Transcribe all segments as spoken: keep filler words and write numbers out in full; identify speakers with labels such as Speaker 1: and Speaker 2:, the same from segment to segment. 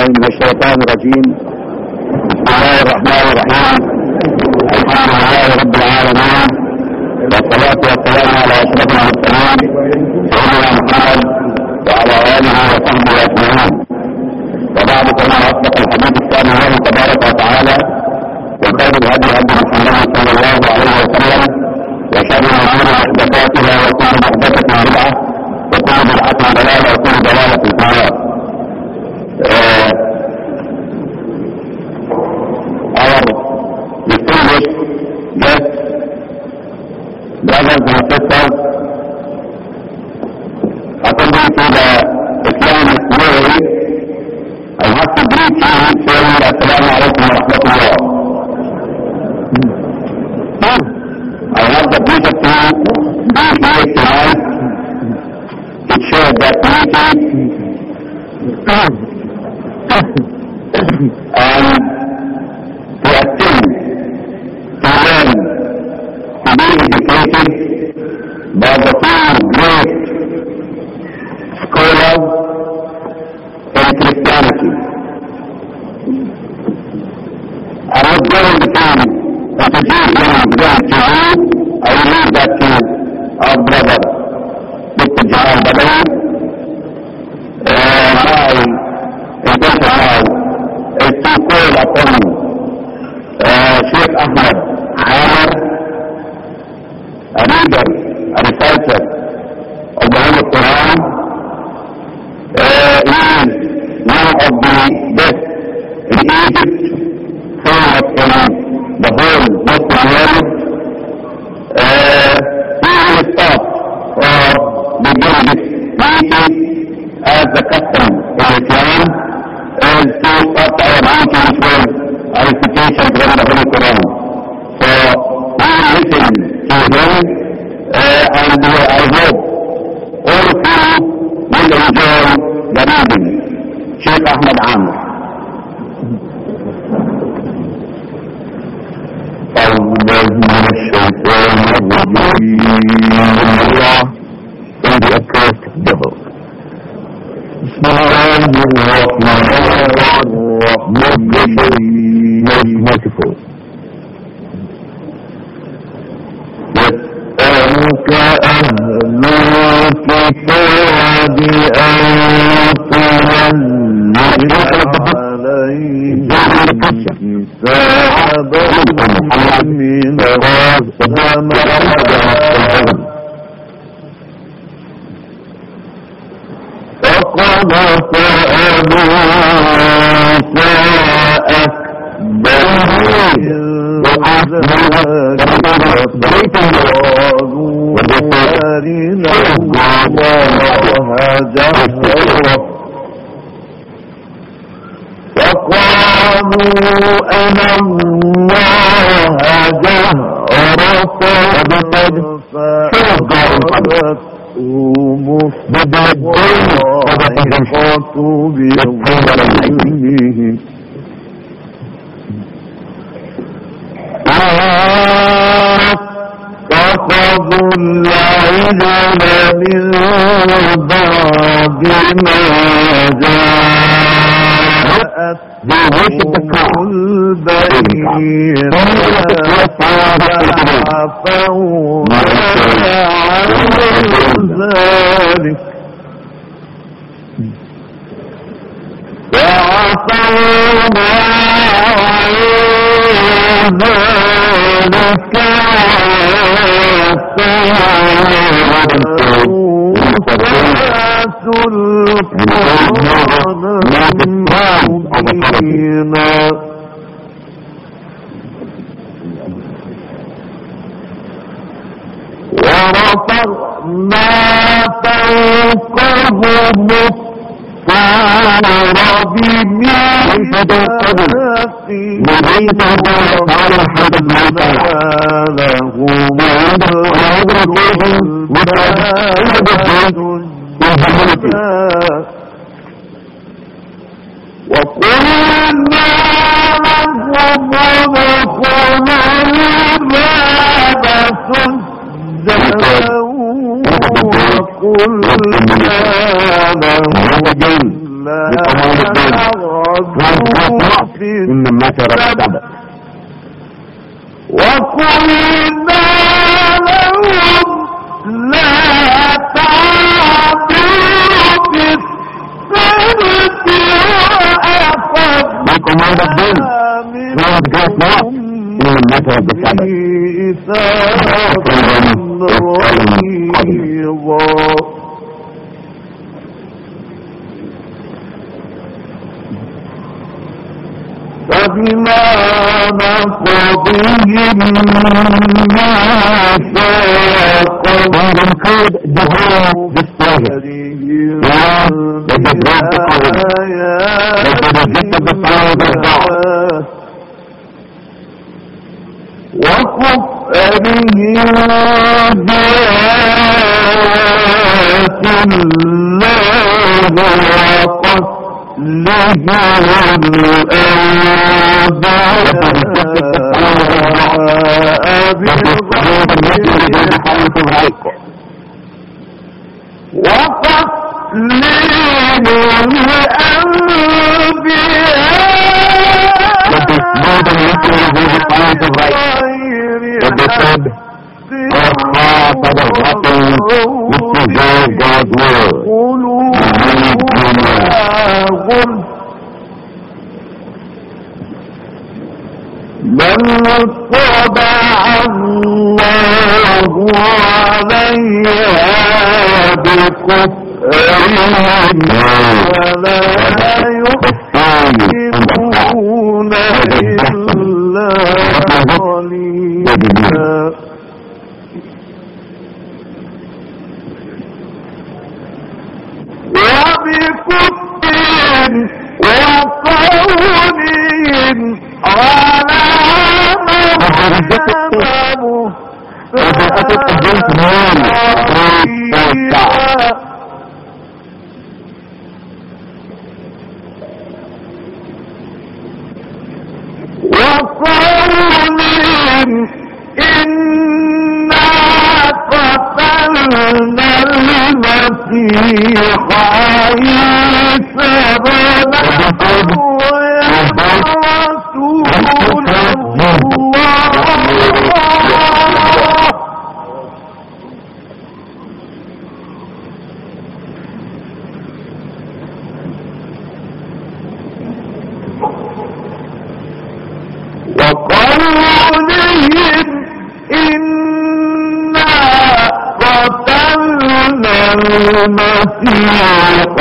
Speaker 1: من الشيطان الرجيم. بسم الله الرحمن الرحيم. الحمد لله رب العالمين، والصلاة والسلام على أشرف المرسلين سيدنا محمد وعلى آله وصحبه أجمعين. وبعد فإن أصدق الحديث الثاني الله تبارك وتعالى، وخير الهدي هدي محمد صلى الله عليه وسلم، وشر الأمور محدثاتها، وكل محدثة بدعة، وكل بدعة ضلالة، وكل ضلالة في النار. Our distinguished guests, brothers and sisters, according to the Islamic way, I have to greet you saying Assalamu alaikum wa rahmatullah. I have the pleasure to be here tonight to share that meeting and to attend, to learn, to be educated by the two great scholars in Christianity. I'm not going to introduce them to you. I will leave that to our brother, Doctor Jamal Badawi. Uh, my intention now is to call upon uh, Sheikh Ahmed Amar, a reader, a reciter of the Holy Quran. Uh, he is one of the best in Egypt, famous in the whole Muslim world. Uh, he will start or begin this meeting as the custom in Islam is to start our meetings with a recitation from the Holy Quran. So we listen to him uh, and uh, I hope all of you will enjoy the reading. Sheikh Ahmed Amar.
Speaker 2: أعوذ من الشيطان الرجيم. الله from the accursed devil. بسم الله الرحمن الرحيم. Most merciful. يسألك أهل الكتاب أن تنزل عليهم كتابا من السماء فقد سألوا موسى أكبر قالوا أرنا الله جهرا فقالوا أنا الله جهرة فأخذتهم الصاعقة بظلمهم فأخذوا العجل من بعد ما جاءتهم البينات فعفونا عن ذلك فعفونا عن ذلك ورفعنا فوقهم الطور وقلنا لهم ادخلوا الباب سجدا
Speaker 1: إنما ترى السبب
Speaker 2: وقلنا لهم لا تعبدوا بالسبت وأخذنا منهم ميثاقا غليظا فبما نقضهم ميثاقهم وكفرهم بآيات الله وقتلهم الأنبياء بالغيب وقتلهم بل طبع الله عليها بكفرهم ولا يحسنون إلا قليلا وبكفر وقولهم على وقولهم إنا قتلنا المسيح عيسى بن مريم رسول وقولهم إنا قتلنا المسيح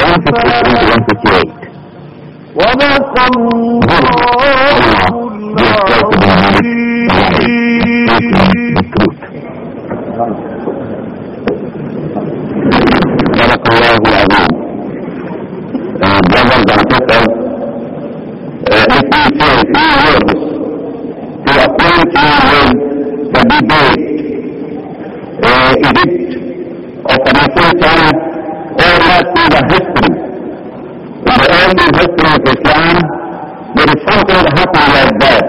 Speaker 1: one fifty-three to one fifty-eight.
Speaker 2: صدق الله العظيم.
Speaker 1: Uh, brothers and sisters, uh, if we say a few words to acquaint you with the debate, uh, is it of an African or not to the history? In the early history of Islam, there is something happening like that.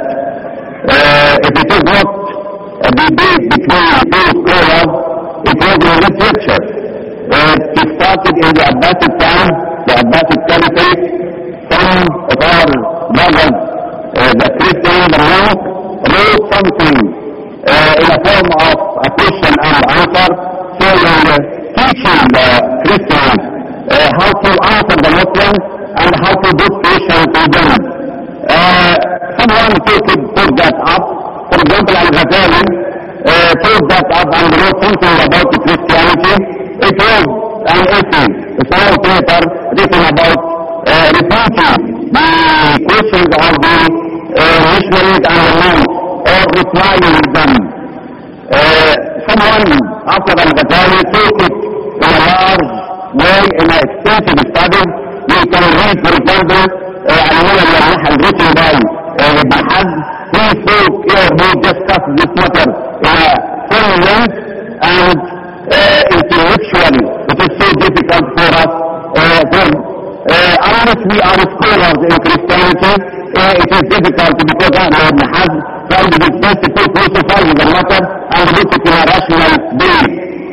Speaker 1: Uh, if it is not a debate between two scholars, it was in literature. Uh, it started in the Abbasid time, the Abbasid Caliphate. Some of our brothers, uh, the Christians, the monks, wrote something uh, in a form of a question and answer, so uh, teaching the Christians uh, how to answer the Muslims and how to put questions to them. Uh, someone took, it, took that up. For example, Al-Ghazali uh, took that up and wrote something about Christianity. It was an essay, a small paper written about uh, refuting the questions of the uh, missionaries and the monks, or replying them. Uh, someone after Al-Ghazali took it in a large way, in an extensive study. You can read, for example, Al-Mullah al-Nahal written by Ibn Hazm. He spoke here, he discussed this matter in a full length, and uh, intellectually it is so difficult for us, uh, for, uh, unless we are scholars in Christianity, uh, it is difficult because Ibn Hazm tried his best to crucify the matter and look it in a rational way.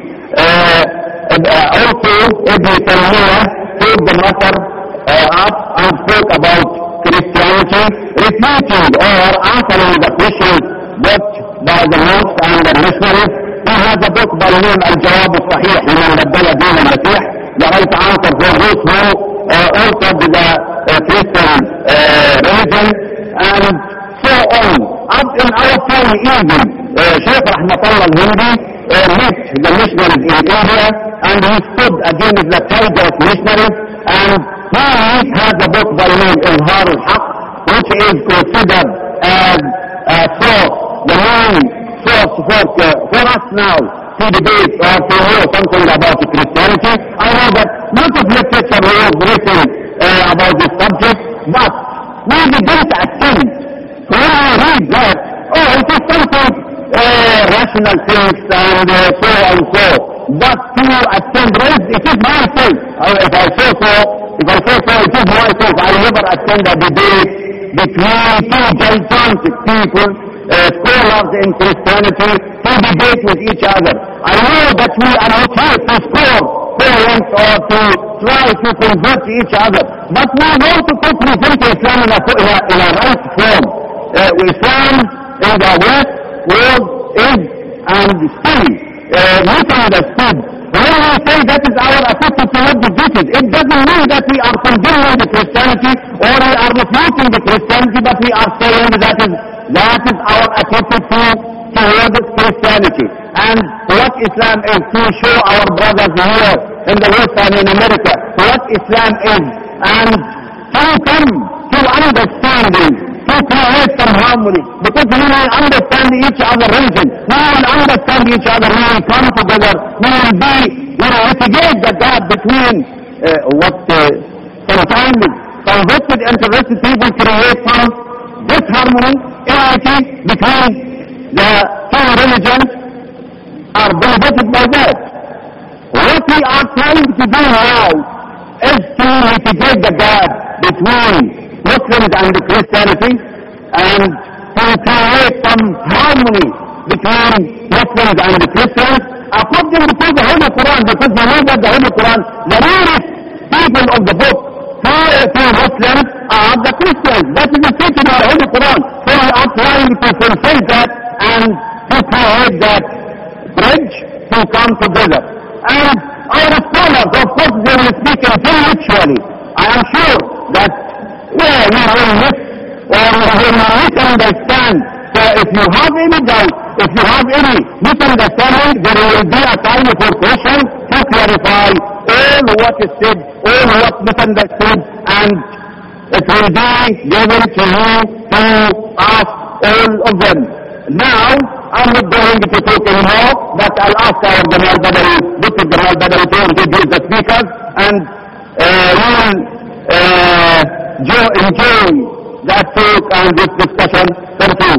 Speaker 1: Uh, uh, also, Ibn Taymiyyah took the matter uh, up and spoke about Christianity, refuting or answering the questions put by the monks and the missionaries. He has a book by name Al-Jawab al-Sahih لمن بدل دين المسيح, the right answer for those who uh, altered the uh, Christian uh, religion, and so on. Up in our time even, uh, Shaykh Rahmatullah al-Hindi uh, met the missionaries in India, and he stood against the tiger of missionaries, and he has a book by name Izhar al-Haq, which is considered as a source, the main source for, uh, for us now to debate or to know something about Christianity. I know that lot of literature was written uh, about this subject, but we didn't attempt. When I read that, oh, it is something uh, rational things and uh, so and so, but to attempt, it is my fault. Uh, if I say so, if I say so, it is my fault. I never attend a debate between two gigantic people, uh, scholars in Christianity, to debate with each other. I know that we are not here to score points or to try to convert each other, but we want to present Islam in a, in a, in a right form. Uh, Islam in the West was, is, and still uh, misunderstood. When we say that is our attempt to not debate it, it doesn't mean that we are condemning the Christianity or we are refuting the Christianity, but we are saying that is that is our attempt to towards Christianity. And what Islam is, to show our brothers here in the West and in America what Islam is, and to come to understanding, to create some harmony. Because we will understand each other religion, we will understand each other, we will come together, we will be, we will mitigate the gap between uh, what uh, sometimes convicted, interested people create some disharmony, unity between the two religions are benefited by that. What we are trying to do now is to mitigate the gap between Muslims and Christianity, and to create some harmony between Muslims and Christians according to the Holy Quran, because we know that the Holy Quran, the rarest people of the book to, to Muslims are the Christians. That is the teaching of the Holy Quran. So we are trying to fulfill that and to create that bridge to come together. And our scholars, of course, they will speak intellectually. I am sure that well, we will miss or we will misunderstand. So if you have any doubt, if you have any misunderstanding, there will be a time for questions, to clarify all what is said, all what misunderstood, and it will be given to you to ask all of them. Now, I'm not going to talk anymore, but I'll ask our Jamal Badawi, Doctor Jamal Badawi, to introduce the speakers, and uh, we will uh, jo- enjoy that talk and this discussion. Thank you.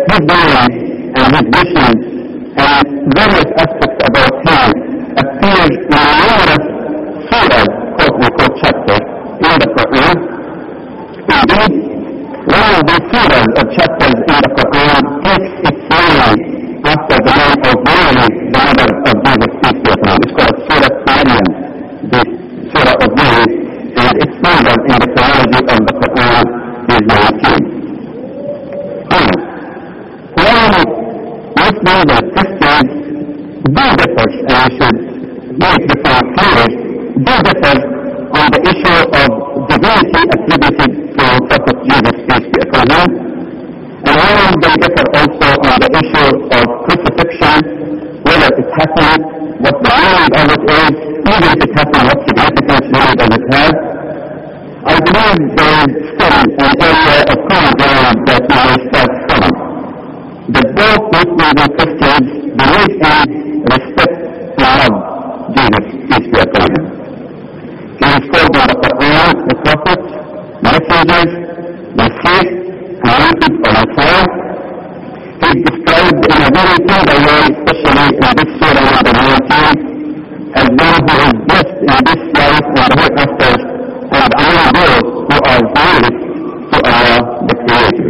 Speaker 1: his mind and his vision and various aspects about him appear in numerous surahs, quote-unquote chapters, in the Quran. Indeed, one of the surahs or chapters in the Quran takes its name after the name of Mary, the mother of Jesus, peace be upon him. It's called Surah Maryam, the Surah of Mary, and its number in the chronology of the Quran is nineteen. Alright. While Muslims and Christians do differ, and we should make the point clear, do differ on the issue of divinity attributed to Prophet Jesus, peace be upon him, and while they differ also on the issue of crucifixion, whether it happened, what the meaning of it is, even if it happened, what significance really does it have. I believe there is still an area of common ground that we may start from. That both Muslims and Christians believe in, respect, and love Jesus, peace be upon him. He is called in the Quran the Prophet, messengers, Messiah, anointed or Messiah. He is described in a very tender way, especially in this surah number nineteen, as one who is blessed in this life and the hereafter, and among those who are nearest to Allah, the Creator.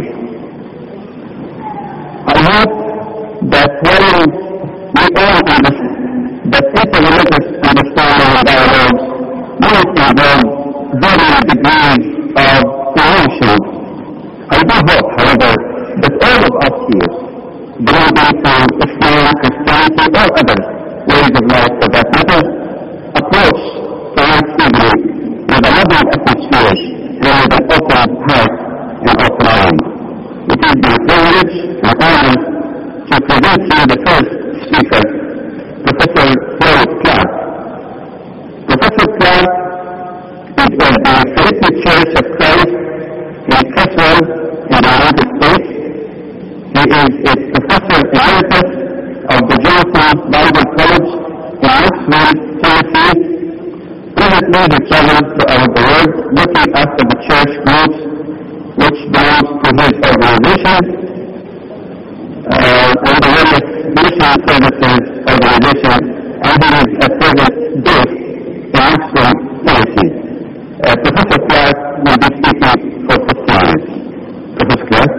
Speaker 1: I hope that when we all understand that interreligious understanding and dialogues might involve varying degrees of emotion. I do hope, however, that all of us here, belonging to Islam, Christianity, or other ways of life for that matter, approach tonight's evening with a loving atmosphere and with an open heart and open mind. It is my privilege and honor to present to you the first speaker, Professor Floyd Clark. Professor Clark is of the Philippian Church of Christ in Creswell, in the United States. He is a Professor Emeritus of the Jonathan Bible College in Knoxville, Tennessee. Presently, he travels throughout the world looking after the church groups which belongs to his organization uh, and the various mission services organization, and he is at present based in Knoxville, Tennessee. Uh, Professor Clark will be speaking for fifteen minutes. Professor Clark.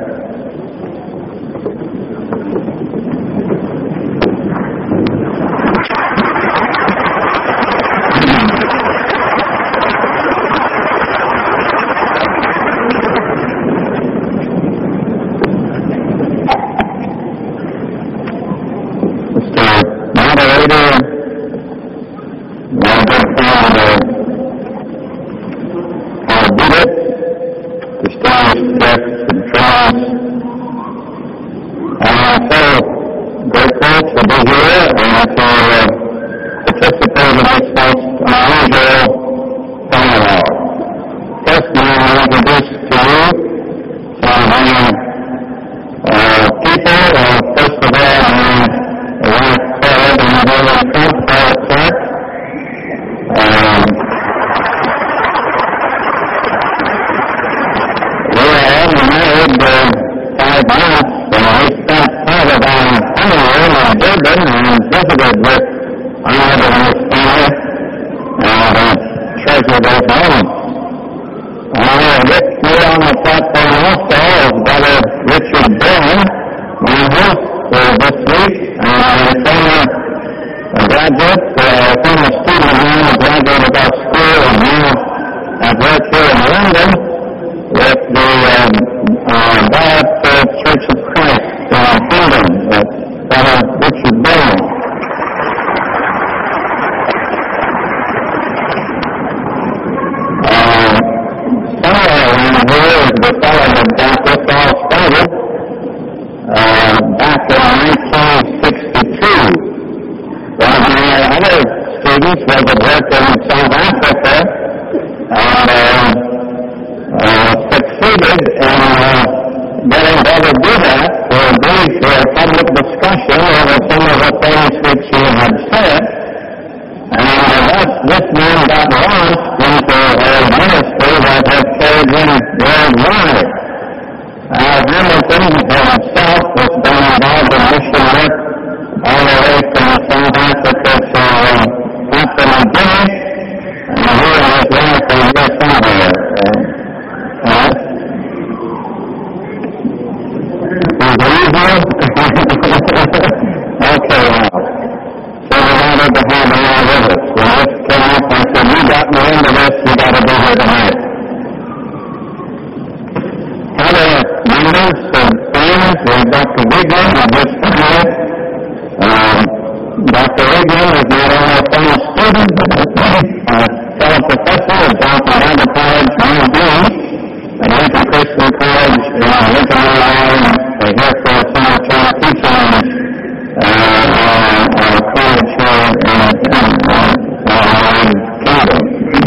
Speaker 1: Doctor Egan is not only a fellow student, but a fellow professor at Johnson Bible College, New Zealand, and went to Christian College in Lincoln, Illinois, and here for a summer term teaching uh, uh, uh, college here in the United Kingdom.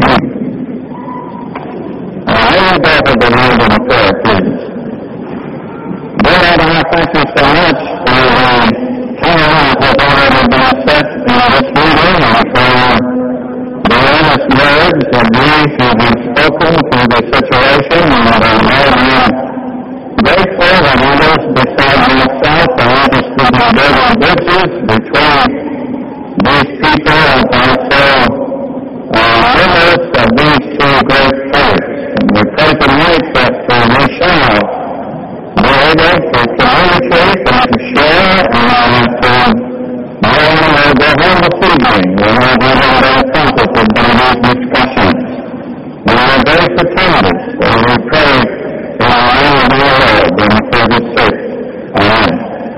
Speaker 1: Uh, I will go for the Lord in prayer, please. Lord, I thank you so much for the turnaround that has already been set in this meeting and for the earnest words that we have been spoken for the situation, and I know I'm grateful that others besides myself are interested in building bridges between these people and also uh, members of these two great faiths. And we pray tonight that uh, we shall be able to communicate and to share and to no longer go home this evening without having been accomplished by these discussions. We are very pretenders, and we pray in the name of our Lord and for his sake. Amen.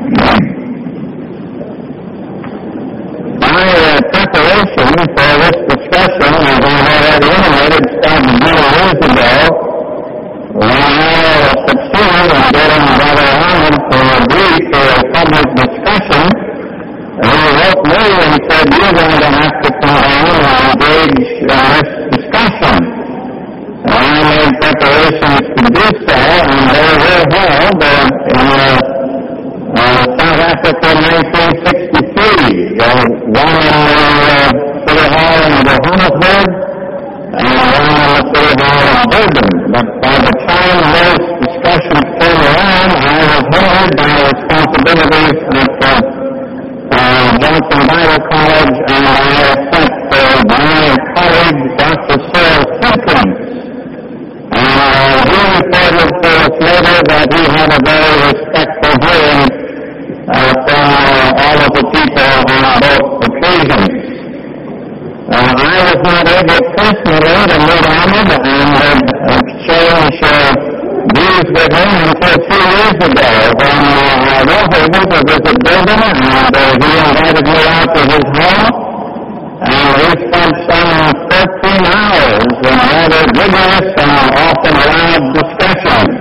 Speaker 1: My uh, preparation for this discussion, as I had intimated, started many years ago, when I succeeded in getting Brother Arnold to agree to a public discussion. And he wrote me and said, you're going to have to come down and engage in this discussion. And I made preparations to do so, and they were held uh, in uh, uh, South Africa in nineteen sixty-three. Uh, one in the uh, City Hall in Johannesburg, and one in the City Hall in Durban. But by the time those discussions came around, I was hindered by responsibilities at uh, uh, Johnson Bible College, and I sent uh, my colleague, Doctor Cyril Simpkins. And uh, he reported to us later that he had a very respectful hearing uh, from uh, all of the people on both occasions. Uh, I was not able personally to meet Ahmed and uh, exchange uh, views with him until two years ago when uh, I was able to visit Durban, and uh, he invited me out to his home, and we spent some thirteen hours in rather vigorous and often loud discussions.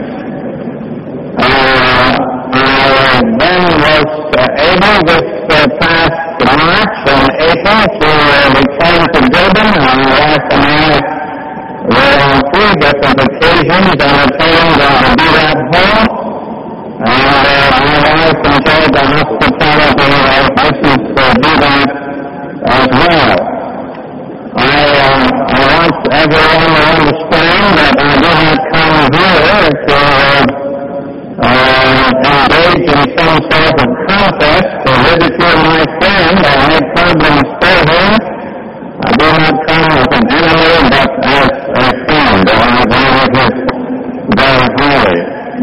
Speaker 1: Uh, I then was uh, able this uh, past March and April to uh, return to Durban, and my wife and I were on three different occasions entertained on the B R A T home, and uh, my wife enjoyed the hospitality of Missus Uh, B R A T as well. I, uh, I want everyone to understand that I did not come here to uh, engage in some sort of contest to ridicule my friend. I had problems for him. I do not come as an enemy, but as a friend, and I value his very highly.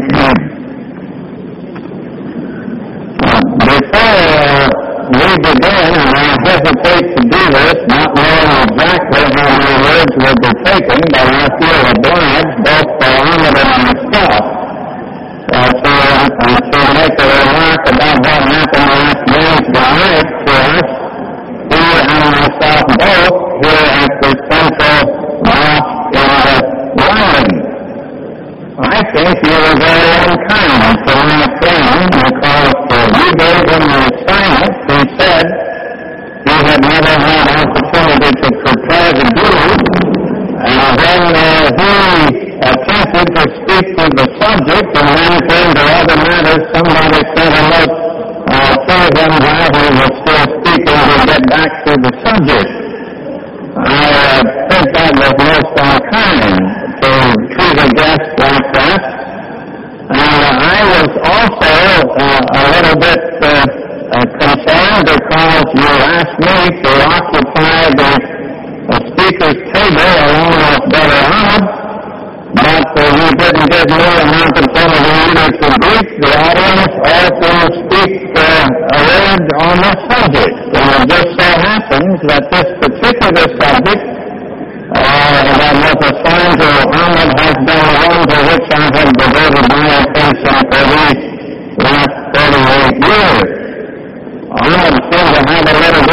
Speaker 1: uh, before uh, we begin, and I hesitate to do this, not knowing exactly how my words will be taken, but I feel obliged both for Ahmed and myself uh, to, uh, to make a remark about what happened last Wednesday night to us, he and myself both, here at the Central Mosque in uh, London. I think you were very unkind to my friend because uh, you gave him an assignment. He said he had never had opportunity to prepare to do it, and when uh, he attempted to speak to the subject and then came to other matters, somebody sent a note uh, to him while he was still speaking to get back to the subject. I uh, think that was most unkind to treat a guest like that. And uh, I was also uh, a little bit uh, uh, concerned because you asked me to occupy the uh, speaker's table along with Brother Ahmed, but uh, you didn't give me an opportunity either to greet the audience or to speak uh, a word on the subject. And it just so happens that this particular subject uh, that was assigned to Ahmed has been one to which I have devoted my attention for these last thirty-eight years. Ahmed seemed to have a little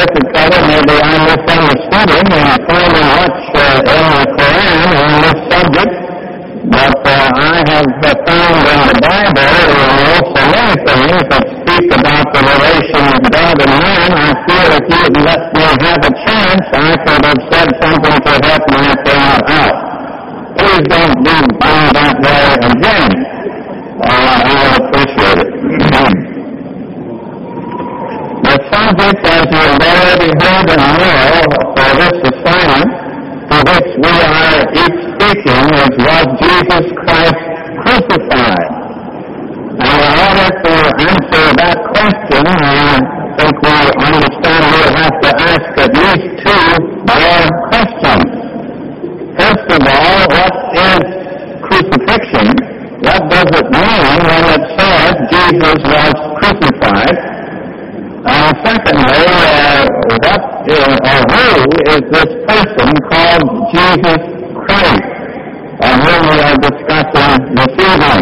Speaker 1: have a chance, I could have said something to help my friend out. Please don't do me that way again. Uh, I'll appreciate it. The subject, as you have already heard and know, for this assignment, to which we are each speaking, is was Jesus Christ crucified? And in order to answer that question, I think we understand we'll have to ask at least two more questions. First of all, what is crucifixion? What does it mean when it says Jesus was crucified? And secondly, uh, what is, or who is this person called Jesus Christ, of whom we are discussing this evening?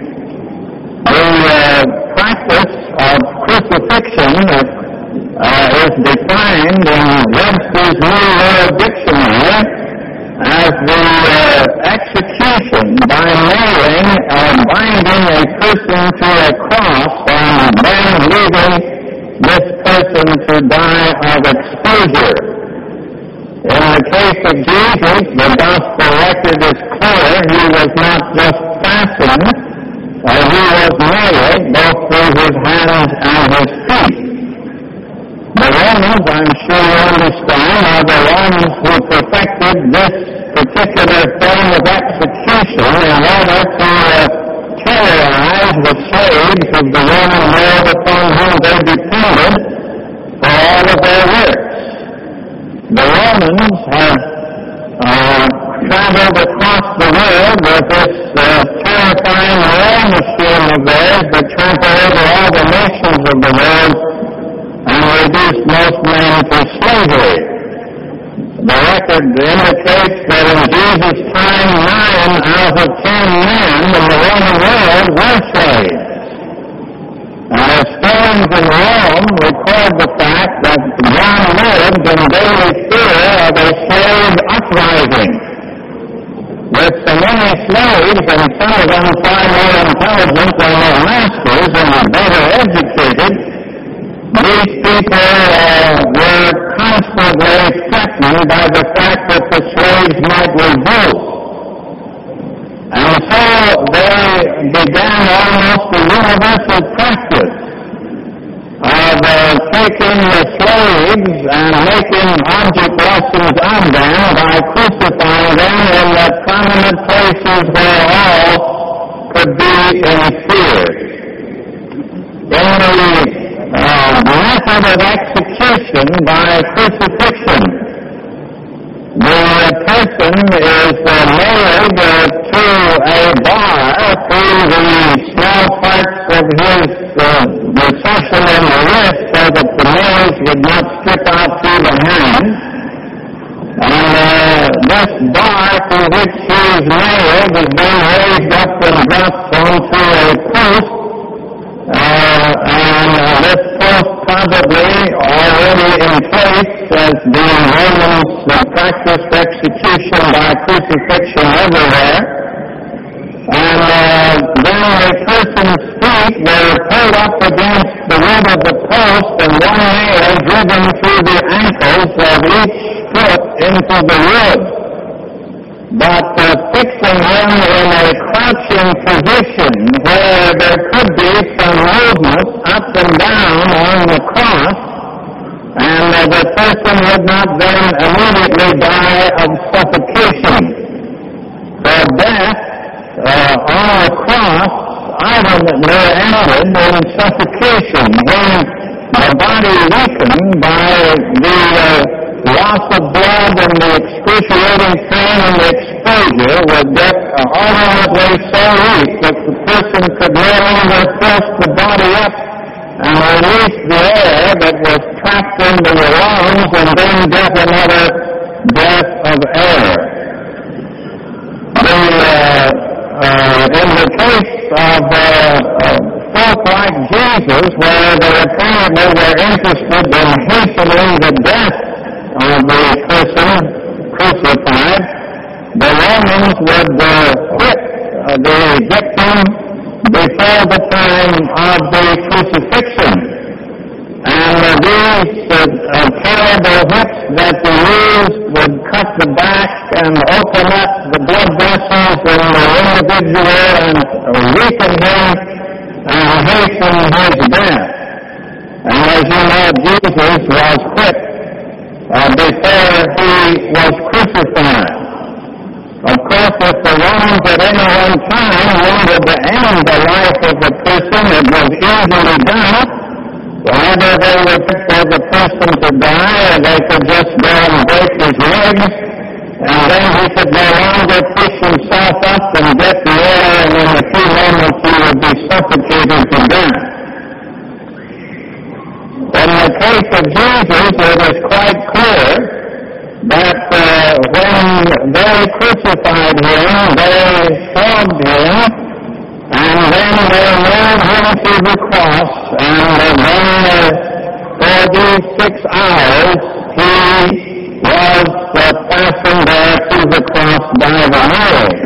Speaker 1: The uh, practice of crucifixion uh, is defined in Webster's New World Dictionary as the uh, execution by nailing or binding a person to a cross and then leaving this person to die of exposure. In the case of Jesus, the gospel record is clear. He was not just fastened, or he was nailed both through his hands and his feet. The Romans, I'm sure you understand, are the ones who perfected this particular form of execution in order to uh, terrorize the slaves of the Roman world upon whom they depended for all of their works. The Romans have uh, traveled across the world with this uh, terrifying war machine of theirs that trampled over all the nations of the world and reduced most men to slavery. The record indicates that in Jesus' time, nine out of ten men in the Roman world were slaves. And historians in Rome record the fact that John lived in daily fear of a slave uprising. With so many slaves, and some of them far more intelligent than their masters and better educated, these people uh, were constantly threatened by the fact that the slaves might revolt. And so they began almost a universal practice of uh, taking the slaves and making object lessons of them by crucifying them in the prominent places where all could be ensured. In the Uh, method of execution by crucifixion, the person is uh, nailed uh, to a bar through the small parts of his uh, recession in the wrist so that the nails would not strip out through the hand. And uh, this bar through which he is nailed is then raised up and dropped onto a post. Uh, and uh, this post probably already in place as the Romans uh, practiced execution by crucifixion everywhere. And uh, then a person's feet were pulled up against the wood of the post and one nail driven through the ankles of each foot into the wood. But uh, fixing them in a crouching position where there could be some movement up and down on the cross, and uh, the person would not then immediately die of suffocation. For death uh, on the cross ultimately ended in suffocation when the body weakened by the uh, loss of blood and the excruciating pain and the exposure would get uh, ultimately so weak that the person could no longer force the body up and release the air that was trapped into the lungs and then get another breath of air. The, uh, uh, in the case of uh, uh, folk like Jesus, where they apparently were interested in hastening the death of the person crucified, the Romans would uh, whip uh, the victim before the time of the crucifixion. And uh, these uh, uh, terrible whips that they used would cut the back and open up the blood vessels in the individual and weaken him and hasten his death. And as you know, Jesus was whipped uh, before he was crucified. Of course, if the Romans at any one time wanted to end the life of a person, it was easily done. Whenever they would for the person to die, they could just go and break his legs, and then he could no longer push himself up and get the air, and in a few moments he would be suffocated to death. In the case of Jesus, it is quite clear that uh, when they crucified him, they flogged him, and then they nailed him to the cross, and then for these six hours he was uh, fastened there to the cross by the nails.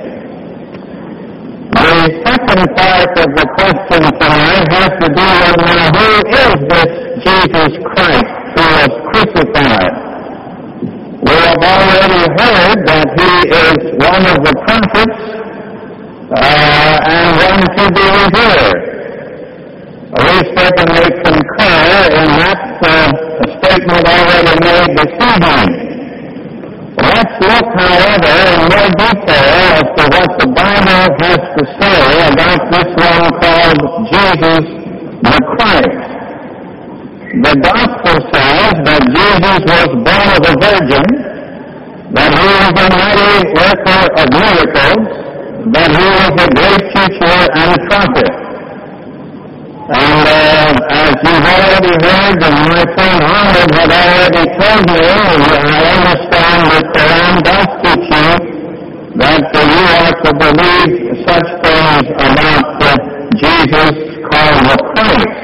Speaker 1: The second part of the question tonight has to do with, now, who is this Jesus Christ who was crucified? We have already heard that he is one of the prophets uh, and one to be revered. We certainly concur in that uh, statement already made this evening. Let's look, however, in more detail as to what the Bible has to say about this one called Jesus the Christ. The Gospel says that Jesus was born of a virgin, that he was a mighty worker of miracles, that he was a great teacher and prophet. And uh, as you've already heard, and my friend Ahmed had already told me, I understand the Quran does teach you that uh, you are to believe such things about uh, Jesus called the Christ.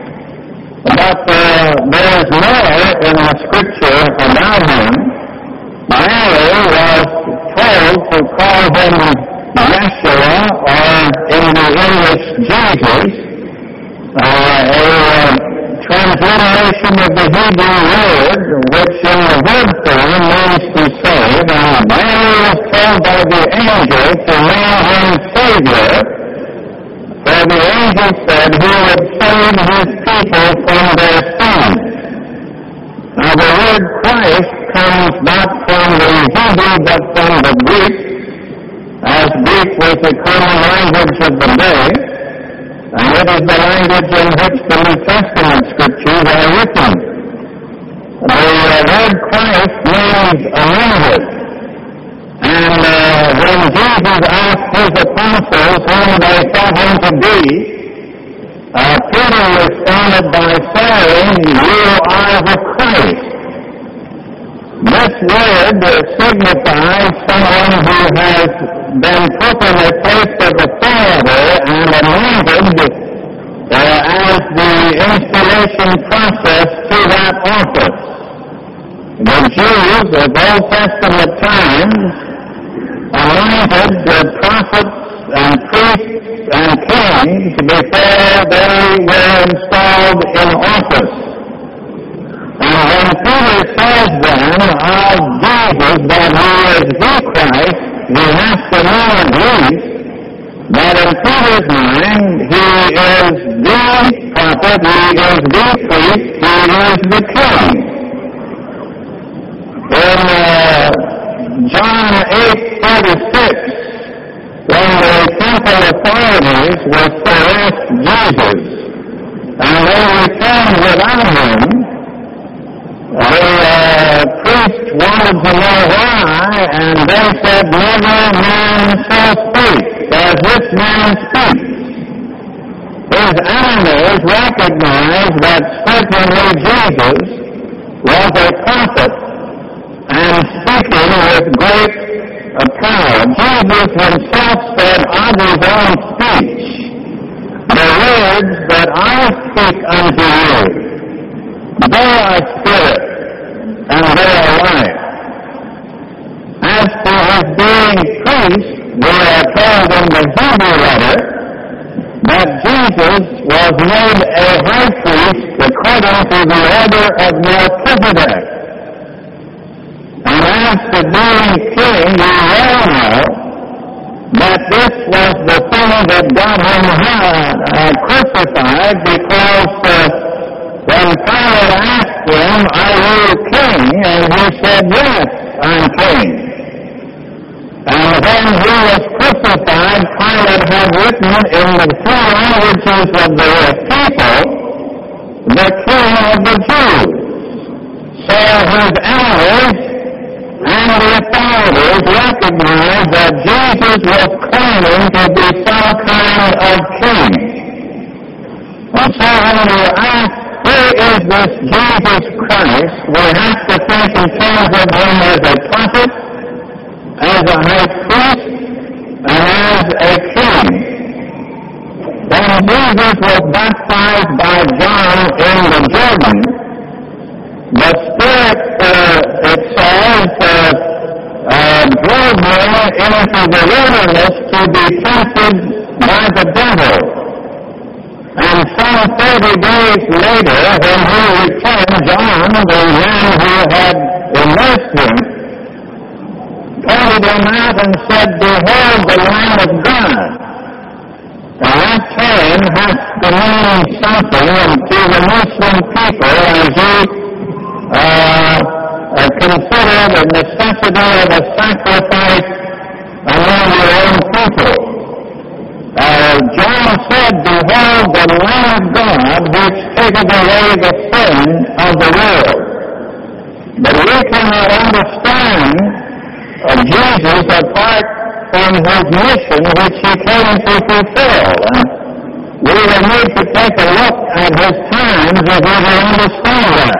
Speaker 1: But uh, there is more in the Scripture about him. Mary was told to call him Yeshua, or in the English, Jesus. Uh, a uh, transliteration of the Hebrew word, which in the word form means to save, and Mary was told by the angel to name him Savior, for the angel said he would save his people from their sins. Now the word Christ comes not from the Hebrew but from the Greek, as Greek was the common language of the day. And it is the language in which the New Testament scriptures are written. The uh, word Christ means anointed. And uh, when Jesus asked his apostles whom they thought him to be, uh, Peter responded by saying, "You are the Christ." This word signifies someone who has been put in a place of authority and anointed uh, as the installation process to that office. The Jews of Old Testament times anointed the prophets and priests and kings before they were installed in office. And when Peter says then of Jesus that he is the Christ, he has to know at least that in Peter's mind he is the prophet, he is the priest, he is the king. In uh, John eight thirty-six, when the temple authorities were to arrest Jesus, and they returned without him, the uh, priest wanted to know why, and they said, "Never man shall speak as this man speaks." His enemies recognized that certainly Jesus was a prophet and speaking with great uh, power. Jesus himself said of his own speech, "The words that I speak unto you, they are spirit, and they are life." As to his being priest, we are told in the Hebrew letter that Jesus was made a high priest according to the order of Melchizedek. regards to being king, you all know that this was the thing that got him uh, crucified, because uh, when Pilate asked him, "Are you king?" and he said, "Yes, I'm king." And when he was crucified, Pilate had written in the three languages of the people, "The King of the Jews." So his enemies and the authorities recognized that Jesus was claiming to be some kind of king. And so when we ask, who is this Jesus Christ, we have to think in terms of him as a prophet, as a high priest, and as a king. When Jesus was baptized by John in the Jordan, the Spirit, uh, it says, uh, uh, drove him into the wilderness to be tempted by the devil. And some thirty days later, when he returned, John, the man who had immersed him, pointed him out and said, "Behold the Lamb of God." Now that term has to mean something to the Muslim people as you uh, uh, consider the necessity of a sacrifice among your own people. Uh, John said, "Behold the Lamb of God, which taketh away the sin of the world." But we cannot understand uh, Jesus apart from his mission which he came to fulfill. And we will need to take a look at his times if we will understand that.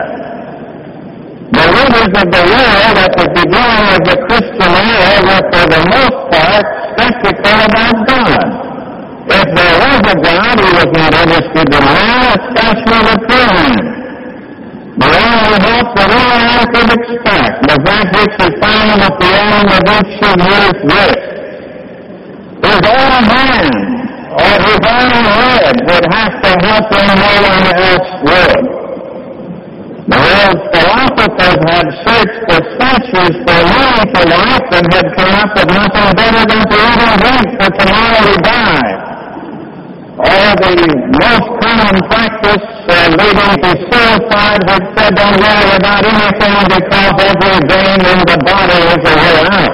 Speaker 1: The leaders of the world at the beginning of the Christian era were for the most part skeptical about God. If there was a God, he was not interested in man, especially the true man. The only hope that all man could expect was that which he found at the end of each of his life. His own hand or his own head would have to help him, no one else would. The world's philosophers had searched for centuries for meaning to life and had come up with nothing better than to eat and drink, for tomorrow we die. Or the most common practice uh, leading to suicide had said, "Don't worry about anything because every vein in the body is a way out."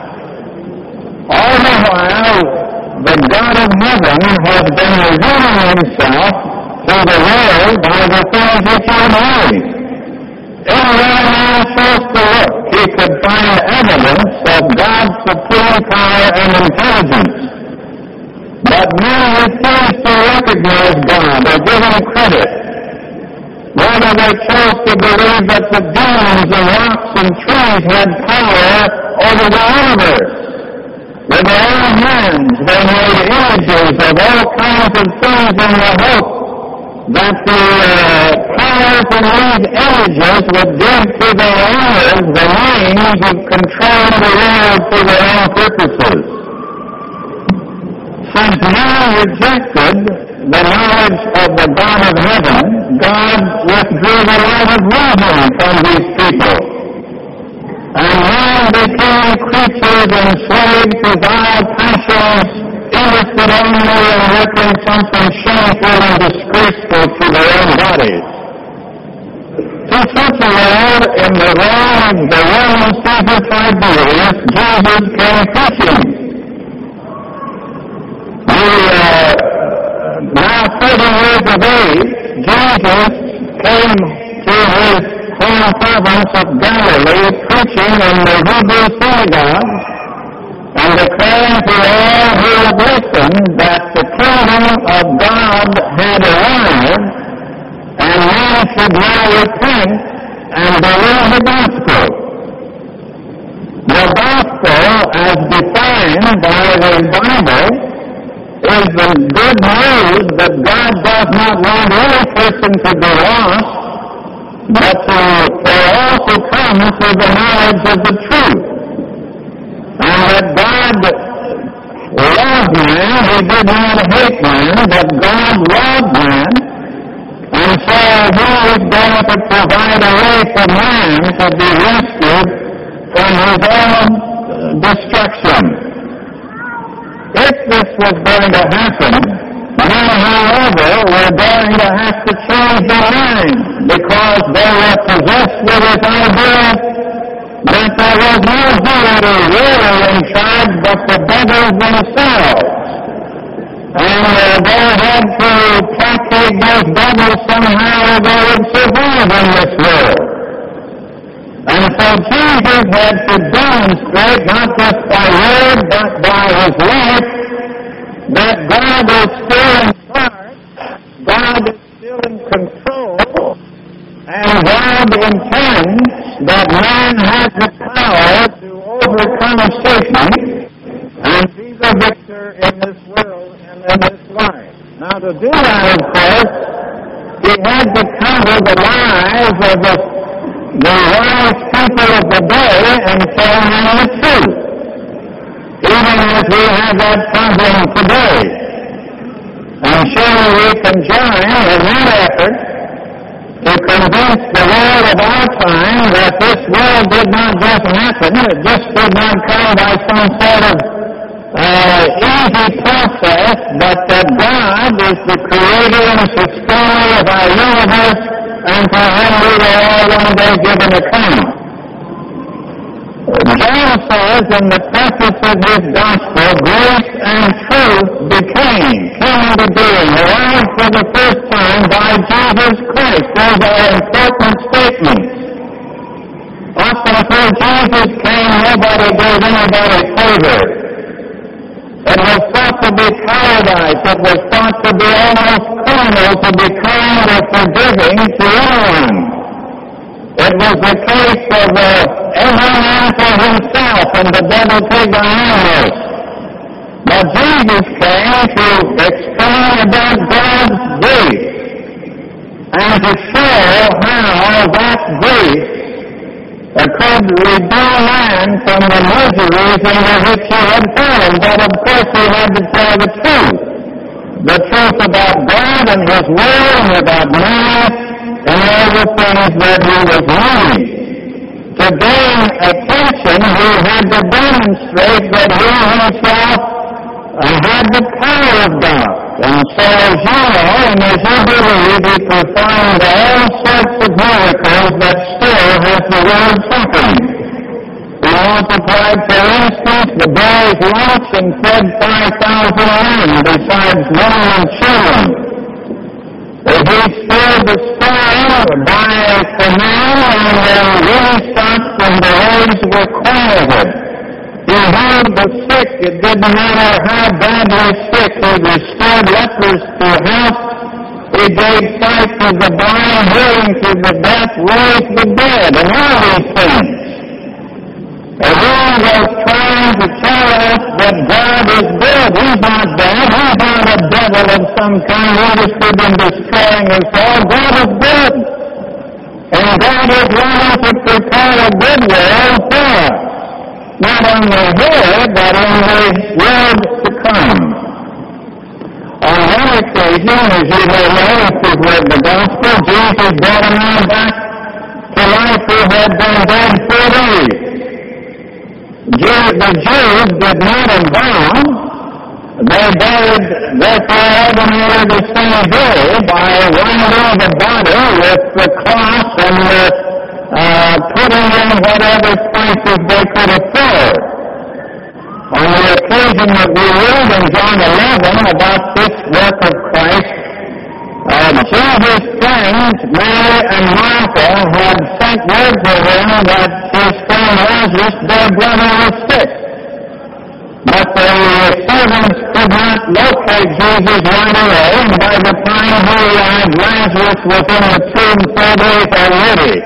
Speaker 1: All the while, the God of heaven has been revealing himself to the world by the things which he made. Anywhere a man chose to look, he could find evidence of God's supreme power and intelligence. But men refuse to recognize God or give him credit. Rather, they chose to believe that the demons and rocks and trees had power over the universe. With their own hands, they made images of all kinds of things in the hope that the uh, powers in these images would give to their owners the means of controlling the world for their own purposes. Since man rejected the knowledge of the God of heaven, God withdrew the light of reason from these people. And man became creatures enslaved to vile passions, interested only in working something shameful and disgraceful to their own bodies. To such a world, in the realm of the Roman Caesar Tiberius, Jesus came preaching. He, uh, now thirty years of age, Jesus came to his home province of Galilee, preaching in the Hebrew synagogues, and declaring to all who would listen that the kingdom of God had arrived, and man should now repent and believe the gospel. The gospel, as defined by the Bible, is the good news that God does not want any person to be lost, but to, for all to come to the knowledge of the truth. And that God loved man, he did not hate man, but God loved man, and so he was going to provide a way for man to be rescued from his own destruction. If this was going to happen, now, however, we're going to have to change their mind, because they were possessed with this idea that there was no deity really in charge but the devils themselves. And uh, they had to placate those devils somehow or they would survive in this world. And so Jesus had to demonstrate, not just by word, but by his life, that God is still in charge, God is still in control, and God intends that man has the power to overcome Satan and be the victor in this world and in this life. Now, to do that, of course, he had to cover the lives of the, the wise people of the day and tell them the truth, even as we have that problem today. I'm sure we can join in that effort to convince the world of our time that this world did not just happen, it just did not come by some sort of uh, easy process, but that God is the creator and sustainer of our universe, and for him we will all one day give an account. John says in the preface of his gospel, grace and truth became, came into being, arrived for the first time by Jesus Christ. Those are important statements. Up until Jesus came, nobody gave anybody favor. It was thought to be paradise. It was thought to be almost criminal to be kind or forgiving to anyone. It was the case of uh, every man for himself and the devil take the animals. But Jesus came to explain about God's grace and to show how that grace uh, could redeem man from the miseries into which he had fallen. But of course he had to tell the truth. The truth about God and his word and about man and all the things that he was doing. To gain attention, he had to demonstrate that he himself uh, had the power of God. And so as you know, and as you believe, he performed all sorts of miracles that still has the world suffering. He multiplied, for instance, the boy's lunch and fed five thousand men, besides women and children. He filled the storm by command, and the wind stopped and the waves were quieted. He healed the sick. It didn't matter how badly sick. He restored lepers to health. He gave sight to the blind, hearing to the deaf, raised the dead, and all these things. The world was trying to tell us that God is good. He's not bad. He's not a devil of some kind interested in destroying us all. God is good. And God is wanting to prepare a good world for us. Not only here, but in the world to come. On one occasion, as you may know, if you've read the Gospel, Jesus brought a man back to life who had been dead four days. The Jews did not embalm. They buried, therefore, ordinarily the same day by winding the body with the cloth and the, uh, putting in whatever spices they could afford. On the occasion that we read in John eleven about this work of Christ, uh, Jesus' friends, Mary and Martha, had sent word to him that his friend Lazarus, their brother, was sick. But the servants could not locate Jesus right away, and by the time he arrived, Lazarus was in the tomb four days already.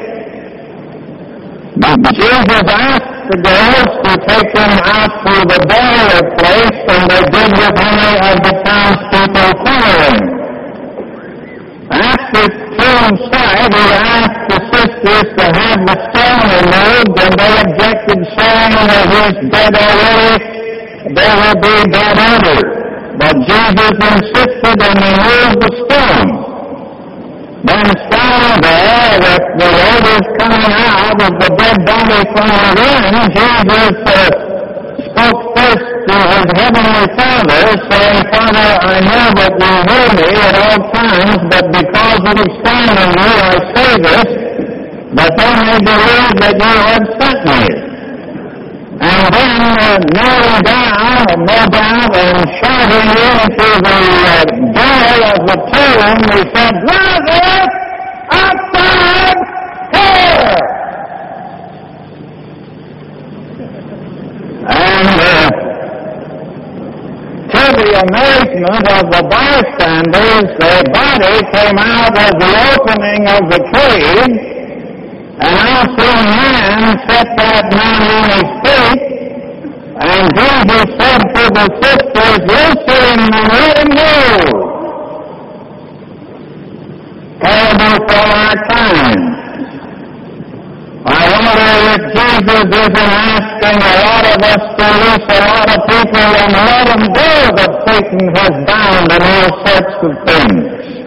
Speaker 1: But Jesus asked the girls to take him out to the burial place, and they did with many of the townspeople following. After tomb site, he asked the sisters to have the stone removed, and they objected, saying that he's dead already, there will be dead odor. But Jesus insisted and removed the stone. Then standing there with the odors coming out, out of the dead body from within, Jesus uh, spoke first to his heavenly Father, saying, Father, I know that you hear me at all times, but because it is found in you, I say this, that they may believe that you have sent me. And then, uh, kneeling down, no doubt, and shouting into the uh, door of the tomb, he said, Lazarus, outside here! And uh, to the amazement of the bystanders, the body came out of the opening of the cave, and I saw a man set that man on his feet, and Jesus said to the sisters, listen and let him go. Terrible for our time. I wonder if Jesus isn't asking a lot of us to loose a lot of people and let them go that Satan has bound in all sorts of things.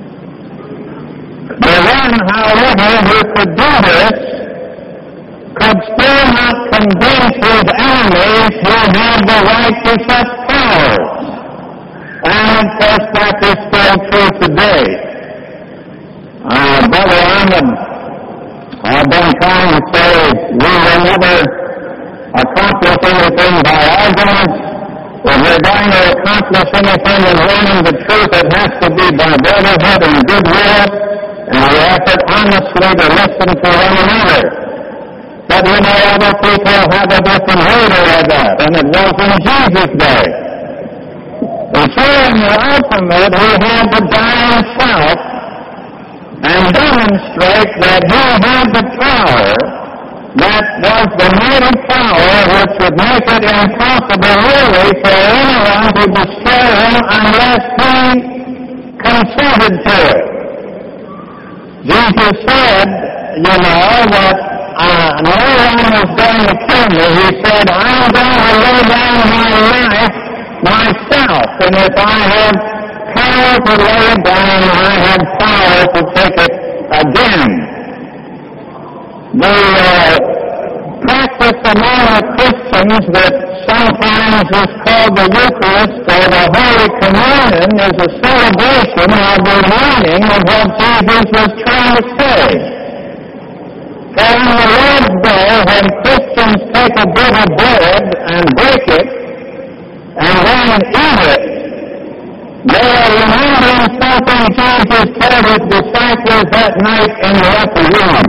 Speaker 1: The one, however, who could do this could still not convince his enemies who had the right to such powers. And of course that is still true today. Uh, Brother Ahmed, I've been trying to say we will never accomplish anything by arguments. If we're going to accomplish anything in learning the truth, it has to be by brotherhood and goodwill, and we have to honestly to listen to one another. But you know, other people have a different order of that, and it was in Jesus' day. And so in the ultimate, he had to die himself and demonstrate that he had the power that was the mighty power which would make it impossible really for anyone to destroy him unless he consented to it. Jesus said, you know, that uh, no one is going to kill me. He said, I'm going to lay down my life myself, and if I have power to lay it down, I have power to take it again. The uh, practice among the Christians that sometimes is called the Eucharist or the Holy Communion is a celebration of the meaning of what Jesus was trying to say. For on the Lord's Day, when Christians take a bit of bread and break it and then eat it, they are remembering something Jesus told his disciples that night in the upper room,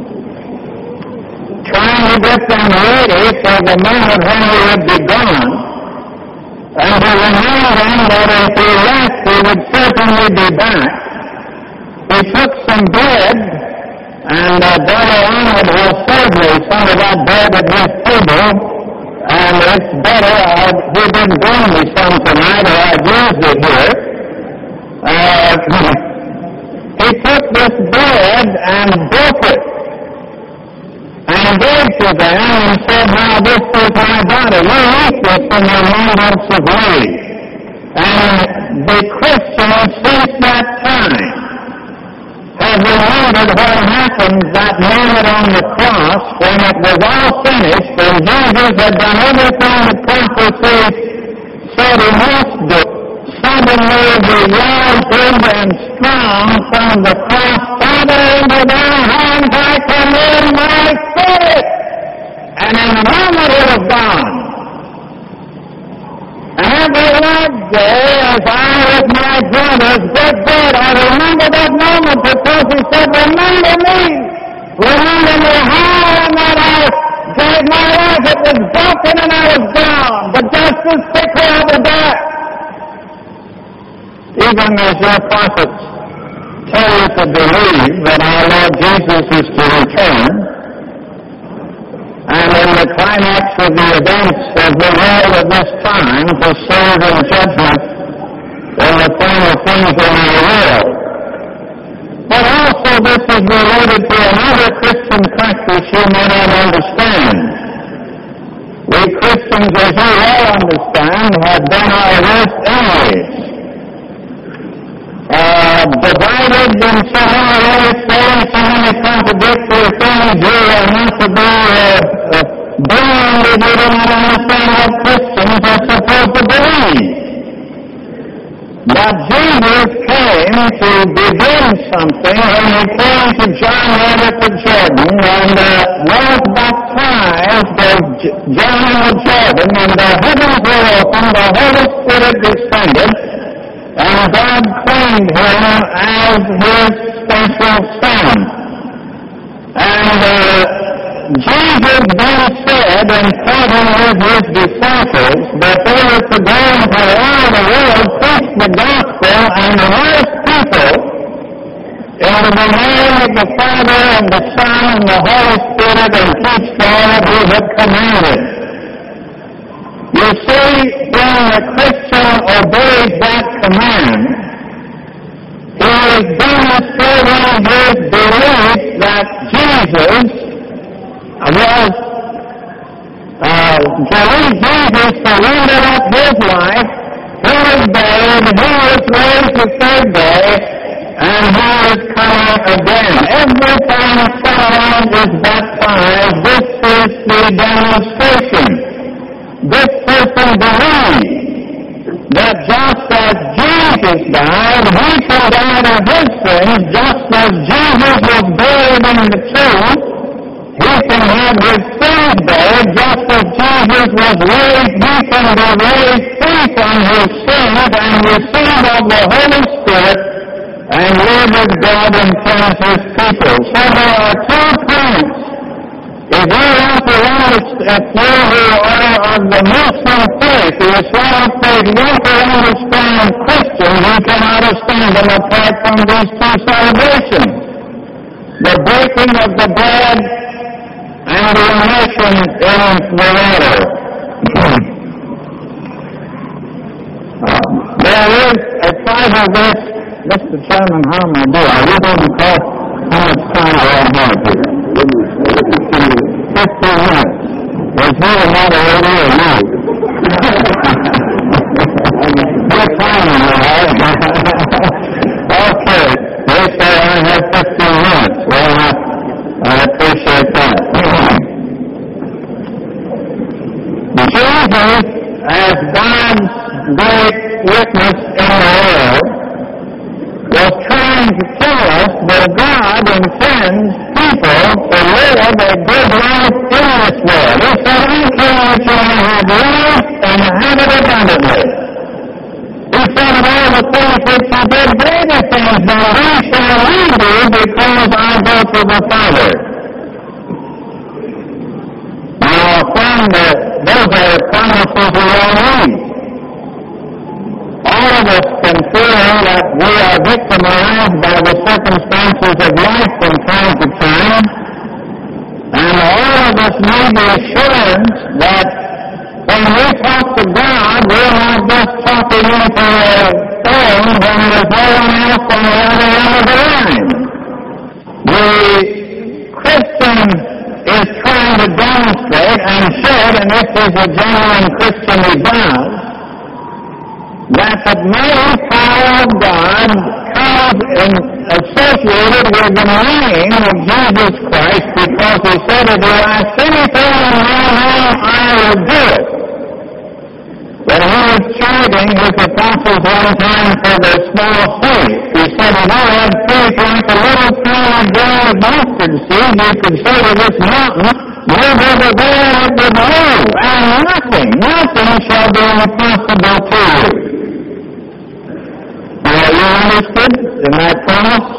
Speaker 1: trying to get them ready for the moment when he would be gone, and to remind them that if he left, he would certainly be back. He took some bread, and uh, Brother Arnold will serve me some of that bread at his table, and it's better, uh, he didn't bring me some tonight, or I'd used it here. Uh, he took this bread and broke it, and gave to them and said, now this is my body. You eat this in your moments of need. And the Christians since that time have remembered what happened that moment on the cross when it was all finished and Jesus had done everything the prophecy said he must do. Suddenly he yelled big and strong from the cross, Father, into thy hands I commend my spirit. And in a moment it was gone. And every Lord's Day, as I with my brothers did bread, I remember that moment because he said, remember me. Remember me how and that I gave my life. It was broken and I was gone. But just as quickly I was back. Even as your prophets tell you to believe that our Lord Jesus is to return, and in the climax of the events of the world of this time to serve in judgment in the final things in our world. But also this is related to another Christian practice you may not understand. We Christians, as you all understand, have been our worst enemies. Uh, divided in so many ways, saying so many contradictory things means you are not to be uh, uh, blind if you do not understand what Christians are supposed to believe. But Jesus came to begin something when he came to John Robert the Jordan and uh, was baptized of J- John the Jordan, and the heavens were opened, the Holy Spirit descended, and God claimed him as his special son. And uh, Jesus then said, in talking with his disciples, that they were to go into all the world, preach the gospel, and raise people into the name of the Father, and the Son, and the Holy Spirit, and teach all that he had commanded. You see, when a Christian obeys that command, he is demonstrating his belief that Jesus was, uh, Jesus surrendered up his life, he was buried, he was raised the third day, and he is coming again. Every time someone is baptized, this is the demonstration. This person believes that just as Jesus died, he can die to his sins, just as Jesus was buried in the tomb, he can have his sins buried, just as Jesus was raised, he can be raised free from his sins and receive of the Holy Spirit and live as God intends his people. So there are two points. If you want to understand, if you who are of the Muslim faith, the Islamic faith, want to understand Christians, you can understand them apart from these two celebrations. The breaking of the bread and the immersion in the water. um, there is a part of this, Mister Chairman, how am I doing? Are you going to call how much time do I have here? Fifteen minutes. Was he a moderator or no? Good timing, all right? Okay. They say I have fifteen minutes. Well, I, I appreciate that. Jesus, as God's great witness in the world, was trying to tell us that God intends people to live a good life in this world. He said, I came that you may have life and have it abundantly. He said, of all the things which you did, greater things than these shall you do, because I go to the Father. Now, friend, uh, those are promises we all need. All of us can feel that we are victimized by the circumstances of life from time to time, and all of us need the assurance that when we talk to God, we're not just talking into a phone when there's no one else on the other end of the line. The Christian is trying to demonstrate, and should, and this is a genuine Christian who does, that the mighty power of God comes in, associated with the name of Jesus Christ, because he said, if you ask anything in my name, I will do it. When he was chiding his apostles one time for their small faith, he said, if you had faith like a little tiny grain of mustard seed, you could say to this mountain, move over there, and it would move, and nothing, nothing shall be impossible to you. Are you interested in that promise?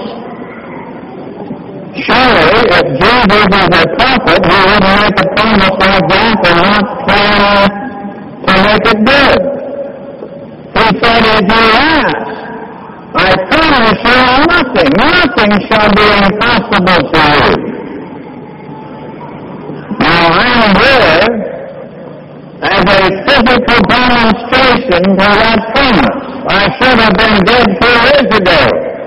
Speaker 1: Surely, if Jesus is a prophet, he wouldn't make a promise like that and not plan to make it good. He said, if you ask, I promise you nothing, nothing shall be impossible to you. Now, I am here as a physical demonstration to that promise. I should have been dead two years ago.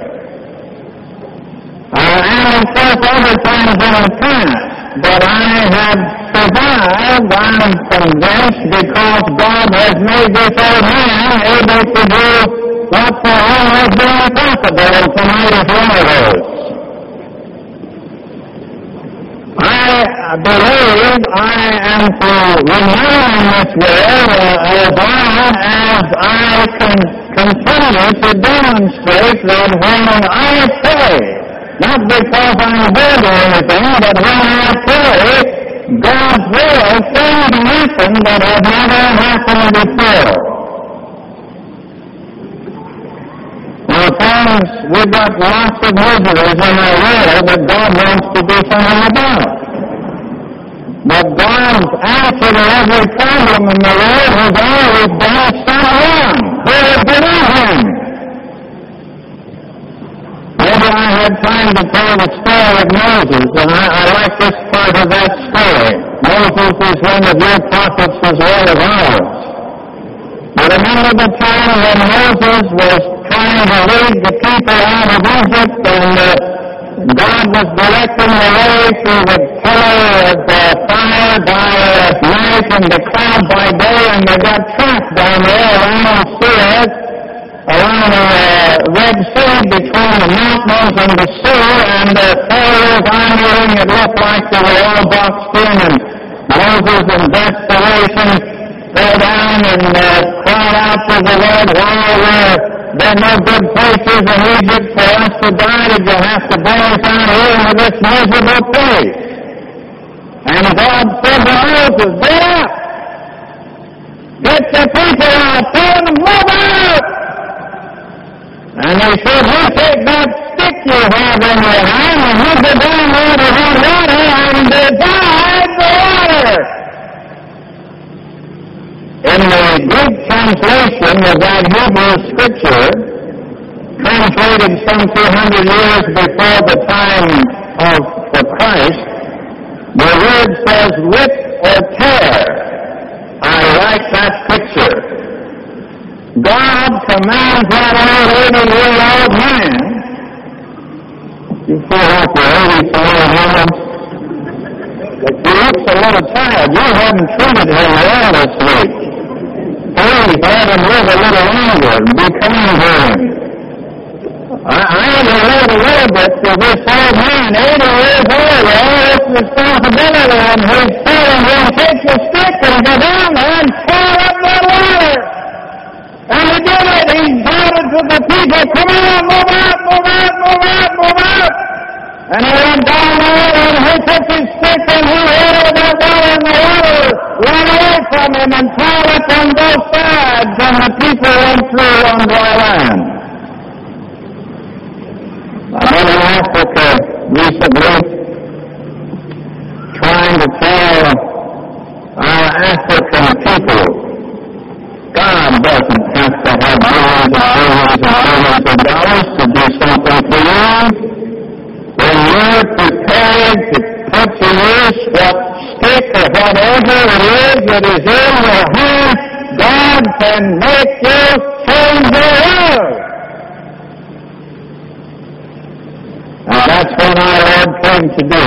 Speaker 1: Uh, and of course other times in the past. But I have survived, I'm convinced, because God has made this old man able to do what for him has been impossible, and tonight is one of those. believe I am to remain in this world uh, as long as I can continue to demonstrate that when I pray, not because I'm good or anything, but when I pray, God's will, things happen that have never happened before. Now, friends, we've got lots of miseries in our world that God wants to do something about. But God's answer to every problem in the world has always been someone who will believe Him. Maybe I had time to tell the story of Moses, and I, I like this part of that story. Moses is one of your prophets as well as ours. You remember the time when Moses was trying to lead the people out of Egypt, and uh, God was directing the way through the pillar of uh, fire by uh, night and the cloud by day, and they got trapped down there around Suez, around the uh, Red Sea, between the mountains and the sea, and the uh, Pharaoh's army, it looked like they were all boxed in, and Moses in desperation fell down and uh, cried out to the Lord, why were there no good places in Egypt for us to die? Did you have to bring us out here into this miserable place? And God said to Moses, get up! Get the people out! Tell them to move out! And he said, you take that stick you have in your hand and you go down there to the water and divide the water. In the Greek translation of that Hebrew scripture, translated some two hundred years before the time of the Christ, the word says rip or tear. I like that picture. God commands that old eighty-year-old man. You feel like you're eighty for a moment? He looks a little tired. You haven't treated him well this week. Please let him live a little longer. Be kind to him. I, I had to live a little bit for this old man, eighty years old, all this responsibility, and he's telling him, take your stick and go down there and tear up that water. And he did it. He shouted to the people, come on, move out, move out, move out, move out. And he went down there and he took his stick and he ordered that water, and the water ran away from him and piled up on both sides, and the people went through on dry land. I've been in Africa recently trying to tell our African people God doesn't have to have millions and millions and millions of dollars to do something for you. When you're prepared to put to use what stick or whatever it is that is in your hand, God can make you change the world. Now that's what our Lord came to do.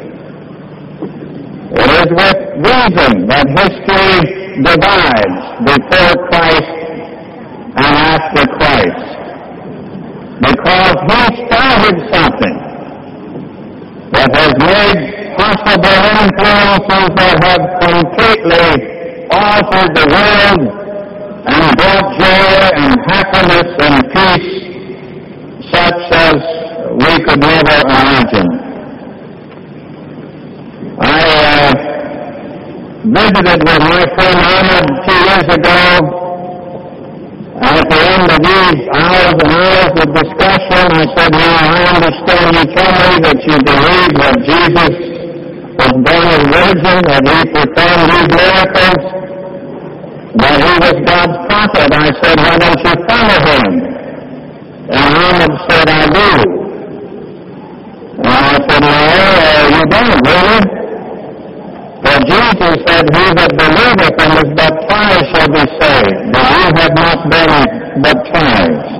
Speaker 1: It is with reason that history divides before Christ and after Christ. Because He started something that has made possible influences that have completely altered the world and brought joy and happiness and peace such as we could never imagine. I uh, visited with my friend Ahmed two years ago, and at the end of these hours and hours of discussion, I said, now I understand you tell me that you believe that Jesus was born a virgin, that He performed these miracles, that He was God's prophet. I said, why don't you follow Him? And Ahmed said, I do. And I said, no, uh, you don't, really? For Jesus said, he that believeth and is baptized shall be saved, but you have not been baptized.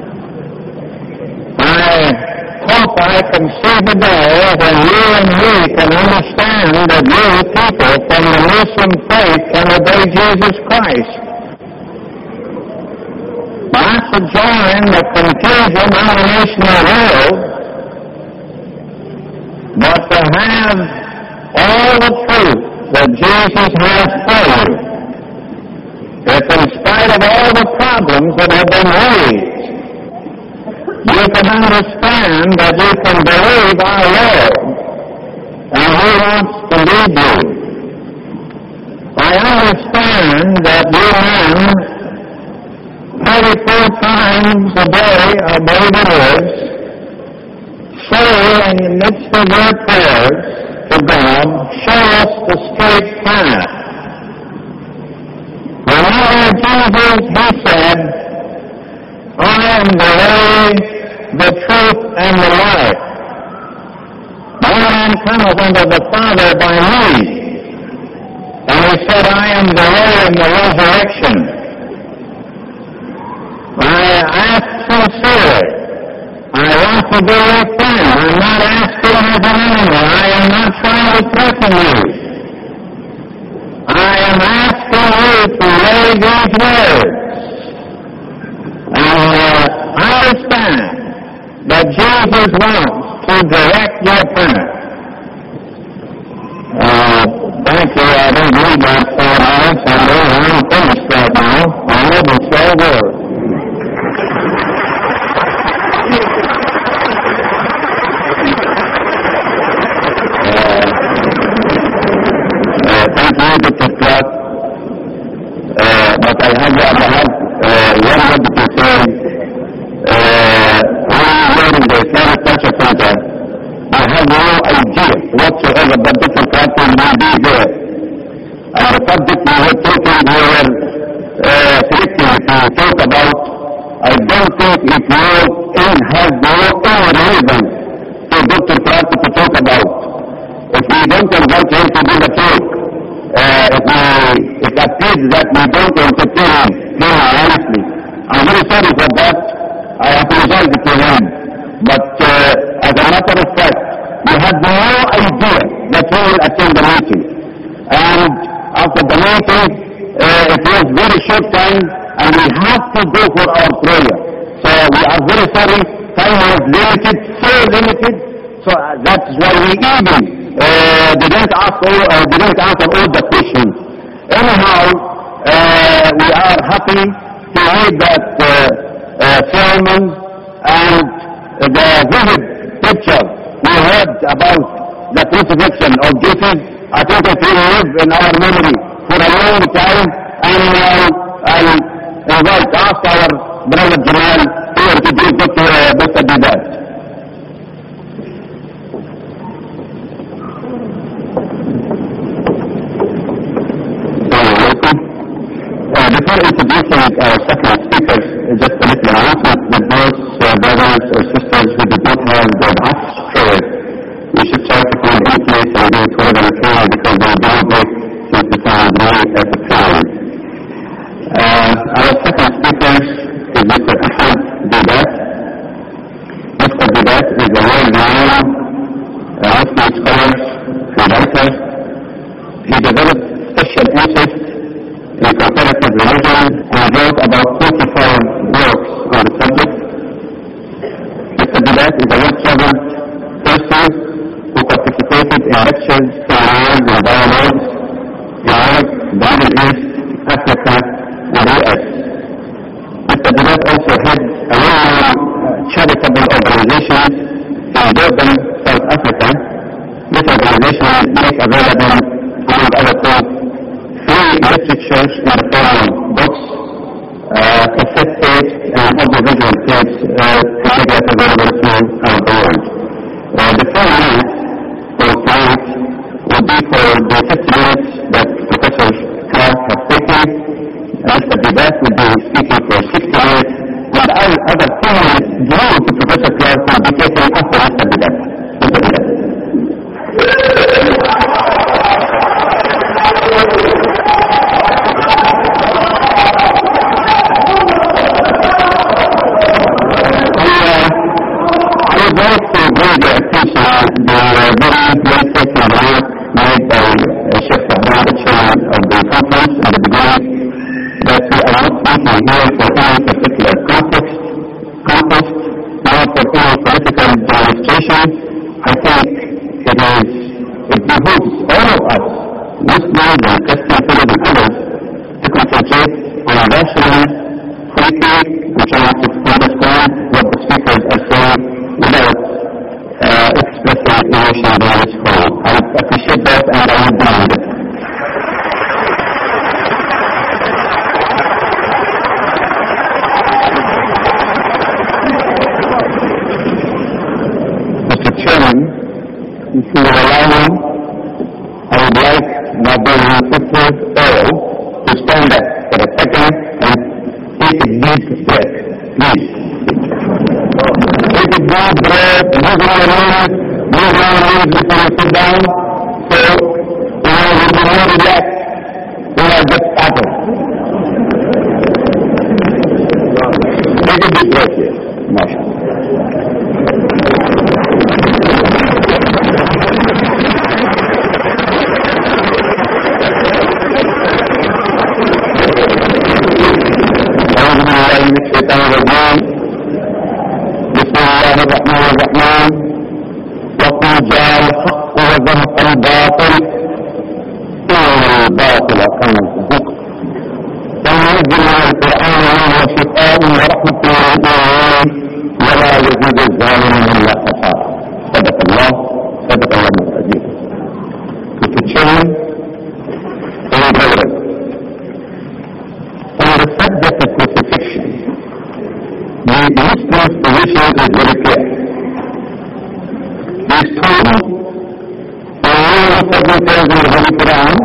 Speaker 1: I hope I can see the day when you and me can understand that you people from the Muslim faith can obey Jesus Christ. Not to join the confusion of the national world, but to have all the truth that Jesus has for you, if in spite of all the problems that have been raised, you can understand that you can believe our Lord, and He wants to lead you. I understand that you men, thirty-four times a day, I believe it is, say in the midst of your prayers to God, show us the straight path. Remember Jesus, He said, I am the way, the truth, and the life. No man cometh unto the Father by me. And He said, I am the way and the resurrection. I ask sincerely. I want to be your friend. I'm not asking as an enemy. I am not trying to threaten you. I am asking you to lay these words. And uh, I understand that Jesus wants to direct your path. Uh, thank you. I don't need that four minutes. I know I'm finished right now. I live in twelve words. Thank you, Doctor Clark. Uh, but I have, I have uh, one word to say. Uh, when in the Islamic Culture Center, I have no idea whatsoever that Doctor Clark will be there. And the subject we were talking, we were uh, selecting to talk about, I don't think it will, it has no relevance to Doctor Clark to talk about. If we don't invite him to do the talk, Uh, if we, it appears that we don't entertain him honestly. I'm very sorry for that. I apologize to him. But uh, as a matter of fact, we had no idea that he will attend the meeting. And after the meeting, uh, it was very short time, and we have to go for our prayer. So we are very sorry. Time was limited, so limited. So uh, that's why we even uh, didn't ask all, uh, didn't answer all the questions. Anyhow, uh, we are happy to read that uh, uh, sermon and the vivid picture we heard about the crucifixion of Jesus. I think it will live in our memory for a long time, and uh, I'll invite, ask our brother Jamal here to do Doctor Uh, Doctor Didat. Before introducing our second speakers, just a little announcement that those uh, brothers or sisters who did not have the Acts spirit, we should try to find any place and do it wherever we can, because they will not break since we found me at the time. Uh, our second speaker is Mister Ahmed Didat. Mister Didat is a world-renowned uh, Muslim scholar and writer. He developed special interest in comparative religion and wrote about twenty-five works on the subject. Mister Didat is a well-traveled person who participated in lectures, seminars, and dialogues in Europe, the Middle East, Africa, and the U S. Mister Didat also heads a well-known charitable organization in Durban, South Africa. This organization makes available, among other things, free literature in the form of books, uh, cassette tapes, and audiovisual tapes uh, to make that available throughout the world. Uh, the format for tonight will be for the fifty minutes that Professor Clark has taken. Mister Didat will be speaking for sixty minutes, and our other ten minutes belong to Professor Clark will be taken after Mister Didat. Mister Didat. I would do it. Mister Chairman, if you will allow me, I would like my brother and sisters all to stand up for a second and take a deep breath, please. Take a deep breath, move your knees, move your knees before you sit down. So, you know, when you more relaxed, we are just started. Take a deep breath here, Masha. بسم الله الرحمن الرحيم وقل جاء الحق وزهق الباطل إن الباطل كان زهوقا وننزل من القرآن وهو شفاء ورحمة للمؤمنين ولا يزيد الظالمين إلا خسارا. صدق الله صدق الله العظيم. Mister Chairman, and brethren, on the subject of crucifixion, the Muslim's position is very clear. He is told in all the several times in the Holy Quran,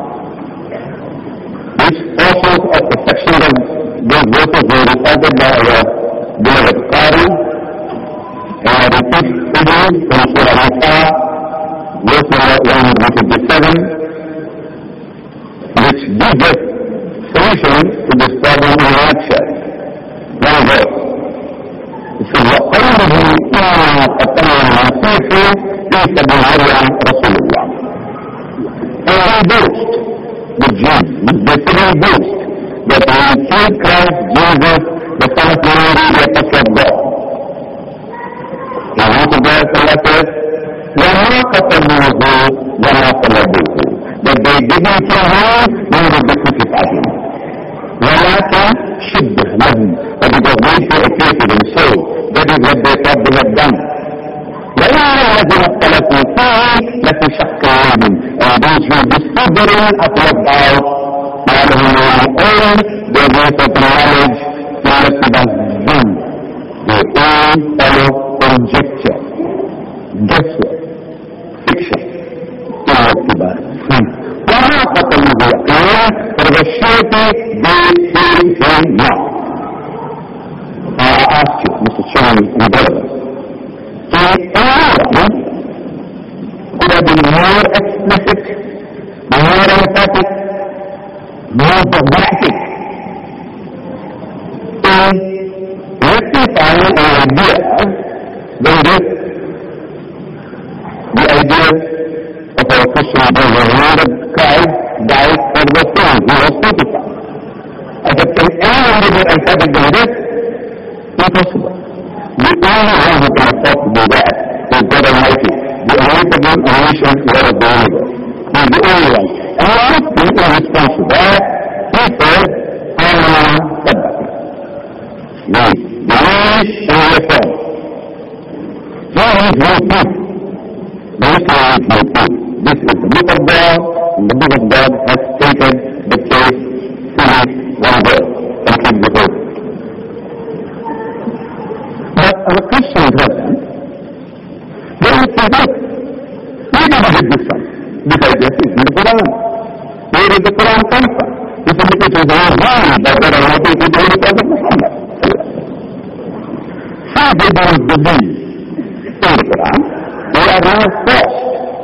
Speaker 1: which portions of the section of those verses were recited by our beloved Qari, and I repeat today from Surah Nisa, verse number one hundred fifty-seven, which gives us solution to this problem in a nutshell. One verse. It says, وَقَوْلُهُ إِنَّا قَتَلْنَا الْمَسِيحَ عِيسَى بْنَ مَرْيَمَ رَسُولُ اللَّهِ. And they boast, the Jews, they say they boast, that when we killed Christ Jesus, the Son of Mary, the Apostle of God. And also there Allah says, وَمَا قَتَلُوهُ وَمَا صَلَبُوهُ. That they didn't kill him, nor did they crucify him. وَلَكِنْ شِبِّهَ لَهُمْ. But it was made to appear to them, so that is what they thought they had done. وَإِنَّ الَّذِينَ اخْتَلَفُوا فِيهِ لَفِي شَكٍّ مِّنْهُ. And those who disputed therein are left out, مَا لَهُمْ مِنْ عِلْمٍ. Their ways of knowledge not to them. They all follow conjecture, guesswork, fiction, intellectual. وَمَا قَتَلُوهُ يَقِينًا. For the surety they killed him not. Now I ask you, Mister Chairman and brothers, can anyone could have been more explicit, more emphatic, more dogmatic in rectifying an idea than this? The idea of our Christian brother, Lord Christ died for the sins he was crucified. I said, can anyone be more emphatic than this? Impossible. The only one who can afford to do that is God Almighty, the omnipotent, omniscient Lord of the universe. He is the only one. And last thing in response to that, he says, Amana Sabbati. Means, believe in yourself. There is no proof. There is no proof. This is the book of God, and the book of God has stated the case, finished, one verse, complete the whole. But our Christian brethren, they will say this. Where did we get this from? This idea is in the Quran. Where did the Quran come from? This is because it was wrong by God Almighty to the Holy Prophet Muhammad. So they don't believe in the Quran. They are now forced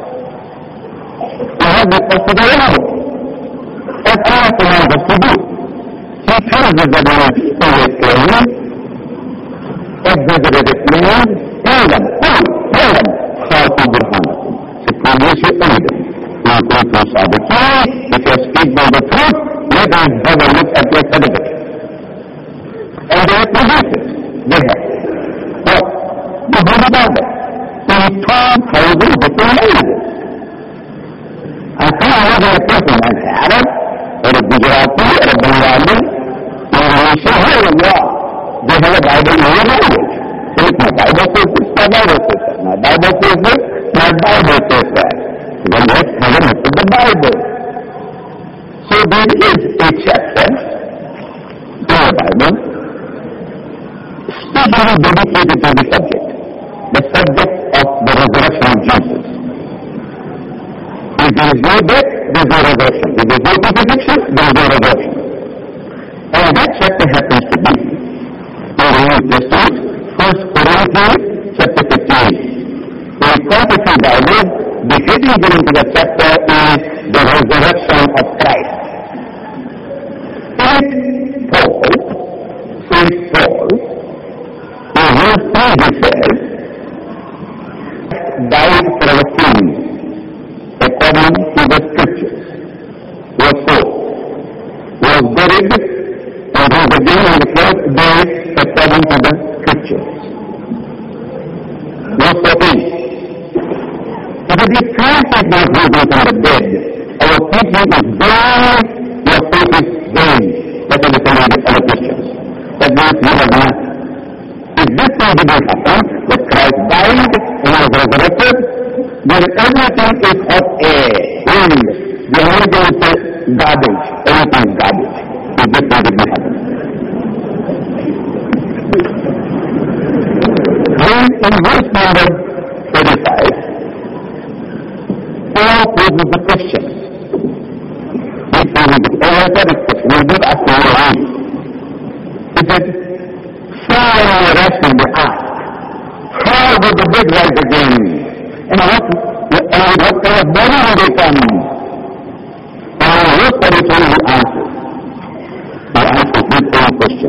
Speaker 1: to have the first of the world. As Allah commands us to do. He tells us that when people are claiming, exaggerated claims, tell them, tell, tell them, خَاطِبُ بُرْهَانَكُمْ. So produce your evidence. Now go to Sabbatai, if you speak by the truth, let us have a look at your certificate. And they have produced it. They have. But the Holy Bible, in two thousand different languages. And some of them are person like Arab, or a Gujarati, or a Bengali, or a Russian, or a law. They have a Bible in your language. So if my Bible says this, my Bible says that. My Bible says this, my Bible says that. So then let's have a look at Bible. So there is a chapter in the Bible specially dedicated to the subject, the subject of the resurrection of Jesus. If there is no death, there is no resurrection. If there is no crucifixion, there is no resurrection. And that chapter happens to be in the New Testament, First Corinthians chapter fifteen. In the Prophecy Bible, the heading given to the chapter is the resurrection of Christ. Saint Paul, Saint Paul, in verse three he says, died for our sins according to the scriptures. Was so, was buried, and rose again on the fourth day according to the scriptures. Verse fourteen. If it is Christ has not risen from the dead, our preaching is vain, your faith is vain. That's what the command of other Christians. That means we have not. If this thing didn't happen, that Christ died and was resurrected, then everything is hot air, wind. The only thing is garbage. Everything is garbage. If this thing didn't happen. Then in verse number thirty-five, Paul poses the question. He poses the rhetoric question. He did ask him why. He said, "Someone will rationally ask, how will the dead rise again? And what, and what kind of body will they come?" And verse thirty-two he answers. He answers his own question.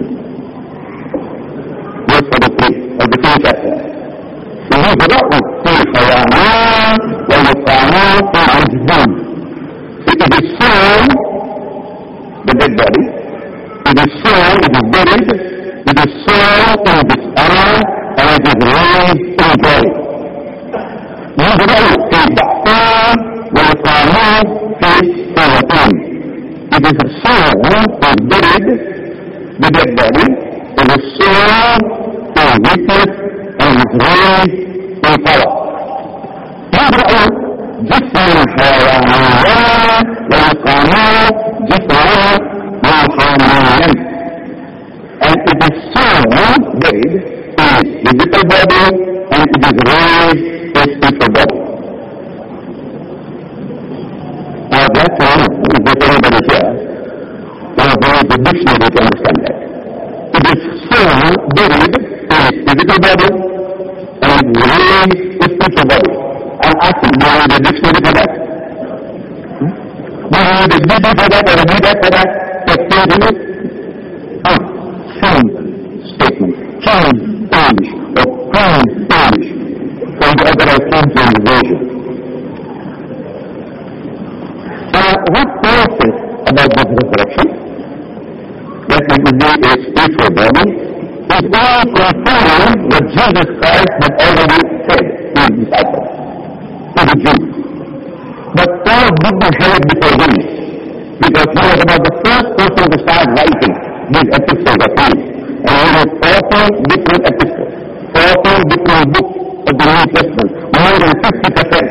Speaker 1: Verse forty-three of the same chapter. فَيُهْرَأُ فِي الْحَيَوَانَاتِ وَيُقَامَاتِ عَجْزًا. It is sown, the dead body, it is sown, it is buried, it is sown in dishonor, and it is raised in glory. يُهْرَأُ فِي الْبَحْثَانِ وَيُقَامَاتِ فِي الصَّلَةَانِ. It is sown, it is buried, the dead body, it is sown in weakness, and is raised in power. يبرأ جسم الحيوانات والقامات جسما روحانيا. And it is sown, buried, in physical body, and it is raised in spiritual body. Now that's one, if there's anybody here, there is a dictionary to understand that. It is sown, buried, in physical body, and raised in spiritual body. I'm asking, do you need a dictionary for that? Hmm? Do you need a D B for that or a D B for that? Explain to me? Huh. Sound statement. Sound English. Or sound English. From the other King version. Now, what Paul says about this resurrection? That it will be a spiritual body is all confirming what Jesus Christ had already said to his disciples, to the Jews. But Paul didn't have it before him, because he was about the first person to start writing these epistles of his. And he wrote fourteen different epistles, fourteen different books of the New Testament, more than fifty percent.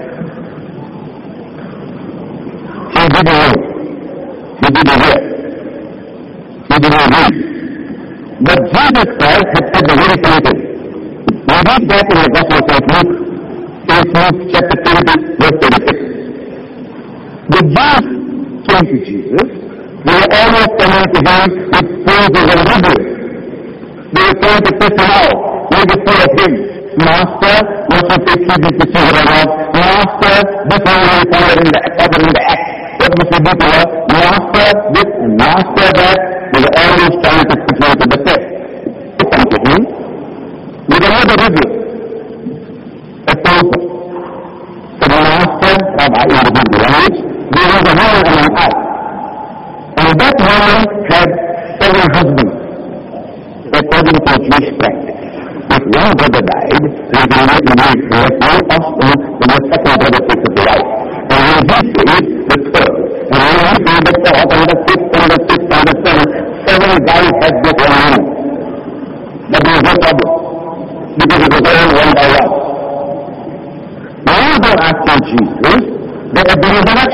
Speaker 1: He didn't know. He didn't hear. He didn't read. But Jesus Christ had said the very same thing. We read that in the Gospel of Saint Luke, Saint Luke chapter twenty, verse thirty-six. The Jews came to Jesus. They were always coming to him with praises and riddles. They were trying to test him out. They were full of him. Master, what was the achievement to see or not? Master, this one will be followed in the other in the act. What must we do to her? Master, this and master that. They were always trying to put him to the test. They come to him with another riddle. A thousand. So the master, Rabbi in the Hebrew language, there was a woman among us. And that woman had seven husbands, according to Jewish practice. If one brother died, they would not marry one offspring, then the second brother takes the wife. And when he saved the third, and when he saved the fourth, and the fifth, and the sixth, and the seventh, seven guys had this one woman. But there was no problem, because it was all one by one. Now they are asking Jesus that at the resurrection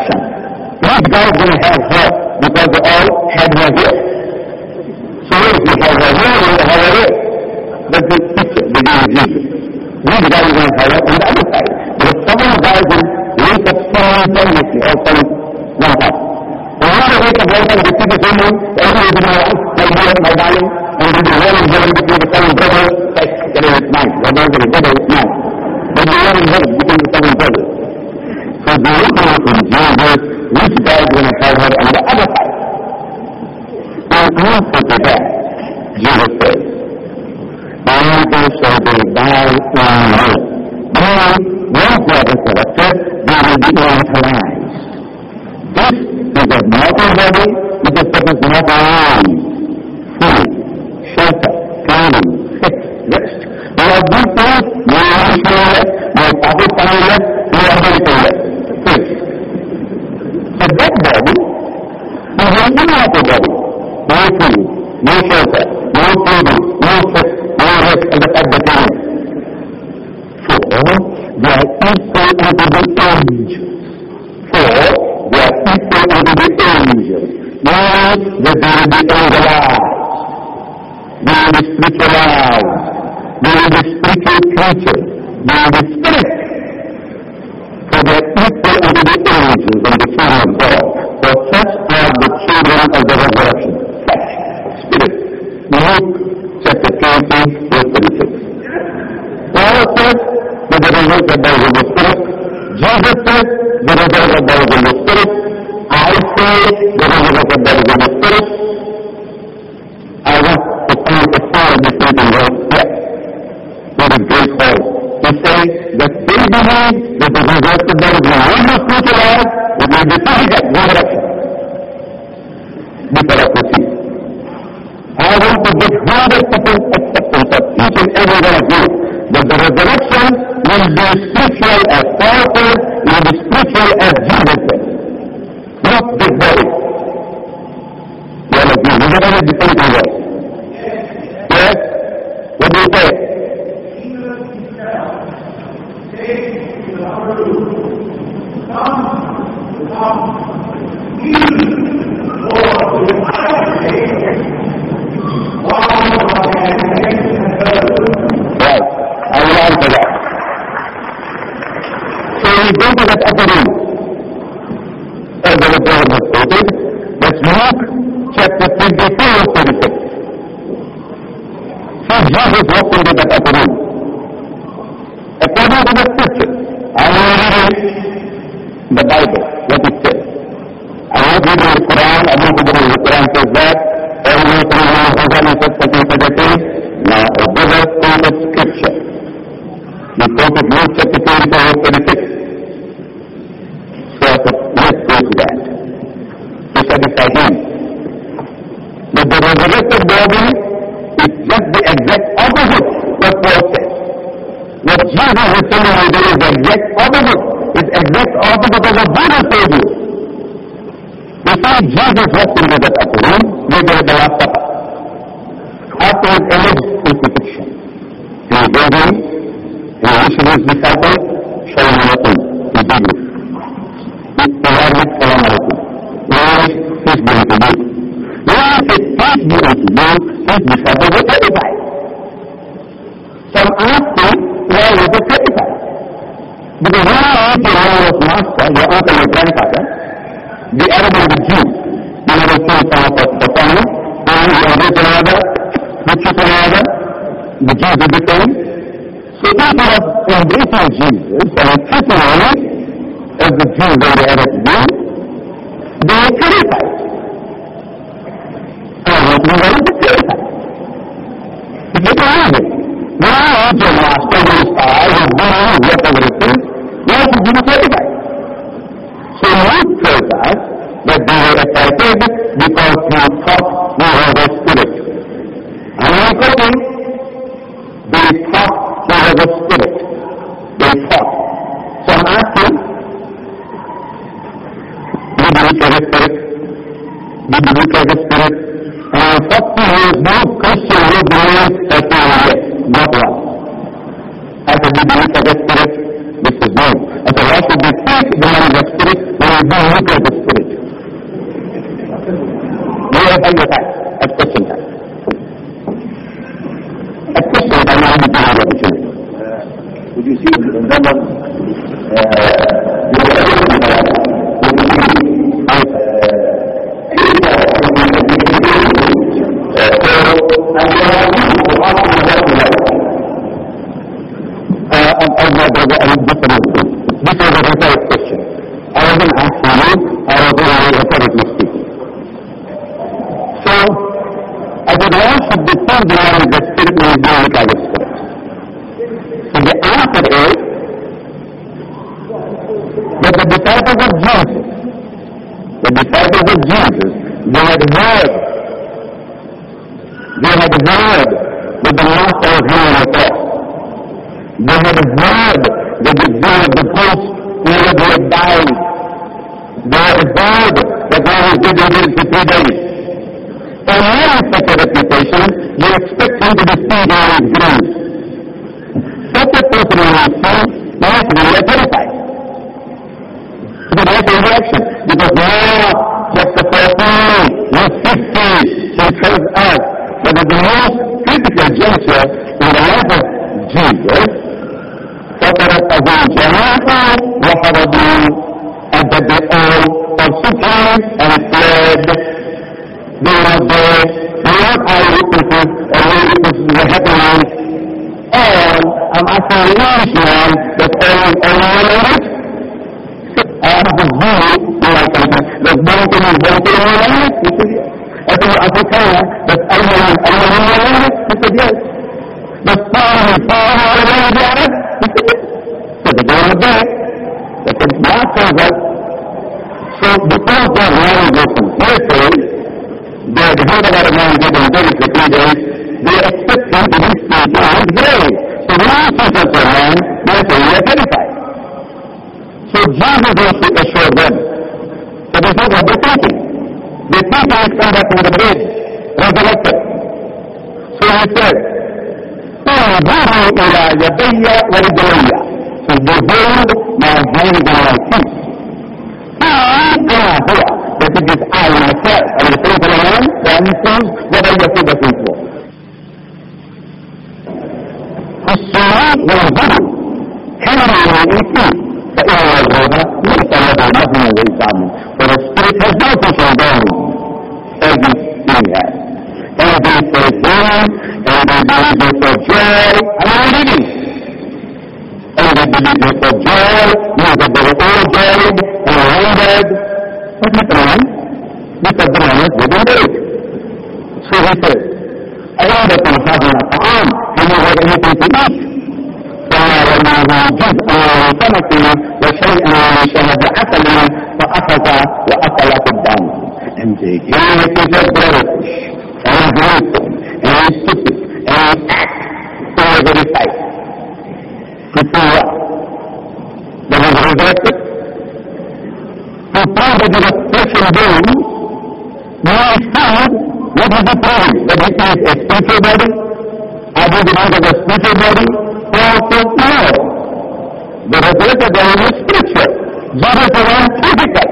Speaker 1: resurrection. Which guy is going to have her? Because they all had her here. So if you have her here, you have her here. That's the picture, the day of Jesus. Which guy is going to have her on the other side? There are several guys in wake up simultaneously or some one time. And when they wake up one time, they see the same one, everybody is my wife, my dear, my darling, and they do well in heaven between the seven brothers. Like, that is nice. Whatever it is, that is nice. But they are in heaven between the seven brothers. So they look at Jesus, which guy is going to have her on the other side? And answer to that, Jesus says, neither shall they die in you. Meaning, once they are resurrected, they will be immortalized. This is a mortal body, which is what is not alive. Food, shelter, clothing, sex, rest. They are these things, no emotional rest, no satisfying rest, no ability rest. Six. So that body is an immortal body. No food, no shelter, no clothing, no sex, no rest at the, at the time. Four, they are equal unto the angels. Four, they are equal unto the angels. Now, that they will be angelized. They will be spiritualized. They will be spiritual creatures. They will be spirits. For they are equal unto the angels and the children of God. For such are the children of the resurrection. Such. Spirit. Luke chapter twenty, verse thirty-six. Paul says that the resurrected body is in the Spirit. Jesus says the resurrected body is in the Spirit. I say the resurrected body is in the Spirit. I want to find a sign of this thing in verse yes. What is great Paul. He says that they believe that the resurrected body will not be spiritualized, it will be physical resurrection. Before I proceed, I want to get one hundred percent acceptance of each and every one of you that the resurrection will be spiritual as Paul says, will be spiritual as Jesus said. Not this body. Well, if you look at it, depends on what. Yes? What do you say? Right. I will answer that. So we go to that upper room. As the Lord has stated, that's Luke chapter twenty-four, verse thirty-six. So Jesus walked into that upper room. According to the scripture, I am reading the Bible, what it says. I won't read the Quran, I won't read the Quran says that. Everyone from the Quran says something for that thing. Now, a brother quoted scripture. He quoted Luke chapter twenty-four, verse thirty-six. So I said, let's go to that. To satisfy him. But the resurrected body is just the exact opposite of what Paul said. What Jesus is telling you there is the exact opposite. It's exact opposite of what Jesus told you. You see, Jesus walked into that upper room later at the Last Supper. After his alleged crucifixion, he gave him, he issued his disciples, Shalom Aleichem, in Hebrew. He provided Shalom Aleichem. Lord, peace be unto you. When he said peace be unto you, his disciples were terrified. Some asked him, why was they terrified? Because when you ask your Lord was master, your uncle, your grandfather, the Arab and the Jew, you never see some of the family, and you embrace another, which is another, the Jews are the same. So instead of embracing Jesus and treating him as the Jews and the Arabs do, they were terrified. And what we were terrified. If you can read it, when you ask your master, his eyes, his being, whatever it is, why should you be terrified? So Luke tells us that they were excited because he thought he was a spirit. And when he came, they thought he was a spirit. They thought. So I'm asking, did he look at a spirit? Did he look at a spirit? And in forty years, no Christian who believes that he was yes, not one. I said, did he look at a spirit? This is no. I said, why should we think the man is a spirit when he is no look at the spirit. Where are you at? At question time. At question time, I have the opportunity.
Speaker 2: Would you see in Zaman,
Speaker 1: this was a rhetoric question. I wasn't asking you, I was only rhetorically speaking. So, as a man should be told that the spirit is doing it as a spirit. So the answer is that the disciples of Jesus, the disciples of Jesus, they had heard, they had heard that the Master was here on the cross. They had heard that the blood of the post where they had died. They had heard that God was dead for three days. For having such a reputation, you expect him to be seen on his grave. Such a person will be seen naturally terrified. It's a natural reaction, because now, chapter fourteen, verse fifteen, he tells us that at the most critical juncture in the life of Jesus, فتركه جماعة وحربوا and that they all forsook him and fled. They were there, they were eyewitnesses, or witnesses were happening. And I'm asking the Englishman that all all knowledge, and the Jew, like the Banking and Banking knowledge, he said yes. And the African, that Allah knowledge, he said yes. The Power and Power knowledge, he said yes. So they were there. That is not covered. So because they are knowing this in places, they had heard about a man getting dead for three days, they expect him to be speaking on his grave. So when I see such a man, they say they are terrified. So Jesus wants to assure them. So this is what they're thinking. They think he has come back from the dead, resurrected. So he said, انظروا الى يدي ورجلي. So behold my hands and my feet. I am here. That it is I myself. And the things that I am, the answers, what are you looking for? الصلاة والظهر كما يؤتي فإن الروح ليس له نظم وإسام. For the spirit has no control down every thing has. And they say joy, and they believe for joy, and I'm reading. And they believe for joy, means that they were all joyed and wondered. What happened? Mister Brown didn't do it. So he said, أيضا هذا الطعام كما هو anything to eat. فلما جزءا من سمك وشيئا من شهد عسل فأخذ وأكل في الدم. And they gave it to the brothers. And grateful, and stupid, and act for the fight. To see what? That was resurrected. To find that there was flesh and bone, now it's found, what is the problem? That it is a spiritual body? Are they the mind of a spiritual body? Also, no. The resurrected body is spiritual. Jesus is one physical.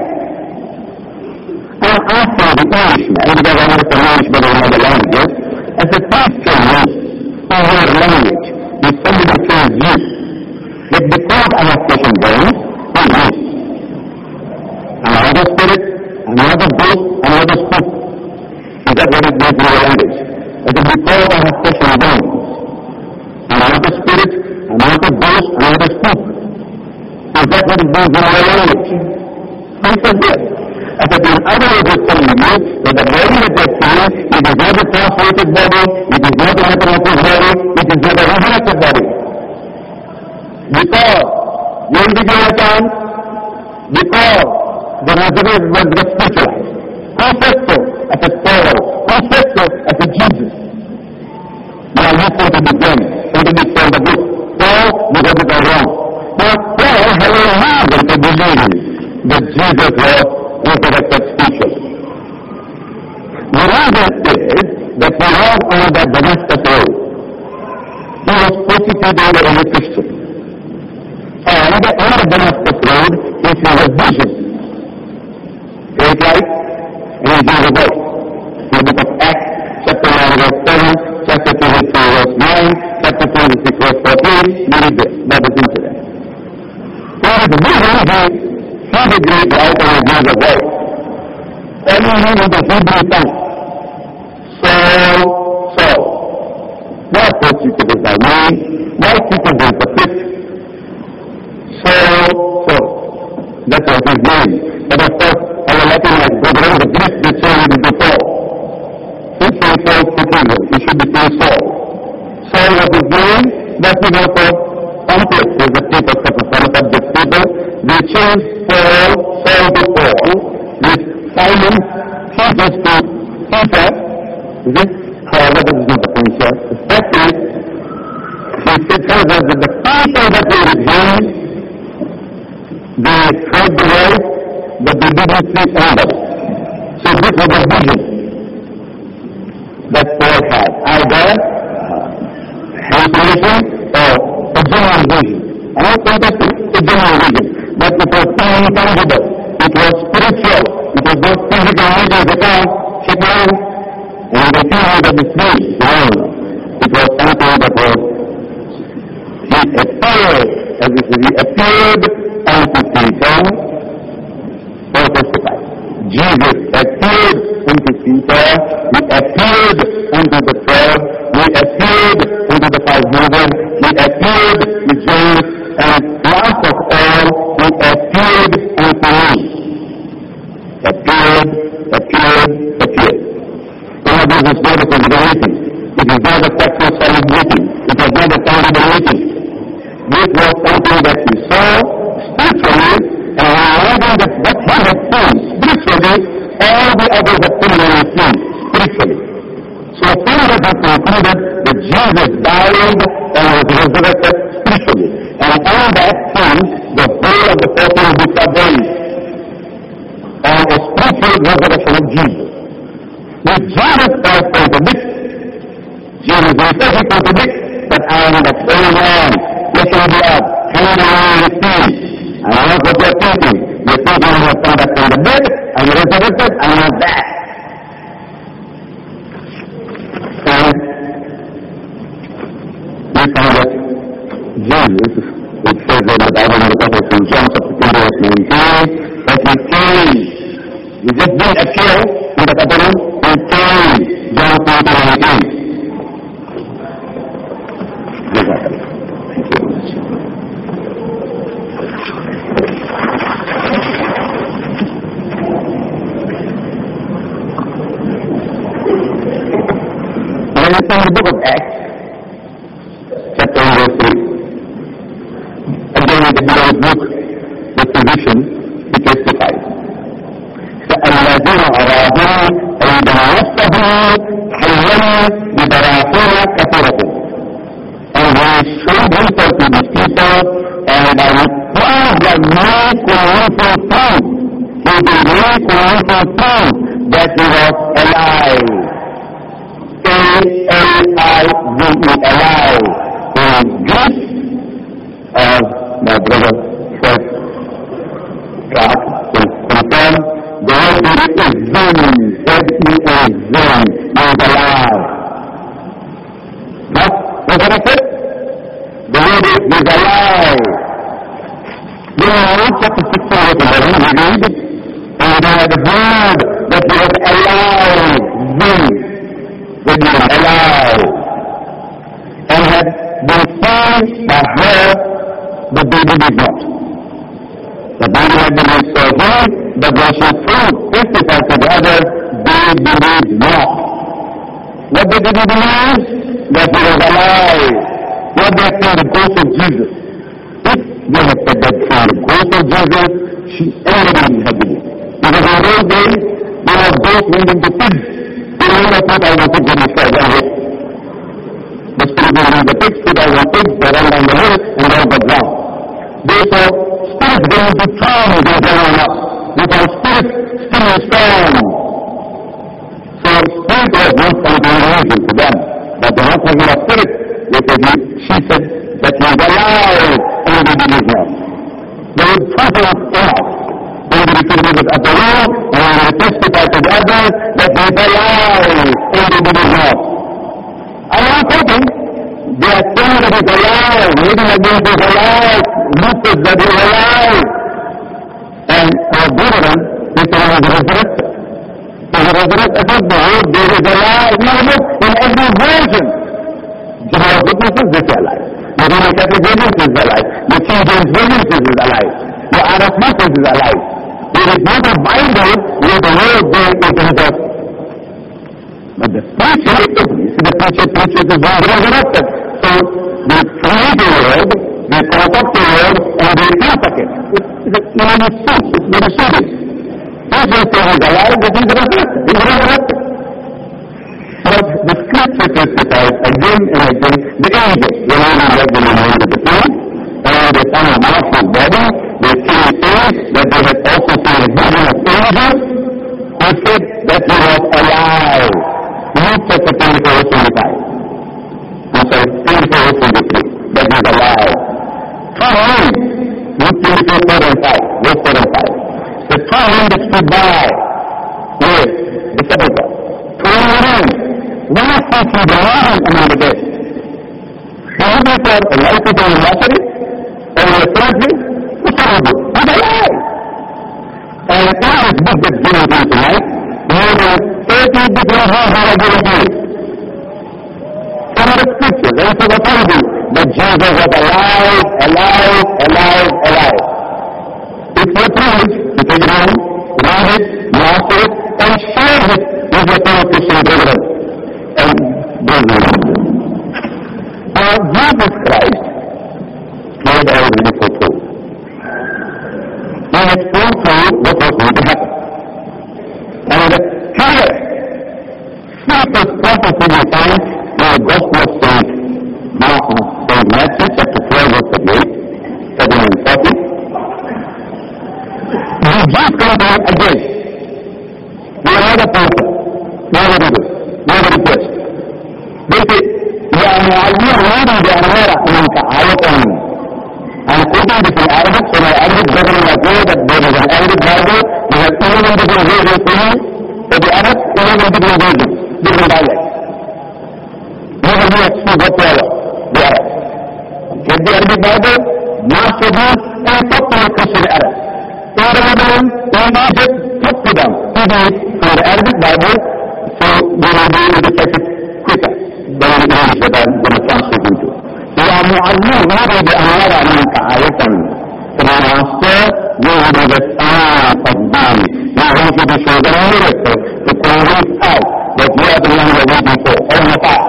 Speaker 1: I'm asking the Englishman, because I understand Englishman in other languages, as a pastor knows in your language, if somebody tells you that because I have flesh and bones, I'm this. Another spirit, another ghost, another spook. Is that what it means in your language? It is because I have flesh and bones. Another spirit, another ghost, another spook. Is that what it means in your language? I said yes. As if in other words, it's telling you that the body that they're seeing, it is not a translated body, it is not a mathematical body, it is not a resurrected body. Because, when did you understand? Because the resurrected was the spiritualized. Confessor as a Paul, confessor as a Jesus. Now you say to the pen, and to be from the book. Paul, you got it all wrong. Now Paul had a reason to believe that Jesus was resurrected spiritually. The reason is that he was on the Damascus road. He was persecuted as a Christian. And on the Damascus road, he saw a vision. great light, and he gave a voice. In the book of Acts, chapter nine, verse seven, chapter twenty-three, verse nine, chapter twenty-six, verse fourteen, read this. That is incident. For the reason he sees a great light and he gives a voice, telling him in the Hebrew tongue, Saul, Saul, why persecutest thou me? Why seekest thou the pit? Saul, Saul. That was his name. But of course, our Latinized brethren, the Greek, they changed it to Saul. Since Saul Saul Peter, he should be called Saul. Saul was his name, but he was a complex with the people, such as some subject people. They changed Saul, Saul to Paul. This Simon, he just to Peter. Is it? However, this is not the point here. The fact is, he said tells us that the people that were with him, they heard the voice, but they didn't see anybody. So this was a vision that Paul had. Either hallucination or a genuine vision. And not fantastic, a genuine vision. But it was intangible. It was spiritual. It was not physical items at all. Check it out. And the feeling that is free. No. It was something that was, he appeared, as we say, he appeared unto Peter or testified. Jesus appeared unto Peter, he appeared unto the twelve, he appeared unto the five hundred, he appeared to James, and last of all, he appeared unto me. Appeared, appeared, appeared. Now this is not a physical meeting. It is not a factual solid meeting. It was not a tangible meeting. This was something that he saw spiritually, and realizing that what he had seen spiritually, all the others had similarly seen spiritually. So from that he concluded that Jesus died and was resurrected spiritually. And on that thing, the whole of the fourteen books are based on a spiritual resurrection of Jesus. With Jesus Christ contradicts, Jesus himself he contradicts that I am the same man, flesh and blood, hanging around the sea. I am not what you are thinking. You are thinking I have come back from the dead, I am resurrected, I am not that. And we find that Jesus, it says in the Bible in the Gospel of John chapter two verse nineteen, that he came. He just didn't appear in the Capernaum, he came. John chapter nineteen. Thank you very much. When it's in the book of Acts, chapter verse three, again the beloved book, the physician, he testifies. الذين أرادوا عند نفسه حيّنوا ببراثين كثيرة. And he showed himself to the people, and by the power of the make wonderful proof, he will make wonderful proof that he was alive. A L I V E, alive. In Greek, as my brother said, God will confirm, the word is Zen, Z E A, Zen, is alive. But, what I said? The word is alive. You know, chapter sixteen, verse eleven, we read, and I had heard that he was alive, Zen, that he was alive, and had been seen by her, but they did not. The body had been made so high, but when she proved, testified to the others, they believed not. What did they believe? That he was alive. What they said, the ghost of Jesus. If they had said that from the ghost of Jesus, she already had believed. Because in those days, there were ghosts made into pigs. They never thought I want to go inside one way. The spirit went in the pigs, put out one pig, they ran down the hill, and they all got drowned. Therefore, spirits going to charm those around us. Because spirit still is strong. So spirit was not something unusual to them. But they're not talking about spirit. They said he, she said that he is alive, and they believe him. They would prove it enough. They would be to visit upper room, and when they testify to the others that they is alive, and they did not. I'm not talking. They are saying that he's alive, maybe that means he's alive, Moses that he's alive. And our brethren, they say he was resurrected. He was resurrected. I said, no, there is alive. No, look, in every version. Jehovah's Witnesses, they say alive. The Roman Catholic Version is alive. The King James Version is alive. The Arab Message is alive. There is not a Bible where the word there is resurrected. But the preacher, the preacher preaches is resurrected. So they create the word, they concoct the word, and they attack it. It's very serious. It's very serious. Not just say he's alive, but he's resurrected. He's resurrected. But the scripture testifies again and again, the angels, the one who led them in the tomb, and they found a Marshall's body, they see a face, that they had also seen a vision of angels, who said that he was alive. Luke chapter twenty-four, verse twenty-five. I'm sorry, twenty-four, verse twenty-three. That he is alive. Come on. Luke twenty-four, four and five. Verse four and five. The time that stood by. Where? The sepulchre. Turn around. Why can't you be alive among the dead? So you may say, a life is in luxury? Or in a surgery? What's wrong with you? He's alive. And now it's book that's given to you tonight. More than thirty different homes are given. Some of the scriptures, and so what I do, that Jesus was alive, alive, alive, alive. It's your privilege to take it home, read it, master it, and share it with your fellow Christian brethren. And brethren. Now, Jesus Christ had already foretold. He had foretold what was going to happen. And here, first prophecy we find in the Gospel of Saint Matthew, chapter twelve, verse thirty-eight, thirty-nine and forty. The Jews come to him again. They are not a person, not a leader, not a request. They say, يا معلم هذا بأنوار منك آية. I'm quoting this in Arabic, so my Arabic doesn't appear that there is an Arabic Bible. We have eleven different versions for you. For the Arab, eleven different versions, different dialects. Never knew what to speak whatsoever, the Arab. Get the Arabic Bible, master this, and talk to the Christian Arabs. Talk to them, in Egypt, talk to them. Even from the Arabic Bible, so they will be able to catch it quicker than the English that I'm going to translate into. يا معلم هذا بأنوار منك آية. So my master, you will be the sign of me. Now I want you to show the miracle to convince us that you are the one we are waiting for. All the time.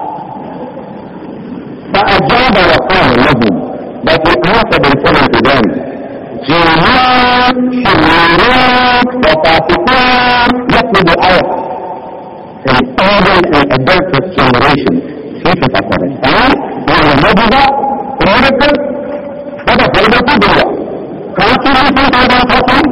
Speaker 1: فأجاب وقال لهم, but he answered and said unto them, جنات شريرات وفاسقات يطلب آية. An evil and adulterous generation seeketh after a sign, and a mujiza, a miracle, هذا فائدة كبرى. Can't you listen to that happen?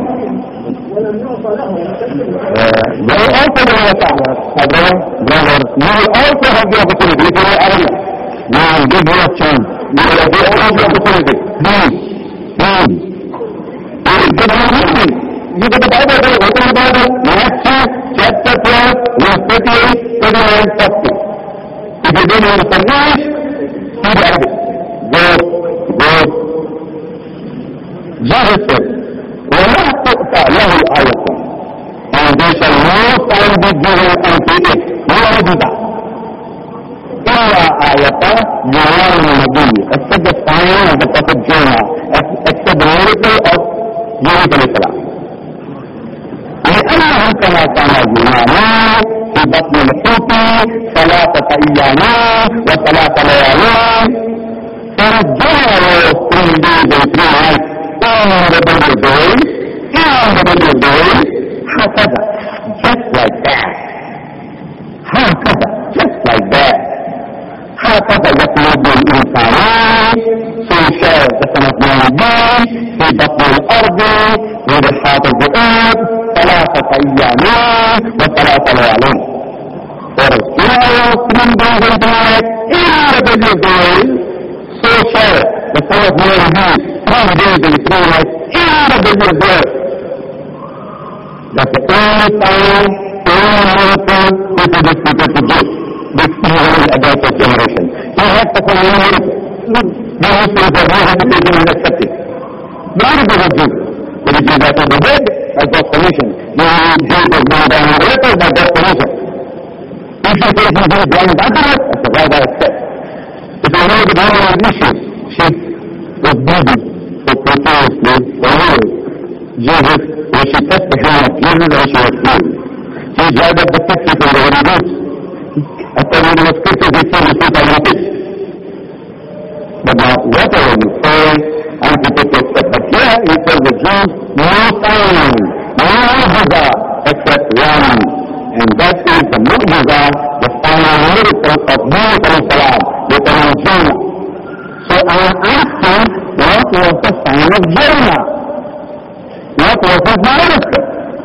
Speaker 1: They also will have brother, brother, you will also have the opportunity if you are area. Now I'll give you a chance. You will have the opportunity. Please, please. Please, give me a meeting. You get the Bible, open the Bible, Matthew chapter twelve, verse thirty-eight, thirty-nine, forty. If you don't understand English, see the Arabic. Go, go. Jesus said, وَلَا تُؤْتَى لَهُ آيَةٌ, and there shall no sign be given unto it. No mujiza. إِلَّا آيَةً جَوَالِ النَّبِيِّ, except the sign of the Prophet Jonah, except the miracle of Jonah alayhi salam. لأنهم كما كان اليونان في بطن الحوت ثلاثة أيام وثلاث ليال فرجعوا three days and three nights in the middle days, in the middle days, هكذا, just like that, هكذا, just like that, هكذا يطلب الإنسان, so shall the Son of Man be في بطن الأرض with the heart of the earth, ثلاثة أيام وثلاث ليال. For as tomorrow, three days and nights, in the middle days, so shall the Son of Man be three days and three nights in the middle of the earth. That's the only time, only miracle which is restricted to Jews. This evil adulterous generation. He had to follow a miracle. No Muslims are not hesitating and accepting. Not because of Jesus. But it is after the dead, by God's permission. You Jews have gone down the miracle by God's permission. If you say he is blind afterwards, that's the right I accept. If you know the underlying issues, she was bleeding so continuously for years. Jesus, when she touched the hand of Jesus, and she was healed. She dried up the picture from the Holy Ghost. According to the scriptures, he said, "It's not a fish." But now, whatever you say, I'm to take a step. But here, he tells the Jews, no sign, no mu'jiza, except one. And that is the mu'jiza, the final miracle of Muhammad alayhi salam, the sign of Jonah. So I am asking, what was the sign of Jonah? What was his miracle?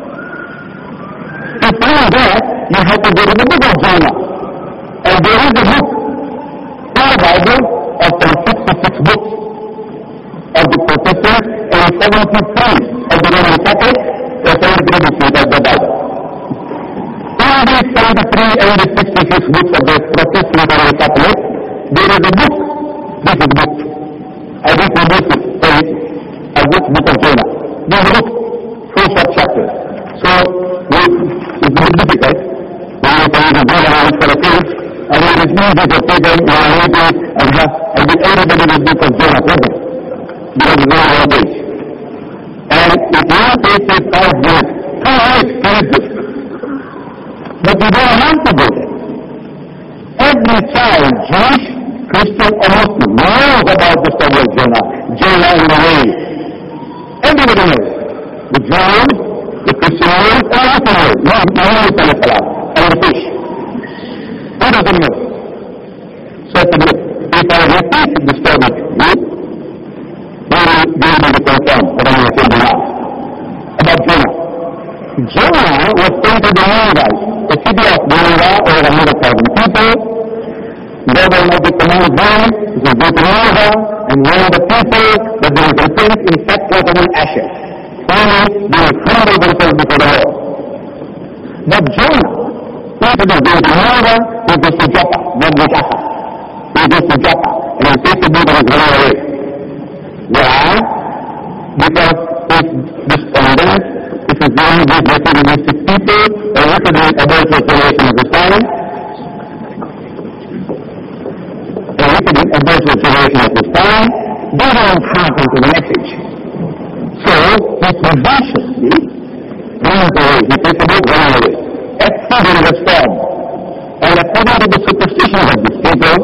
Speaker 1: To find that, you have to go to the book of Jonah. And there is a book in the Bible of some sixty-six books of the Protestants and seventy-three of the Roman Catholics, or seventy-three books of the Bible. In these seventy-three and the sixty-six books of the Protestant and the Catholics, there is a book. This is book. I introduced it as a book, book of Jonah. This is a book, four short chapters. So, it's very difficult. When you can read around for a page, and when it's easy to take them, you are reading, and have, and get everybody the book of Jonah present. Because it's only one page. And it will take you five minutes, two minutes to read this. But you don't have to do that. Every child, Jewish, Christian, or Muslim, knows about the story of Jonah. Jonah in the way. Everybody knows. The Jews, the Christian knows, all of them knows. Not Muhammad alayhi salam, and the fish. All of them know. So I said, look, if I repeat the story to you, then you will be confirmed what I'm going to say now. About Jonah. Jonah was sent to the Ninevites, the city of Nineveh, over a hundred thousand people. God Almighty commanded them to go to Nineveh and warn the people that they would repent in sackcloth and in ashes. Finally, they would humble themselves before the Lord. But Jonah, instead of going to Nineveh, he goes to Joppa, not to Jaffa. He goes to Joppa, and he takes the boat and is running away. Why? Because if despondent, if his mind is materialistic people, or wicked and adulterous generation of the time, a wicked and adulterous generation of this time, they don't happen to the message. So, he audaciously runs away. He takes a boat, runs away. Exceeding the storm. And according to the superstitions of these people,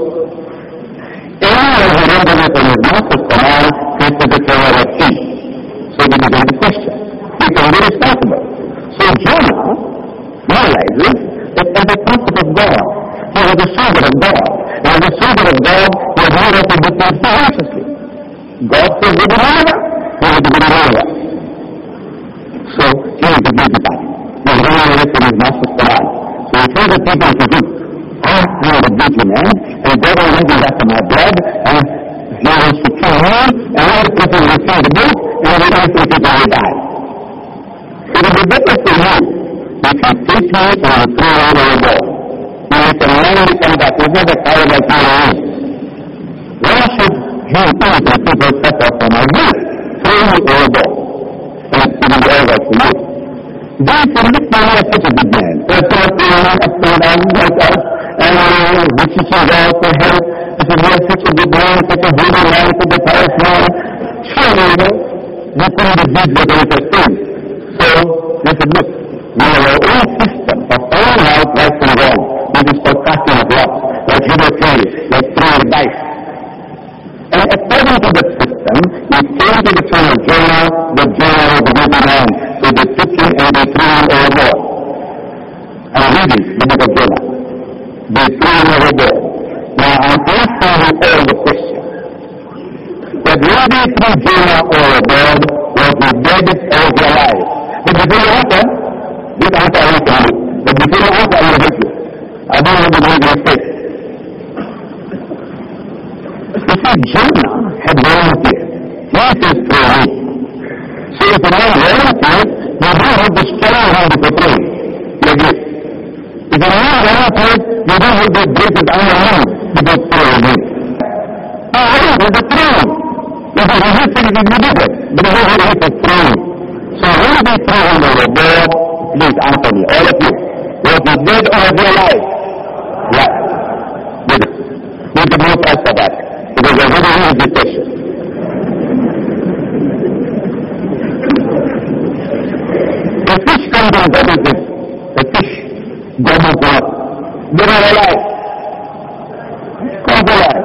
Speaker 1: anyone who runs away from his master's command has to declare a thief. So they begin to question. He can be responsible. So Jonah realizes that as a prophet of God, he was a servant of God. And as a servant of God, he had made up a difference righteously. God says, go to Nineveh. He had to go to Nineveh. So he was a guilty party. He was running away from his master's command. So he told the people to do, I am a guilty man, and God Almighty is after my blood, and he wants to kill me, and all the people will see the book, and all the innocent people will die. It will be better for you if you take me and you throw me overboard. Now if a man becomes that is not a child like you are. Why should he think that people suffer from my guilt? Throw me overboard. And it will be over for you. They can look at me as such a big man. They're so up and down like us, and reaches out for help. They say, we are such a big man, such a holy man, such a pious man. Surely, you know, we couldn't be big with all such things. So, they said, look, we have our own system of finding out right from wrong. This is called casting of lots, like human theory, like throwing dice. And according to that system, we came to the son of Jonah, that Jonah was a guilty man. So they took him and they threw him overboard. I'm reading the book of Jonah. They threw him overboard. Now I'm asking you all the question. That when they threw Jonah overboard, was he dead or was he alive? But before you answer, this answer I want to you. But before you answer, I will help you. I don't want to make a mistake. You see, Jonah had volunteered. He says through me. So if a man volunteers, you don't have the strong all these graces on your own to go through again. Oh, I know, there's a throne. There's a resistance in the middle, but there's a throne. So when they throw in the Lord, please answer me, all of you. Was he dead or was he alive? Yeah. Good. We can not answer that. Because there's a very easy question. The fish comes and gobbles it. The fish gobbles up. They are alive. Comes alive.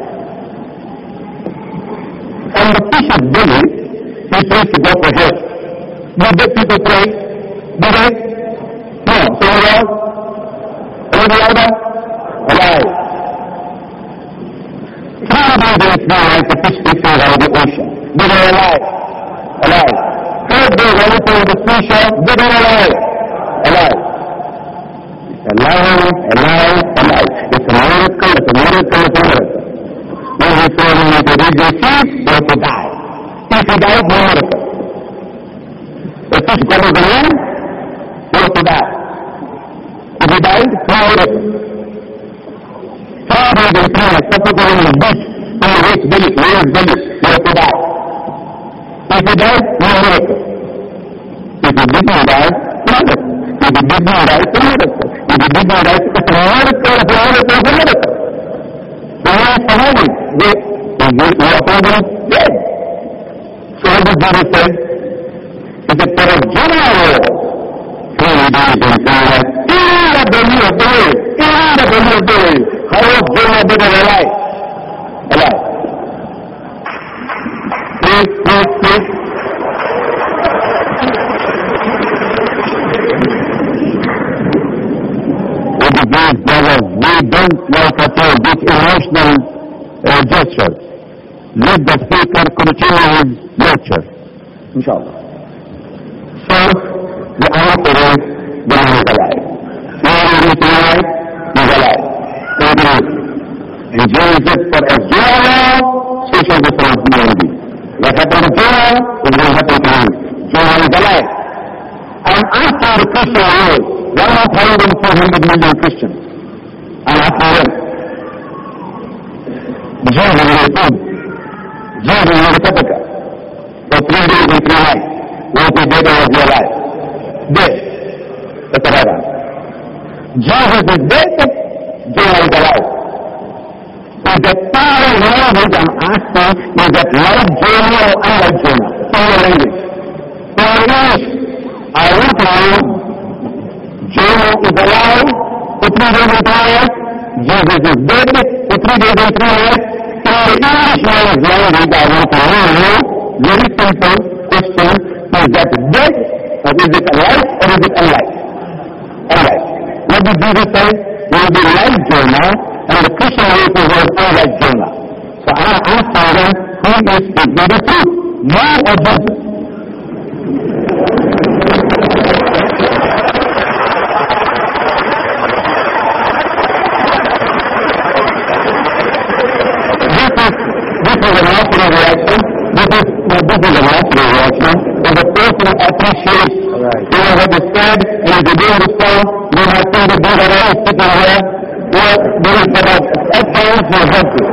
Speaker 1: And the fish's belly, he prays to God for help. Did the people pray? Did they? No. So what else? What louder? Alive. Three days now, like the fish takes out of the ocean. They are alive. Alive. Third day, when it was the seashore, they are alive. Alive. Alive, alive, alive. It's a miracle, it's a miracle, it's a miracle. When he told him to read the sea, he had to die. If he died, no miracle. The fish gobbled the land, he had to die. If he died, no miracle. Three days and three nights, suffocating in the beach, in the waste belly, whale's belly, he had to die. If he died, no miracle. If he did not die, miracle. If he did not die, it's a miracle. If he did not die, it's a miracle, it's a miracle, it's a miracle. So he is surviving. They, they, they are found dead. So what does Jesus say? He said, for a general three days and three nights, in the belly of the whale, in the belly of the whale, how was Jonah dead or alive? Alive. Please, please, please. What is this, brothers? We don't like at all this emotional uh, gesture. Let the speaker continue his lecture. Inshallah. So, the answer is, the man is alive. When he is alive, he is alive. So it is. And Jesus for a Jonah, so shall the Son of Man be. What happened to Jonah is going to happen to him. Jonah is alive. I'm asking the Christian world, one thousand four hundred million Christians. I'm asking them. Jesus is a food. Jesus is a sepulchre. For three days and three nights. Was he dead or was he alive? Dead. That's the right answer. Jesus is dead, Jonah is alive. So the power language I'm asking is that like Jonah or unlike Jonah? Power language. Power language. I want to know Jonah is alive for three days and three nights. Jesus is dead for three days and three nights. In the English language, I want to know very simple question: is that dead or is it alive or is it alive? Alive. What did Jesus say? We will be like Jonah, and the Christian people will be like Jonah. So I ask them, who is speaking the truth? Me or Jesus? This is a natural reaction. This is, well, this is a natural reaction. If a person appreciates right. you know, what is said, and if you do understand, you have seen the brother else sitting here, well, there is about at times will help you.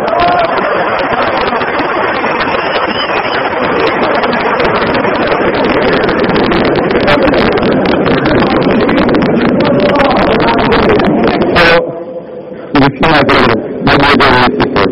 Speaker 1: So, if you have a, my brother and sisters,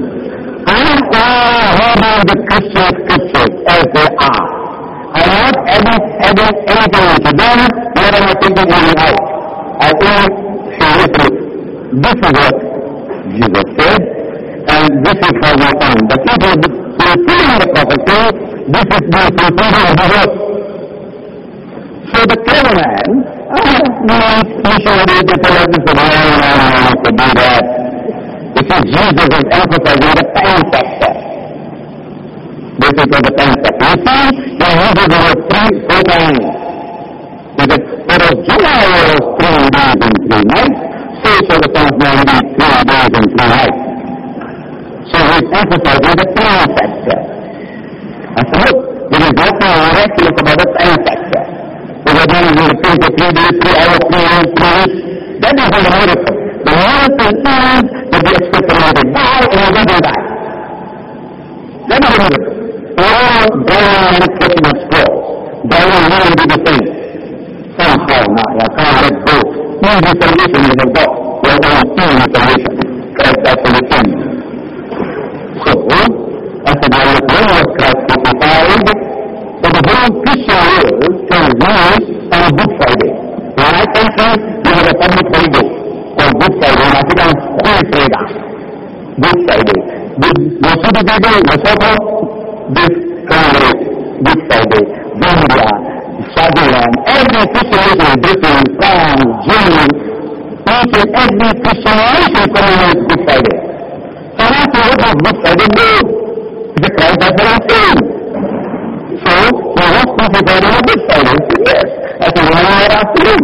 Speaker 1: the Christian scriptures as they are. I'm not adding, adding anything to them, nor am I taking anything out. I only say, listen, this is what Jesus said, and this is how we find. The people fulfilling the prophecy, this is the fulfilling of the word. So the clever man, oh, no, missionary, they tell us this is why I to do that. Because Jesus is emphasizing the time factor. This is for the time factor. You see, he uses the word three, four times. Because for a July was three days and three nights, so shall the Son of Man be three days and three nights. So he's emphasizing the time factor. I said, look, there is nothing miraculous about the time factor. So whether you will think of three days, three hours, three days, three weeks, that is not a miracle. The miracle is let go. Easy salvation you have got. You have got easy salvation. Christ died for the sin. So, as a matter of when was Christ crucified, so the whole Christian world can use on a Good Friday. In my country, we have a public holiday on Good Friday. In Africa, Holy Friday. Good Friday. Most of the people in Lesotho, this commemorate Good Friday. Zambia, Swaziland, every Christian nation in Britain, France, Germany, each and every Christian nation commemorates Good Friday. So that's what does Good Friday do? The Christ has been saved. So, we was crucified on a Good Friday. Yes, at a one hour afternoon.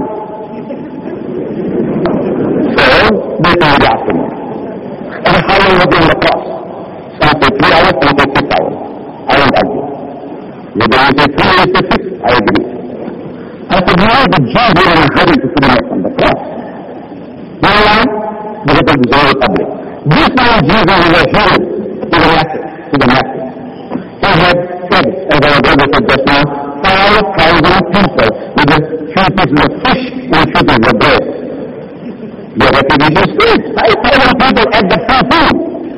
Speaker 1: So, this is the afternoon. And how long was on the cross? Some say three hours, some say six hours. I don't argue. You're going to say three hours to six, I agree. I said, why the Jews were in a hurry to put him up on the cross? Why? Because it was all public. This man Jesus was a hero to the masses, to the masses. He had fed, as our brother said just now, five thousand people with a few pieces of fish and a few pieces of bread. Your reputation stays. five thousand people at the free food.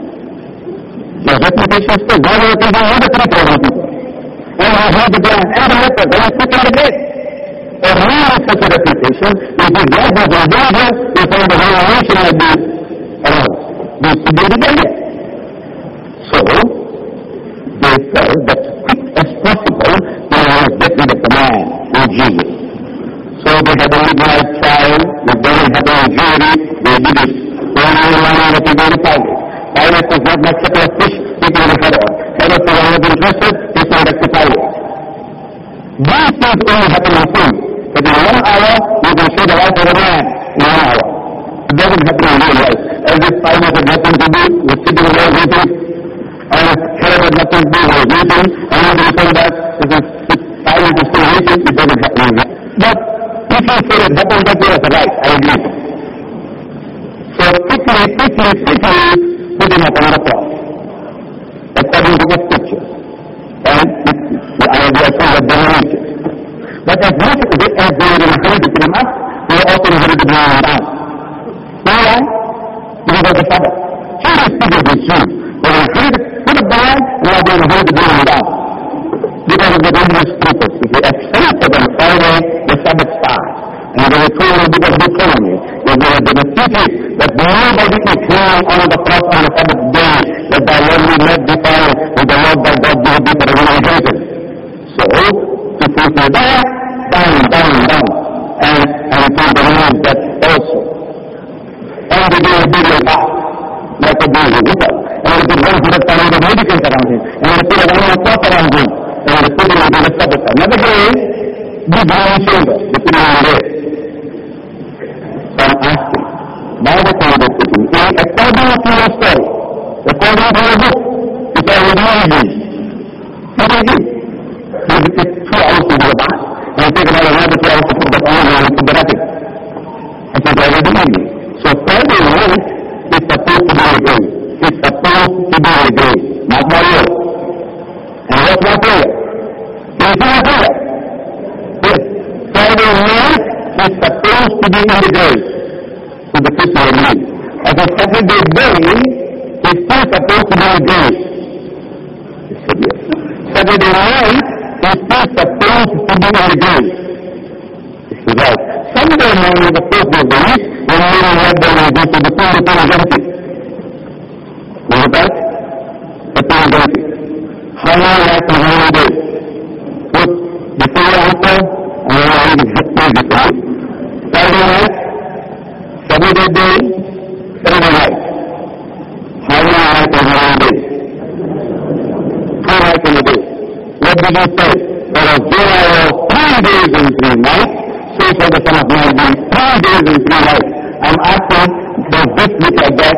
Speaker 1: Your reputation stays. Why were people under three thousand people? And I heard the blind and the leper, they were sick in the bed. For me, such a reputation, if his life was in danger, we found the whole nation would be aroused. They should be rebellious. So, they felt that quick as possible, they must get rid of the man, not Jesus. So they had a midnight trial, with very happy jury, they did it. One hour, one hour, they go to Pilate. Pilate was not much of a fish, he came to Herod. Herod was not interested, he sent it to Pilate. These things only happen in sin. But in one hour, you can show the life of a man in one hour. It doesn't happen in real life. As if Pilate had nothing to do, was sitting there waiting, and Herod had nothing to do, he was waiting, and when they say that, if Pilate is still waiting, it doesn't happen in real life. But if you say it happens that way, that's right, I agree. So quickly, quickly, quickly, put him up on the cross, according to the scripture. And the idea is that they are nature. But as much as they, as they were in a hurry to put him up, they were also in a hurry to bring him down. Why? Because of the Sabbath. Jewish people were Jews. They were in a hurry to put him down, and now they were in a hurry to bring him down. Because of the religious purpose. If they accepted on Friday, the Sabbath starts. And they were told in the book of Deuteronomy that they had been defeated, that nobody is hanging on the cross on the Sabbath day, that thy Lord will not defile, and the Lord thy God will be for a inheritance. So, to fulfill that, down, down, down, and, and to remove that also. And they do a big back, like a big ritual. And they put one hundred thousand of medicines around him, and they put a one hundred cloth around him, and they put him into the Sabbath. Another day, big round shoulder, they put him in there. So I'm asking, by the time they put him in, according to your story, according to your book, which I will not read, what is it? So you take two hours to do a bath, and take another one to two hours to put that on and put that in. I said, I will do it. So Friday night is supposed to be a day. It's supposed to be a day, not my word. And what's my prayer? It's my prayer. Yes. Friday night is supposed to be in the day to the Christian need. As a Saturday day is still supposed to be a day. He said yes. Saturday night is still supposed to be in the day. He said right. Sunday morning, the first day of the week, when we have the day to the full eternity. Remember that? Eternity. How long like the whole day? Put before you answer, and then I will have to before. Friday night, Saturday day, Saturday night. How long like the whole day? Two nights in a day. What did he say? There was there are three days and three nights. So shall the Son of Man be three days and three nights. I'm asking, does this look like that?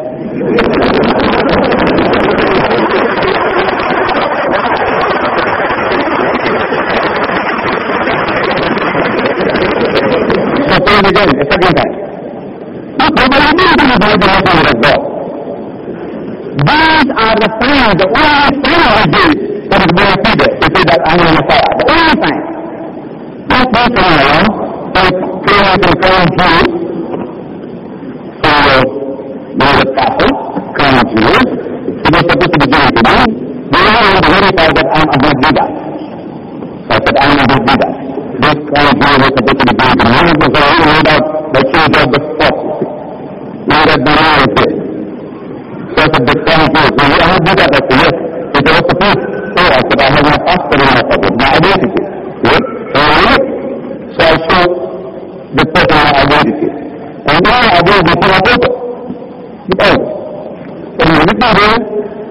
Speaker 1: So say it again, a second time. Look, what are you doing about the Messiah of God? These are the signs, the only sign I did that is going to see this, to say that I am the Messiah. The only sign. Don't wait for me along. Don't pray generation crown Jews, so they were Catholic, crown Jews, so they're supposed to be giving to me. They all want to verify that I'm a good leader. So I said, I'm a good leader. This crown Jews are supposed to be giving to me. Because I only made out the change of the spot. Now that the law is there. So I said, the crown Jews, so you have good at that, yes. So they were supposed, so I said, I have my passport in my pocket, my identity. Yes? So I look. So I showed the person my identity. And now I go before I go. Because, when you look at it,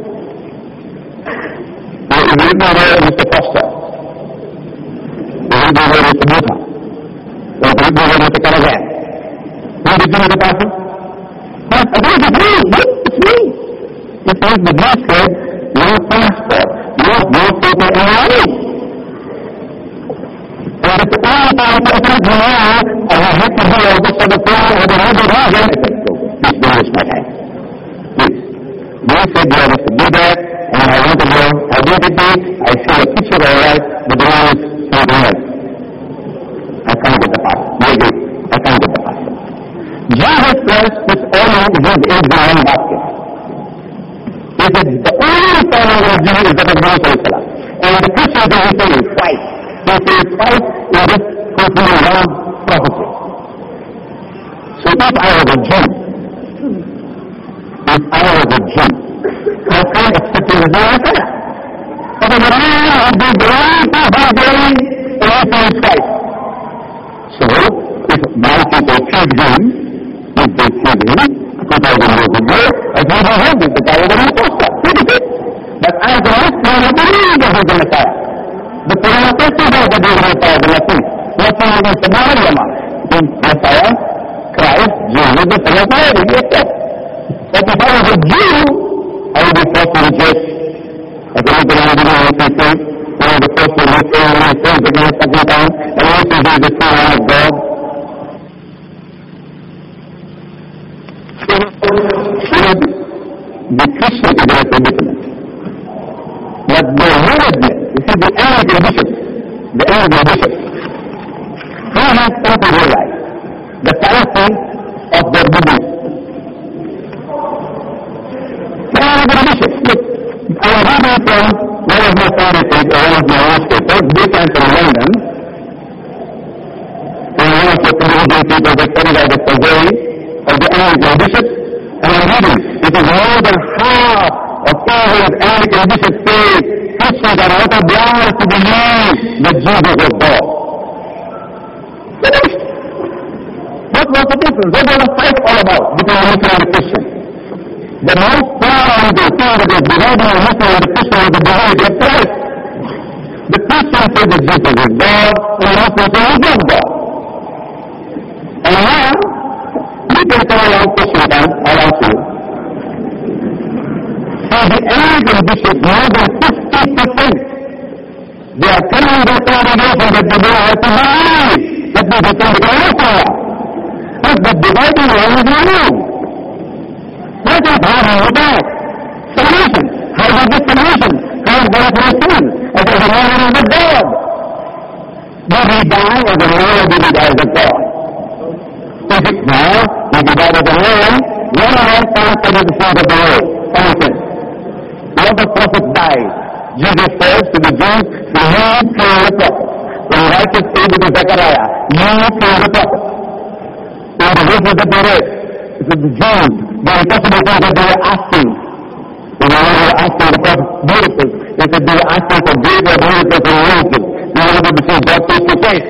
Speaker 1: you look at it, Mister Foster. You look at it, Mister Botha. You look at it, Mister Caravan. Who did you know the person? I said, it's me. Yes, it's me. It says the Jew said, no passport, no, no photo in our name. And it's the only time I said, no, and I had to do all this other thing, and I had to do it. I said, please don't waste my time. Please. They said, you have to do that, and I want to know identity. I see a picture all right, but the one is something else. I can't get the passport. Maybe I can't get the passport. Jesus Christ was only his eggs in one basket. He said, the only follower of Jesus is that of Moses. And the Christians are saying twice. They say twice in this fulfilling one prophecy. So if I was a Jew, if I was a Jew, how can I accept him as my Messiah? But the man has been blind to his brain and I say twice. So, if my people feed him, if they feed him, because I don't know the word, I don't know him, the guy over the poster. But as a Muslim, I believe that he's the Messiah. The Quran testifies that he's the Messiah, the Messiah. Messiah is the Maryam. The Messiah, Christ, Jesus, the Son of Mary, yes, yes. But if I was a Jew, I would be forced to reject. I think the Quran is the same. One of the first to reject, and I say the next second time, and also be the Son of God. The Christian is a predicament. But the Mohammedan, you see the Anglican bishop, the Anglican bishop, he has come to realize the fallacy of their belief. The Anglican bishop, look, I was reading from one of my favorite or one of my newspapers, this time from London, and one of the Canadian people that carried out the survey of the Anglican bishops, and I'm reading, it is more than half of all of Anglican bishops say Christians are not obliged to believe that Jesus was God. Finished. What was the difference? What was the fight all about between the Muslim and the Christian? The most powerful thing that is dividing the Muslim and the Christian is the belief of Christ. The Christian says that Jesus is God, and the Muslim says he's not God. And now, you can tell a long question again, I'll answer you. So the Anglican bishops, more than fifty percent, they are telling their congregation that they don't have to believe that they become the Messiah. But the dividing line is wrong. What is happening with that? Solution. How is the solution? How is God my son? As a man and as a God. Did he die as a man or did he die as a God? Is it now? Did he die as a man? One man stands for the sins of the world. Conscience. When the prophet died, Jesus says to the Jews, you kill the prophet. When righteous said to Zechariah, you kill the prophet. And the verses that they read, it was the Jews, the impossible things that they were asking. When they were asking the prophet miracles, they said they were asking for greater miracles and miracles. They wanted to see God face to face.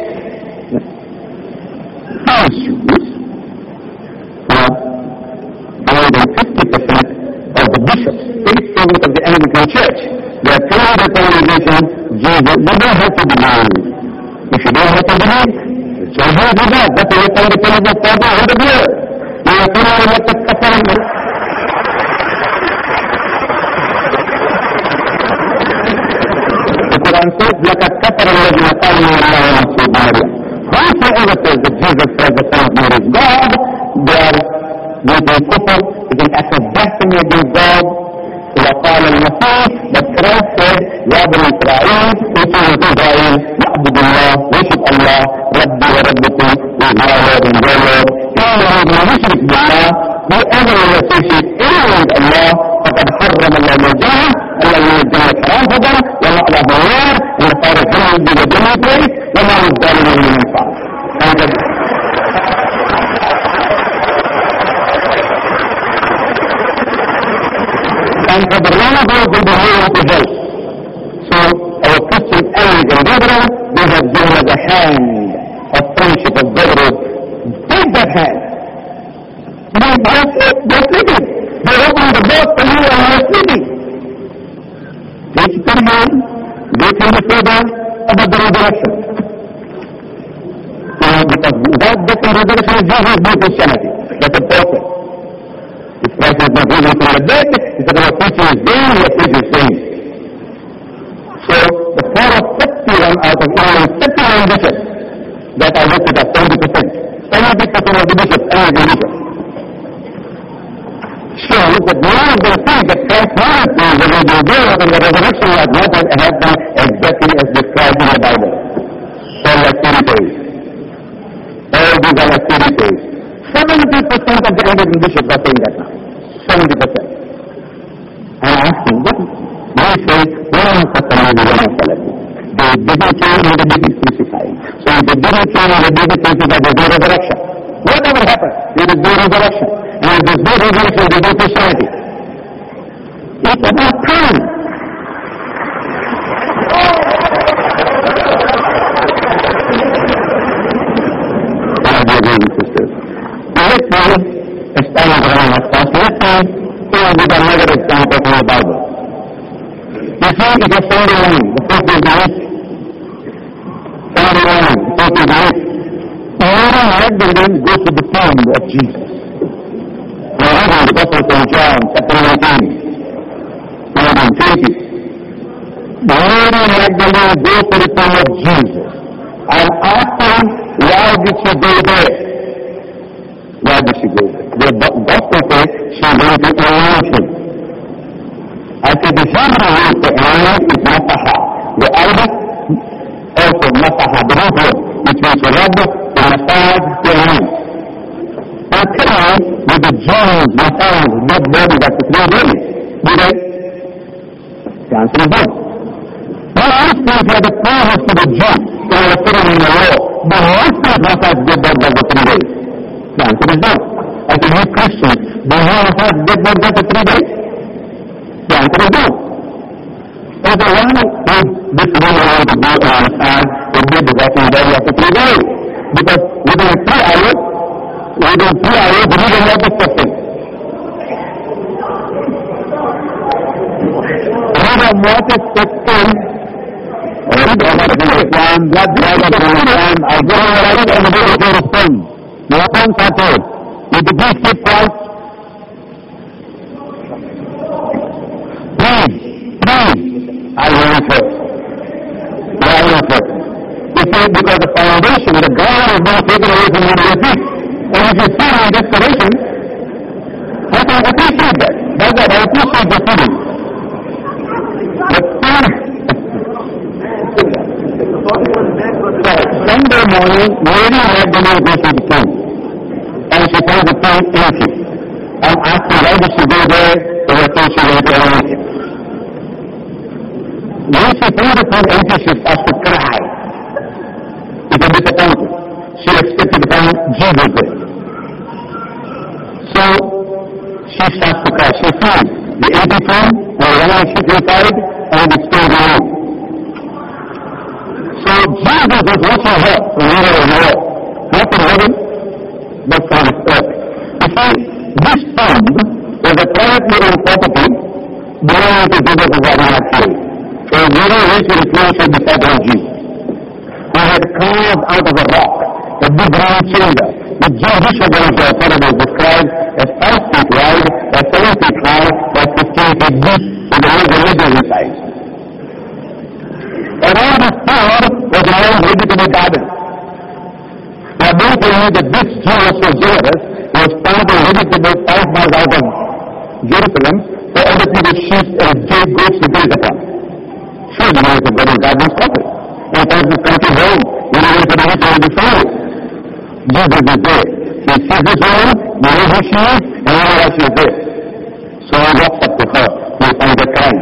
Speaker 1: How is Jews? Well, more than fifty percent of the bishops, eight servants of the Anglican Church, they are telling the congregation, Jesus, you don't have to believe. If you don't have to believe, it's all right with that. That's why you're trying to tell us that Father over the world. You are telling them that the Catholic. The Quran says, لَقَدْ كَفَرَ الَّذِينَ قَالُوا إِنَّ اللَّهَ مَسِيحُ مَرْيَمَ. Whosoever says that Jesus Christ, the Son of God, is God, they are making kufr, is an act of blasphemy against God. وقال المسيح, but Christ said, يا بني إسرائيل, إسرائيل, يعبد الله, worship Allah, ربي وربكم, is my Lord يشرك بالله whoever will associate anyone with Allah فقد حرم الله الجنة الله من الجنة حرام فضل ومأواه النار and the fire of hell will be the dwelling place وما للظالمين من أنصار. And for the Ramadan will be moving to hell. So our Christian enemies and brethren, they have given us a hand of friendship, of brotherhood. Take that hand. They are sleeping. They're sleeping. They're opening the door for you and you're sleeping. Take your hand. They tell you further about the resurrection. So because without death and resurrection, Jesus is no Christianity. That's important. If Christ is not risen from the dead, it's that our preaching is vain, our preaching is vain. So the power of fifty-one out of one fifty-one bishops that are listed at seventy percent. seventy percent of the bishops are the bishops. Shows that none of them think that Christ promised them that they will go and the resurrection was not happened exactly as described in the Bible. So like Pharisees. All these are like Pharisees. seventy percent of the Anglican bishops are saying that now. seventy percent. I'm asking, what? They say, one Satanani, one Salati. They didn't kill him, they didn't crucify him. So if they didn't kill him, they didn't crucify, there's no resurrection. Whatever happens, there is no resurrection. And if there's no resurrection, there's no Christianity. It's about time. Let's now establish our response. Let's now start with another example from the Bible. You see, it was Sunday morning, the first day of the week. Sunday morning, the first day of the week. Mary Magdalene goes to the tomb of Jesus. Now, I read the Gospel of John, chapter nineteen, nineteen twenty. Mary Magdalene goes to the tomb of Jesus and asked him, why did she go there? Why did she go there? The Gospel says she went to anoint him. I said the Hebrew word for anoint is Masaha. The Arabic also Masaha, the root word, which means to rub, to massage, to anoint. Now tell me, with the Jews, massage, not body, that's the three days. Do they? The answer is no. Now these things are the promise to the Jews. They were put in the law. The Muslims massage their body for three days. The answer is no. I said, you Christians, do you massage dead bodies after three days? The answer is no. So the one who this one want to go on massage will be the washing body after three days. Because within three hours, within three hours, we don't know the person. Another water system, or the other one, blood driver one, I go right and go to the spring. The weapons are told. With the Greek keep quiet. Please, please, I will answer. I will answer. You see, because the foundation, the ground is not taken away from under your feet. And if you see in desperation, I can appreciate that. That's that, I appreciate the feeling. But Sunday morning, Mary Magdalene goes to the tomb. And she finds the tomb empty. I'm asking, why did she go there? They were told she went to anoint him. When she found the tomb empty, she starts to cry. It was disappointed. She expected to find Jesus there. So, she starts to cry. She sees the empty tomb, and the woman sits inside, and the stone alone. So Jesus was watching her from where they were, not from heaven, but from the earth. You see, this tomb was a privately owned property belonging to Jesus of Arimathea. So a very rich influential disciple of Jesus. He had carved out of a rock a big round cylinder. The Jewish organization was described as five feet wide, by seven feet high, by fifteen feet deep, with a major window inside. Around this town was a long vegetable garden. Now don't tell me that this Jew was so generous, he was planting vegetables five miles out of Jerusalem for other people's sheep and gave goats to graze upon. Sure, the man is a very garden couple. And for this country home, when he went to the rich and the family. Jesus is there. He He sees this woman, you know who she is, and you know why she is there. So he walks up to her, he finds her crying.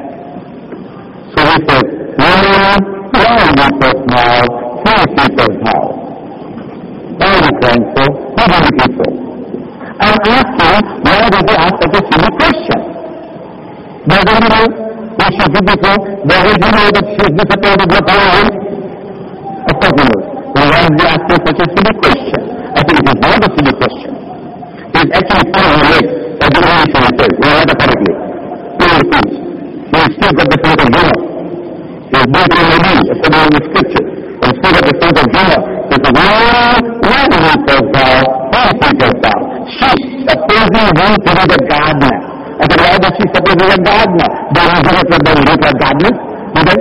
Speaker 1: So he says, woman, why are you so small? Who is you so small? Why are you crying for? Who do you think for? I'm asking, why did you ask such a silly question? Doesn't he know what she did before? Doesn't he know that she is disappointed with her life? Of course he knows. Then why is he asking such a silly question? I think it is not a silly question. It is actually part of the leg. I don't know what he says. We are not apparently. He will teach. He will still got the sense of humor. He is built in the knee, according to the scripture. He will still got the sense of humor. He says, well, why do you say that? Why do you say that? She, supposing him to be the gardener. I said, why does she suppose he's a gardener? Don't you give it to the little gardener? You know?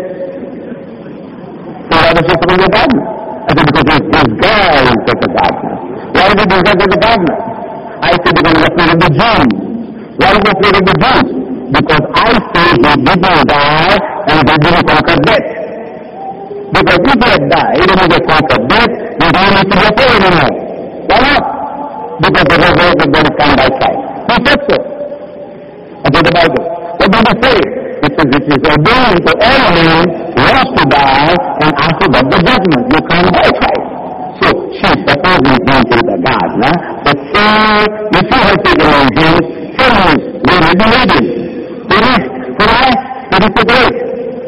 Speaker 1: So why does she suppose he's a gardener? I said, because this, this guy is such a gardener. Why is this guy such a gardener? I said, because he's afraid of the Jews. Why is he afraid of the Jews? Because I say he didn't die and he didn't conquer death. Because if he had died and he had conquered death, he don't need to be afraid anymore. Why not? Because the resurrection will come by sight. Who said so? I said the Bible. What did it say? It says it is ordained to all men once to die and after that the judgment. You come by sight. So she supposedly going to the gardener, but say, you see her taking on him, saying, we will be waiting. The rest, for us, to be great.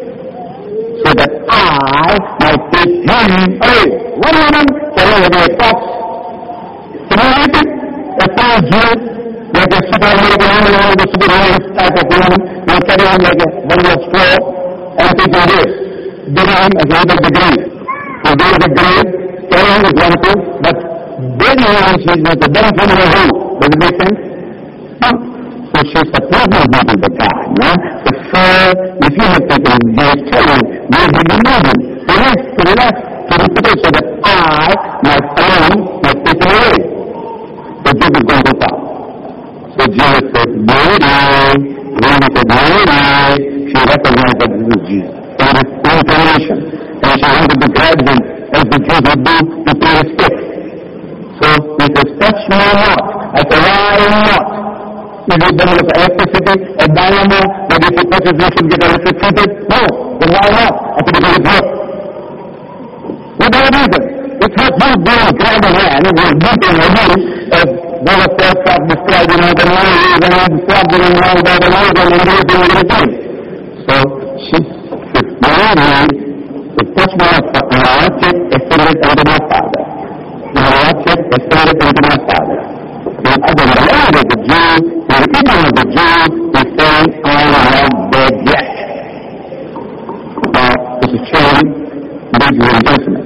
Speaker 1: So that I might take him away. One woman, tell her whether a fox. Can you imagine it? A fine Jew, like a super American woman, or the super American type of woman, will carry him like a bundle of straw and take him there. Bury him as well as the grave. So there is a grave, carry him is one thing, but bury him and she is not a dumb woman or who. Does it make sense? No. So she is supposed to be the God, no? So sir, if you have taken Jewish children, you will be moving. The rest, to the left, to the people, so that I, my son, might take him away. So Jesus is going to stop. So Jesus said, Mary, when he said, Mary, she recognized that this is Jesus. And this information. And she wanted to grab him as the Jews would do to pay respect. So he says, touch me not. I said, why not? Is it there was electricity, a dynamo, that if it touches you should get electrocuted? No. Then why not? I said, because it's hurt. What the reason? It's hurt you being grab a man who was beating a woman, as one of their craft described in the Navy, and I described it in the Navy, and I was in the Navy. So she said, Mary, to touch me not, and I watch it, extended unto my father. And I watch it, extended unto my father. And as a Lord of the Jews, and the people of the Jews, they say, I am not dead yet. Now, this is showing, ladies and gentlemen,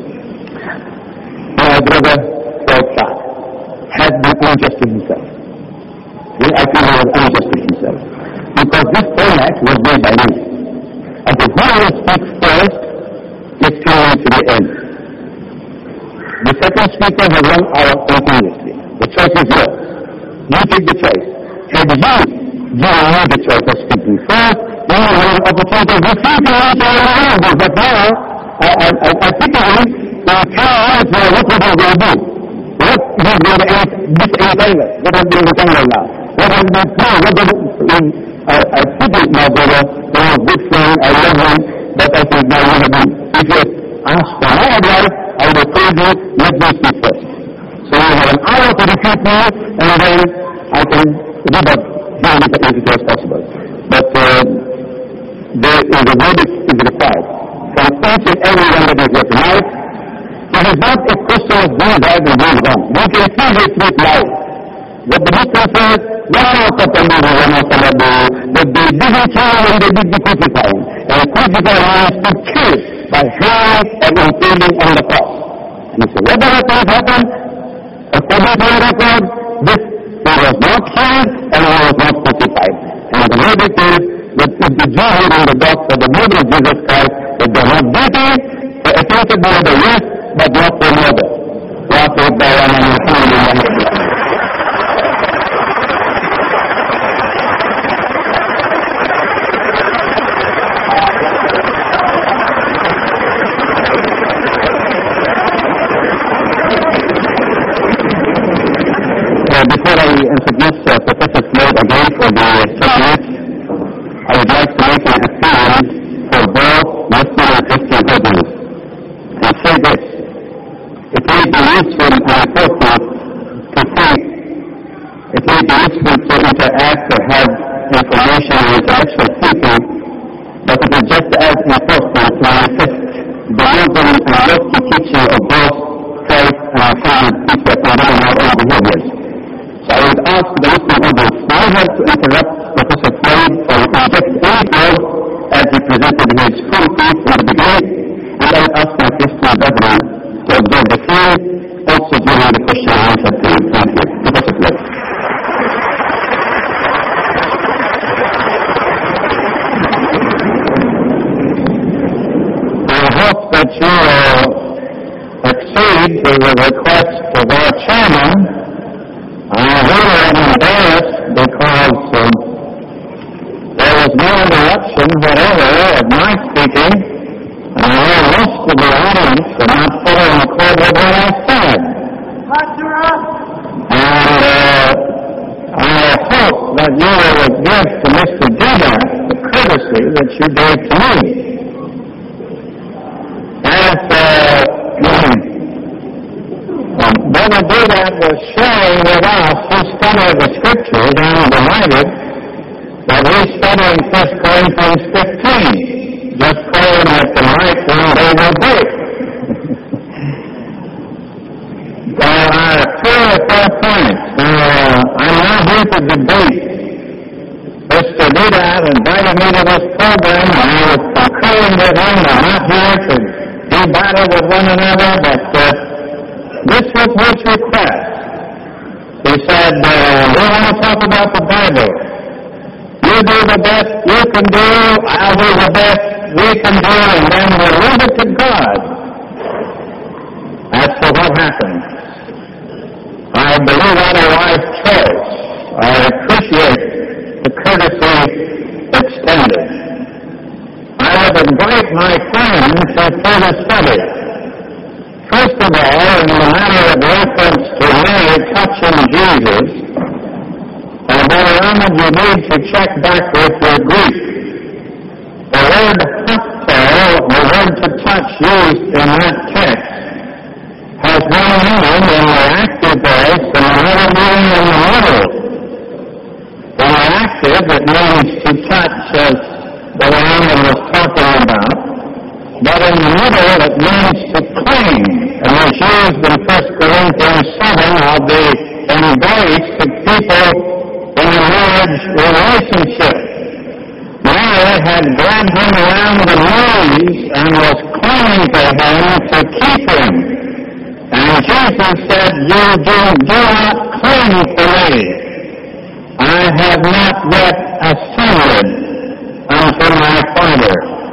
Speaker 1: my brother Saul has been unjust to himself. I feel he was unjust to himself. Because this format was made by me. I said, whoever speaks first is coming to the end. The second speaker has one hour continuously. The choice is yours. You take the choice. Had you given me the choice of speaking first, then you have an opportunity of receiving each other around us. But now, I, I, I, I think of him, in ten minutes, now look what he's going to do. What he's going to ask this entangle. What has been entangled now? What has been planned? What did it, I, I think it, my brother, he was a good friend, I love him, but I think now you have been, if you had asked for my advice, I would have told you, let me speak first. So I have an hour to refute me, and then I can do that very little as possible. But uh, there is a verdict is required from each and every one that is here tonight. It is not a question of being right and being wrong. We can see this with life. What the Muslim says, that they didn't kill when they did the crucifying. And crucifying means to kill by hanging and impaling on the cross. And he said, what the record happened? According to the record, this he was not killed and he was not crucified. And the verdict is that if the Jews were in the dock for the murder of Jesus Christ, that they are not guilty for attempted murder, yes, but not for murder. I introduce uh, Professor Floyd again for the subject, I would like to make an appeal for both Muslim and Christian audience and say this. It may be useful and important to think, it may be useful to interact or have information and interaction with people, but it is just as important to manifest the wisdom and lofty teaching of both faith and Muhammad, peace be upon him, in our own behaviors. So I would ask the Muslim audience never to interrupt Professor Floyd or inject any thought as he presented his full piece in the beginning, and I would ask my Christian brethren to observe the same also during the question and answer time. Thank you. Professor Floyd. I hope that you uh, accede to the request of our chairman. I'm very embarrassed because um, there was no interruption whatever of my speaking, and I know most of the audience are not fully in accord with what I said. And uh, I hope that you will give to Mister Dudek the courtesy that you gave to me. As uh, um, Brother Dudek was sharing with us his study of the Scriptures, and I'm delighted that he's studying First Corinthians fifteen, just praying that the mic one day will break. There are three or four points. Now, uh, I'm not here to debate. Mister Dudek invited me to this program, and I was concurring with him. I'm not here to do battle with one another, but uh, this was his request. He said, uh, we want to talk about the Bible. You do the best you can do, I'll do the best we can do, and then we'll leave it to God. As for what happened, I believe that a wise choice. I appreciate the courtesy extended. I would invite my friends to further study. First of all, in the matter of reference to Mary touching Jesus, and Brother Ahmed, you need to check back with your Greek. The word hapto, the word to touch used in that text, has one meaning in the active voice and another meaning in the middle. In the active, it means to touch, as Brother Ahmed was talking about, but in the middle, it means to cling, and it's used in First Corinthians seven of the embrace of people in a marriage relationship. Mary had grabbed him around the knees and was clinging to him to keep him. And Jesus said, you do, do not cling to me. I have not yet ascended unto my Father.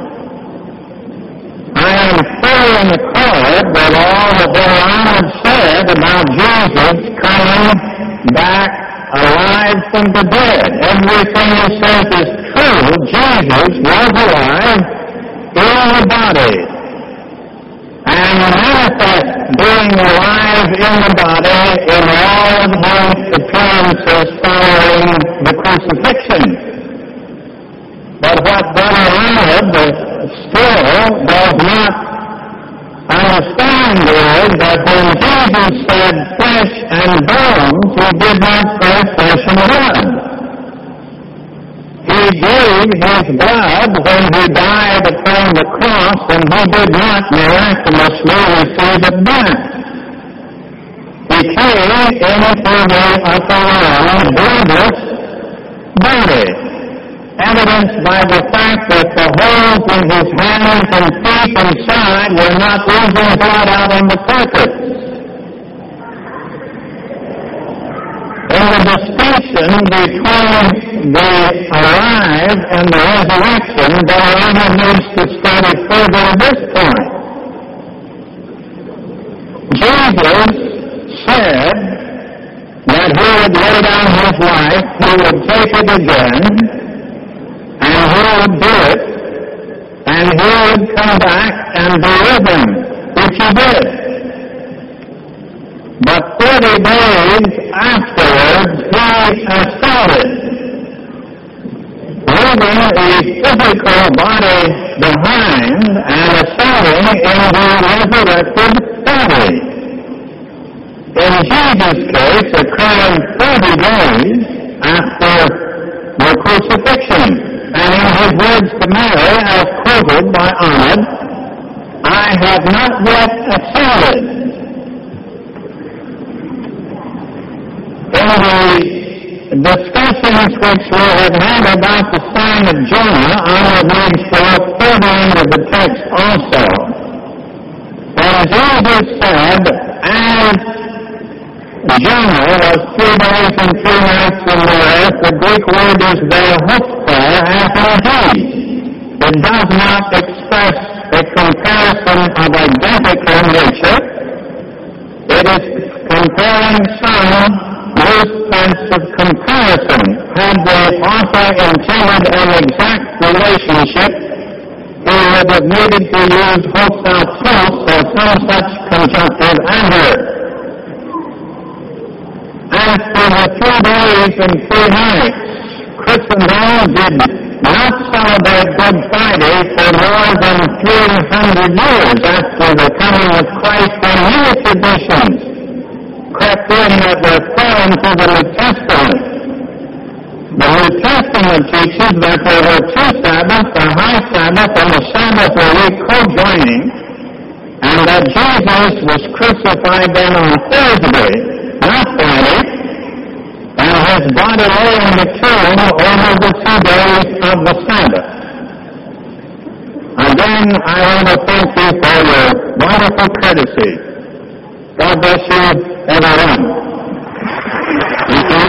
Speaker 1: I am fully in accord with all that Brother Ahmed said about Jesus coming back alive from the dead. Everything he says is true. Jesus was alive in the body. And manifest being alive in the body in all of his appearances following the crucifixion. But what Brother Ahmed still does not understand is that when Jesus said flesh and bones, he did not say flesh and blood. He gave his blood when he died upon the cross, and he did not miraculously receive it back. He came into the upper realm bloodless body, evidenced by the fact that the holes in his hands and feet and side were not oozing blood out on the carpet. In the distinction between the alive and the resurrection, Brother Ahmed needs to study further at this point. Jesus said that he would lay down his life, he would take it again, and he would do it, and he would come back and be with him, which he did. But thirty days afterward, words, he ascended, leaving the physical body behind and ascending in the resurrected body. In Jesus' case, occurring thirty days after the crucifixion, and in his words to Mary, as quoted by Ahmed, I have not yet ascended. In the discussions which we have had about the sign of Jonah, Ahmed needs to look further into the text also. When Jesus said, as Jonah was three days and three nights in the earth, the Greek word is there, hupher, as indeed. It does not express a comparison of identical nature. It is comparing some loose sense of comparison. Had the author intended an exact relationship, he would have needed to use hopsautos or some such conjunctive adverb. As for the three days and three nights, Christendom did not celebrate Good Friday for more than three hundred years after the coming of Christ, and many traditions crept in that were foreign to the New Testament. The New Testament teaches that there were two Sabbaths, the High Sabbath and the Sabbath of the week co-joining, and that Jesus was crucified then on Thursday, not Friday, and his body lay in the tomb over the two days of the Sabbath. Again, I want to thank you for your wonderful courtesy. God bless you, everyone. Thank you.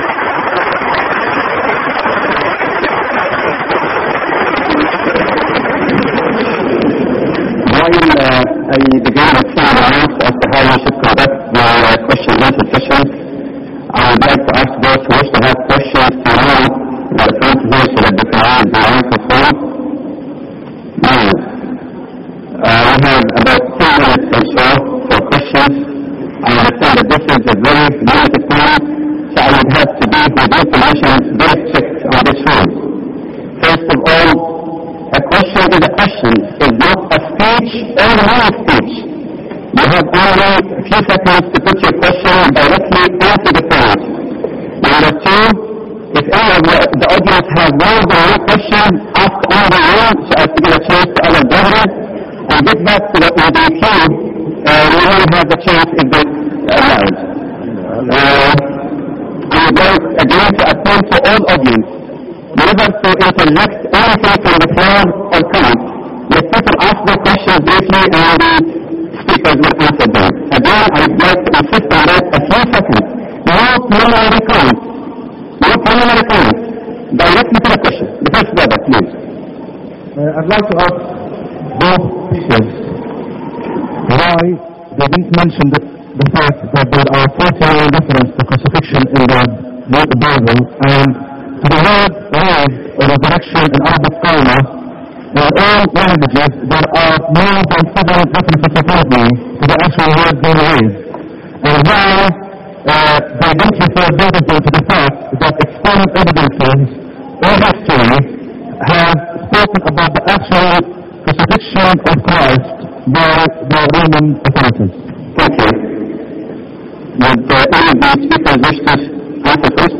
Speaker 3: While uh, I began with some remarks as to how we should conduct the uh, question and answer session, I would like to ask those who wish to have questions to know the front here so that they can use the microphone. Now, uh, we have about ten minutes or so for questions. I understand that this is a very limited time, so I would have to be, with your permission, very strict on this rule. First of all, a question is a question, is not a speech or not a speech. You have only a few seconds to put your question directly into the point. Number two, if any of the, the audience has more than one question, ask only one so as to give a chance to other brothers, and get back to the, the queue. Uh, we will have the chance if they allowed. Uh, I would like again to appeal to all audience never to interject anything from the floor or comment. Let people ask their questions briefly and the speakers will answer them. Again, I would like to insist on that a few seconds. No preliminary comments. No preliminary comments. Directly to the question. The first brother, please.
Speaker 4: Uh, I'd like to ask both speakers why they didn't mention the, the fact that there are forty-nine references to crucifixion in the Bible, and to the word raised or resurrection in Arabic Qawma. In all languages, there are more than seven references apparently to the actual word being raised. And why uh, they don't refer vividly to the fact that external evidences or history have spoken about the actual crucifixion of Christ by the Roman authorities.
Speaker 3: Thank you. Would uh, any of the speakers wish to answer first?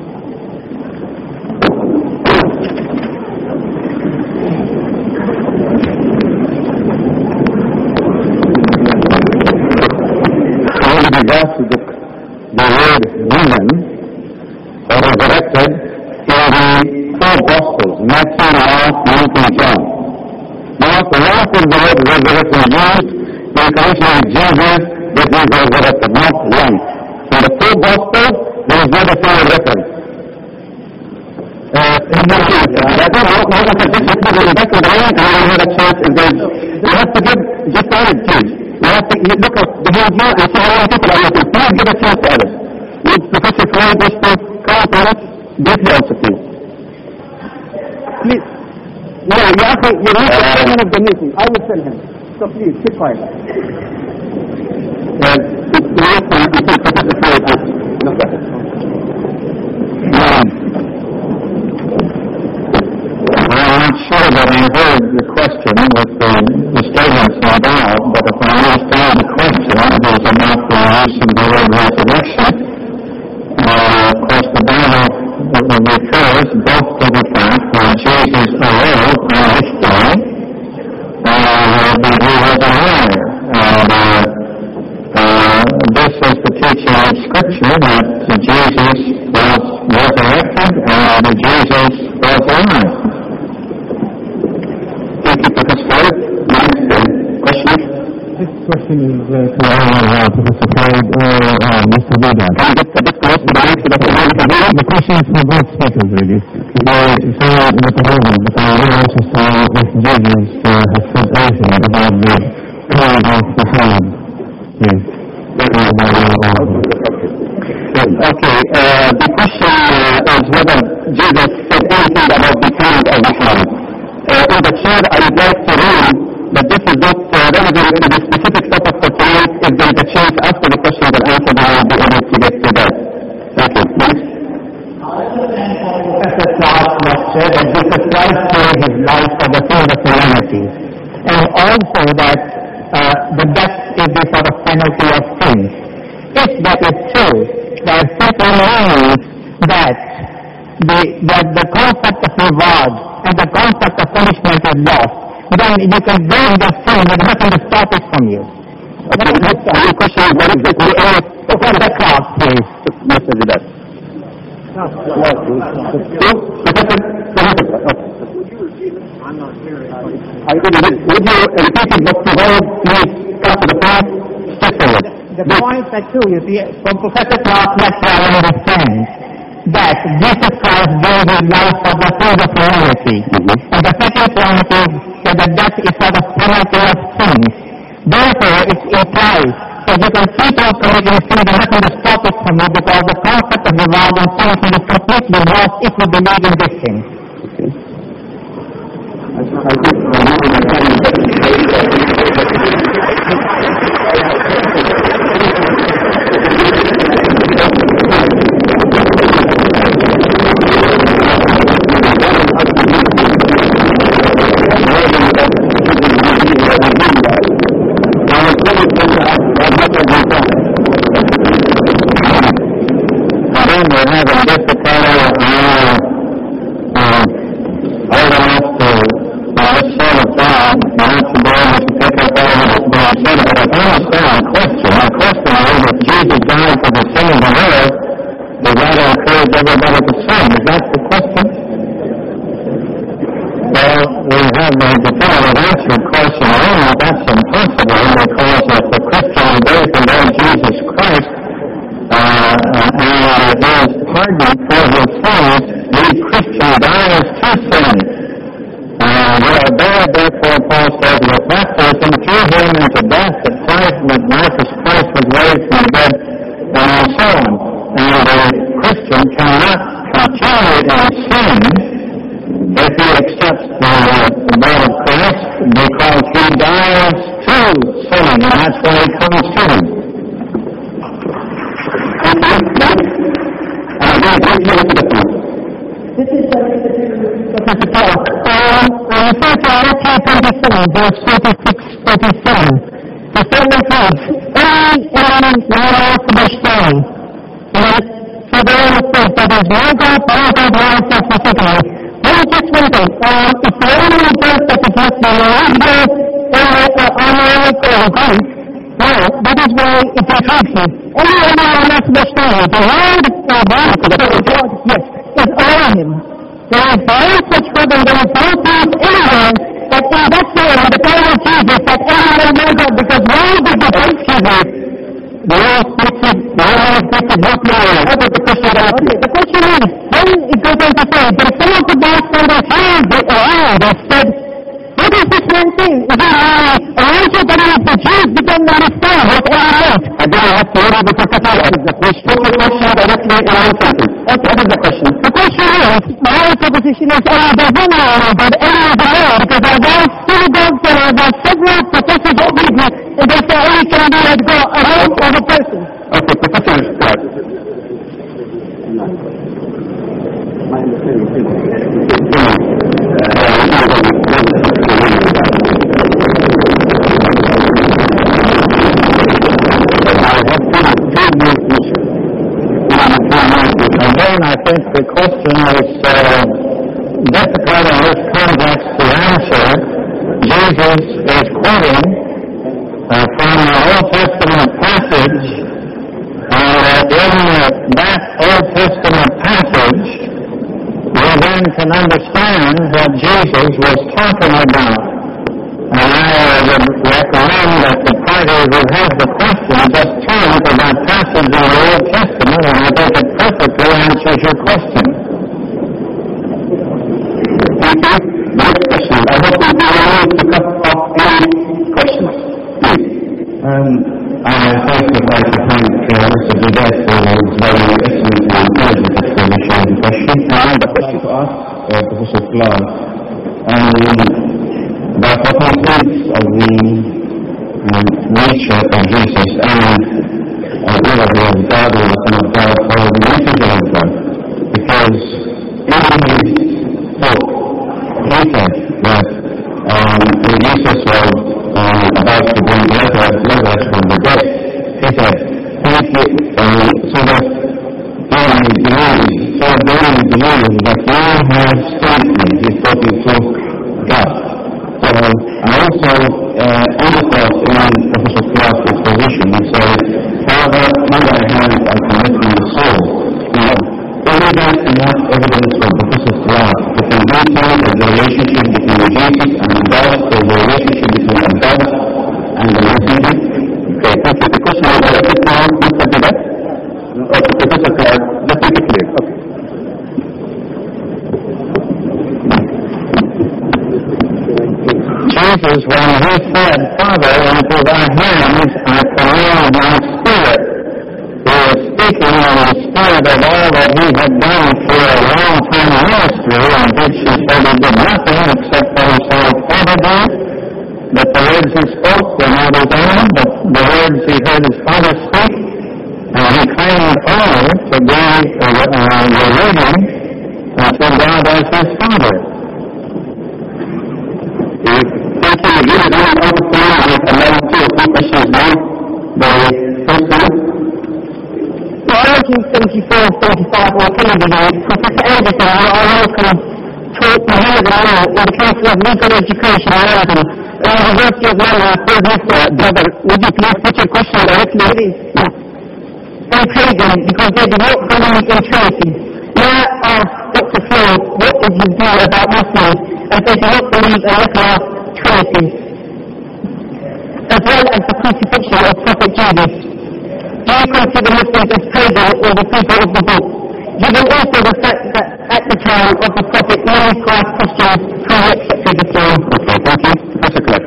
Speaker 3: With regard to the, the word risen or resurrected in the four Gospels, Matthew, Mark, Luke, and John. Now, the last is the word resurrected used in connection with Jesus that is resurrected, not one. In the four Gospels, there is not a single reference. Uh, in the case, I don't know, I have a suggestion to the back of the line, and I will have a chance if there's, you have to give just a minute, please. You have to look at the whole view and see how many people are looking. Please give a chance to others. Would Professor Floyd wish to comment on it? Briefly also, please.
Speaker 5: Please. No, you have to, you need the chairman of the meeting. I will tell him. So please, keep quiet.
Speaker 3: Uh, the last one, I think Professor Floyd asked. Look at it. heard the question with the, the statements involved, but if I understand the question, it was about the use of the word resurrection. Uh, of course, the Bible refers both to the fact that Jesus arose on this day, uh, that he was alive. And uh, uh, this is the teaching of Scripture that Jesus was resurrected and that Jesus was alive. Thank you, Professor. Next uh, question.
Speaker 4: This question is uh, to uh, Professor Floyd or uh, Mister Buddha.
Speaker 3: Can I get the discourse to the answer that you want to do?
Speaker 4: The question is for both speakers, really. They say the proposal, but I will also say if Jesus uh, has said anything about the prayer of Muhammad. Yes.
Speaker 3: Okay, uh, the question uh, is whether Jesus said anything about the coming of Muhammad. Uh, in the chair, I would like to read that this is not uh, relevant to the specific topic for tonight. If there is a chance after the question and answer, then I will be able to get to that. Thank you. Next.
Speaker 5: Professor Clark lecture that Jesus Christ gave his life for the sins of humanity, and also that uh, the death is the sort of penalty of sin. If that is true, that simply means that the, that the concept of reward and the concept of punishment is lost, then you can bring the sin with nothing to stop it from you.
Speaker 3: Okay, next uh, the question is what is the uh,
Speaker 5: Professor Clark, please.
Speaker 3: Mister Zidat.
Speaker 5: No,
Speaker 3: Professor,
Speaker 5: I'm not hearing.
Speaker 3: I would would you repeat it, but provide please come to the point, step forward.
Speaker 5: The point that too, you see, from Professor Clark's lecture, I understand that Jesus Christ gave his life for the sins of humanity.
Speaker 3: Mm-hmm.
Speaker 5: And the second point is that the death is for the penalty of sin. Therefore, it implies that you can keep on committing sin and nothing to stop it from you, because the concept of reward and punishment is completely lost if you believe in this thing. Verse forty-six, forty-seven. The servant says, "Any element now to be strong." And so the Lord says that there is one God, one God, one self particular. Let me just one thing. Um, if the only verse that is not the Hebrew or Aramaic or Greek, well, that is why it intrigues me. Any element now to be strong. The word or God, yes, is Elohim. There is no such word and there is no place anywhere that in that way, the power of Jesus, that everyone knows that, because why did the Lord Jesus, the Lord speaks of, the Lord speaks of not knowing? What is the question about? Okay, the question is, then it goes on to say, there are some of the bystanders heard around and said, what is this man saying? Is it uh, Elijah that is the Jews began to understand what Allah meant? And then I have to read the Prophet of the question, the question directly in our sentence. Okay, what is the question? The question is, my proposition is, Allah doesn't know about any of the law, because I was synagogues and I was several professors of Hebrew, and they say only can be let go alone or the person.
Speaker 3: Okay, Professor Scott. My understanding is, think the question is uh, difficult in this context to answer. Jesus is quoting uh, from the Old Testament passage, and uh, in uh, that Old Testament passage, we then can understand what Jesus was talking about. And I would recommend that the party who has the question just turn to that passage in the Old Testament, and I think it perfectly answers your question.
Speaker 1: Thank you. Next question. I hope you will allow to cut off any questions. Please.
Speaker 3: Um, I first would like to thank uh, Mister Burdett for his very excellent and intelligent explanation of the question. And I would like to ask uh, Professor Clark um, about what he thinks of the um, nature of Jesus and uh, whether he is God or not God, or the message of God. Because in his talk, he said that um, when Jesus was uh, about to bring Lazarus, Lazarus from the dead, he said, thank you, uh, so that you may believe, so that you may believe that you have sent me. He's talking to God. So I also uh, understand in Professor Clark's exposition, he said, Father, in thy hands I commit my soul. Now, is that enough evidence from Professor Clark to convince you of the relationship between Jesus and God, or the relationship between God and the messenger?
Speaker 1: Okay, thank you. The question is directed to Mister Burdett or to Professor Clark. Just make it clear. Okay.
Speaker 3: Jesus, when he said, Father, into thy hands I commit my spirit, he was speaking in the spirit of all that he had done for a long time ministry, in which he said he did nothing except for he saw his Father do. But the words he spoke were not his own, but the words he heard his Father speak, and he claimed only to be uh, uh, relating uh, to God as his Father.
Speaker 1: Thank you. Again, I don't want to say with another two or three questions now. The first one.
Speaker 5: In nineteen seventy-four seventy-five, or Kennedy days, Professor Anderson, our local taught Muhammad Ali in the Council of Legal Education in London, at the University of London, for Mister Brother. Would you please put your question directly? Yeah. And pagan, because they did not believe in Trinity. May I ask Doctor Ford, what is his view about Muslims, as they do not believe in Islam Trinity, as well as the crucifixion of Prophet Jesus? Do you consider Muslims as pagan or the people of the book? Given also the fact that at the time of the Prophet, many Christ Christians who accepted Islam.
Speaker 3: Okay, thank you. Professor Clark.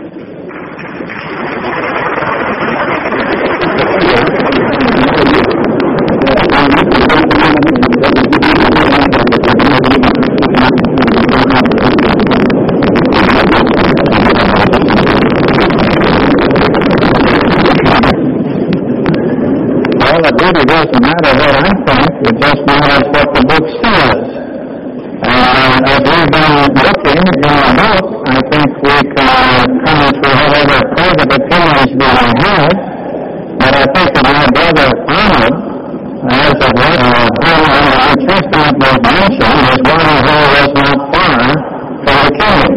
Speaker 3: Well, it really doesn't matter what I think, it just matters what the book says. And as we've been looking in the book, I think we can come to whatever private opinions we may have, but I think that my brother Ahmed, as of what uh, who in the New Testament was mentioned, was one who was not far from the king.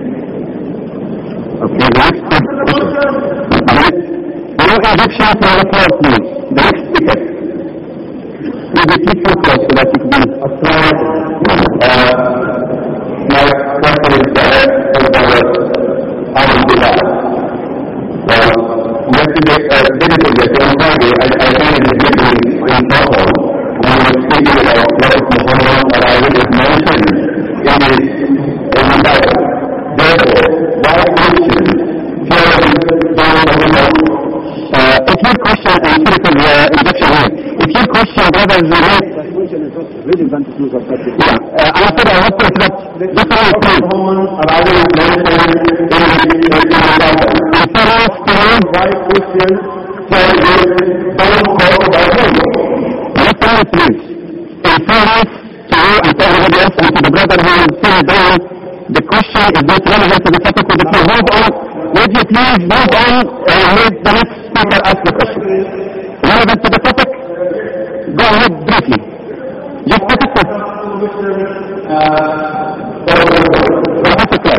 Speaker 3: Okay, next question. No objection to the report, please. The next speaker. Will you keep your close so that you can be applied?
Speaker 1: Uh, my question is that for the Alhamdulillah. Well, yesterday, uh, yesterday, on Friday, I, I found it really important when I was speaking about what Muhammad and I would have mentioned in his in the Bible. Therefore, why Christians hear don't
Speaker 3: Uh, if your question, I'm sorry for the uh, injection here. If your question, brothers, relate... Yeah, uh, I'm sorry, I want to interrupt. Just a minute, please.
Speaker 1: I would have mentioned in the Bible.
Speaker 3: If I ask you,
Speaker 1: Why Christians don't talk about him?
Speaker 3: just a minute, please. In fairness to you and to everybody else and to the brother who is still down, the question is not relevant to the topic. Would you move on? Would you please move on and let the next speaker ask the question? Relevant to the topic? Go ahead briefly. Just put it for Professor Clark.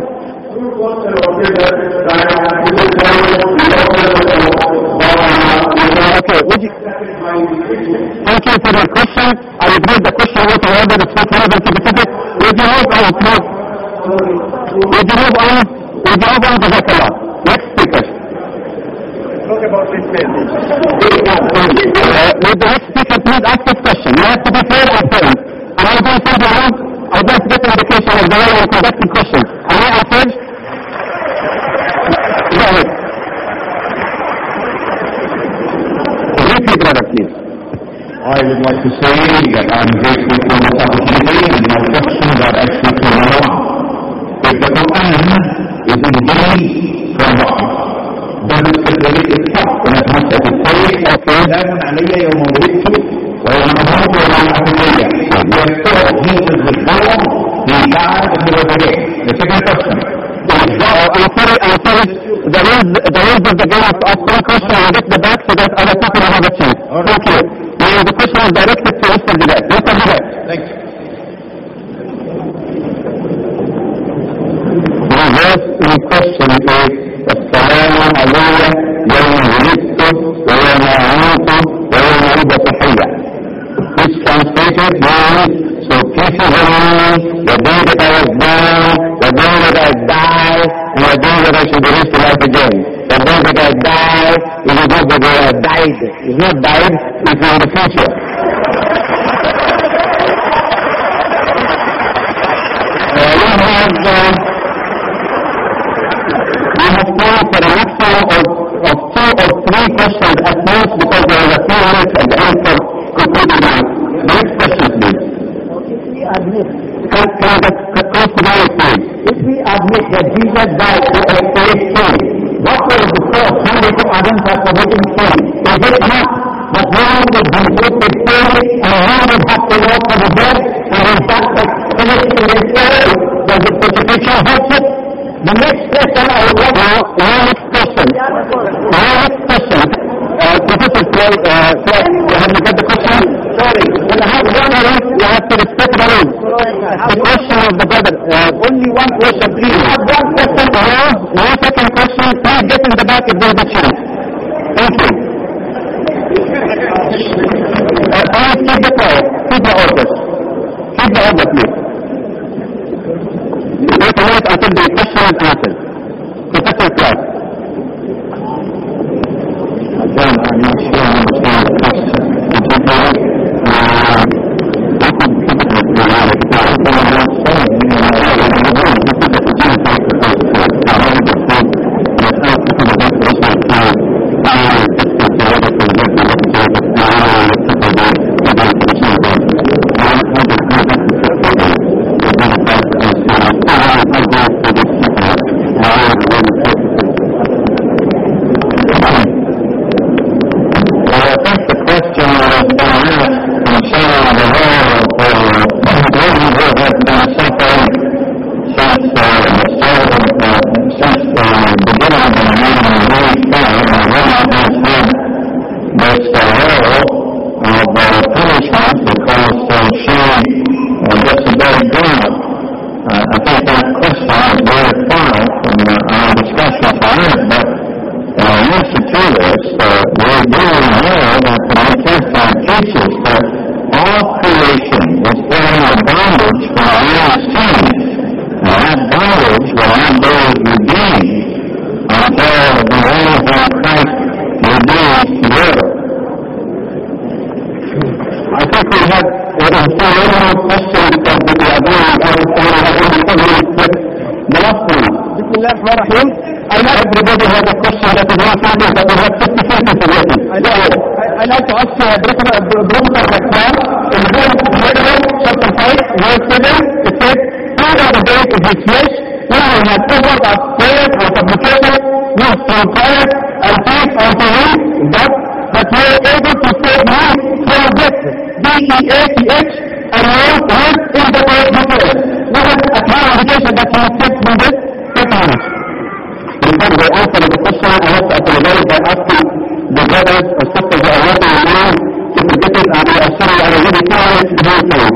Speaker 3: Okay, would you, thank you for your question. I would read the question out of order. It's not relevant to the topic. Would you move on? No. Would you move on? Would you move on to Zakallah? Next speaker.
Speaker 2: Talk about this man.
Speaker 3: Uh, would the next speaker please ask this question? You have to be fair and firm. Am I doing something wrong? I would like to get an indication of the way I'm conducting questions. Am I answered? Go ahead. Briefly, brother, please.
Speaker 1: I would like to say that I'm grateful for this opportunity and my questions are actually from Allah. If the Quran is indeed from God, then it separate itself when it has to say, سلام علي يوم ولدت ويوم أموت ويوم أحيا. Therefore, Jesus was born, he died, and he was again. The second question.
Speaker 3: Uh, I'm sorry, I'm sorry. The rules, the rules of the game is to ask one question and get the back so that other people have a chance. Thank you. Now the question is directed to Mister Bidat. Mister Bidat.
Speaker 1: Thank you.
Speaker 3: The verse in question is السلام علي يوم ولدت ويوم أموت ويوم أبعث حيا. Which translated means, so peace is on me, the day that I was born, the day that I die, and the day that I should be raised to life again. The day that I die is the day that I died. It's not died, it's in the future. Uh, we have, uh, we have time for a maximum of, of two or three questions at most because there is a few minutes at the end for concluding now. Next question, please.
Speaker 5: If we admit,
Speaker 3: Can, can I get close to my please?
Speaker 5: if we admit that Jesus died to expiate sin, what was the first Sunday to Adam for committing sin? Is it not that one would be inflicted sin and one would have to walk for the dead and in fact that finishing his soul, does the crucifixion help it? The next question I would like
Speaker 3: Now, now next question. Now next question. Uh, Professor Clay, uh, Clay, have you got the question? Sorry. When I have one minute, you have to respect the rules. The question of the brother. Uh, only one question, please. Have one question. No, no second question. Please get in the back if there's a chance. Thank you. Uh, please keep the quiet. Keep the order. Keep the order, please. Wait a minute until the question is answered. Professor Clark. Again, I'm not sure I understand the question. Particularly, uh, I could keep it with the knowledge, but I don't know what I'm saying. You know, I don't know what I'm saying. This is a genocide for Professor Clark. I don't understand myself because of that question of time. I don't know if it's the other thing that I'm looking for, but I don't know if it's the other thing that I'm looking for. I don't know if it's the other thing that I'm looking for. Everybody has a question that is not something that we have fifty seconds to listen. I'd like to ask Professor Bakran, in Luke chapter five, verse seven, it says, "These are the days of his flesh, when he had offered up prayers and supplications with from prayers and faith unto him, that that he was able to save him from death, D E A T H, and was his in the earth before." What is a clear indication that he was saved from this? Thank you very much. Before they answer the question, I have to apologize by asking the brothers or sisters who are working now to forget it, and I am sorry, I already told you twenty-two.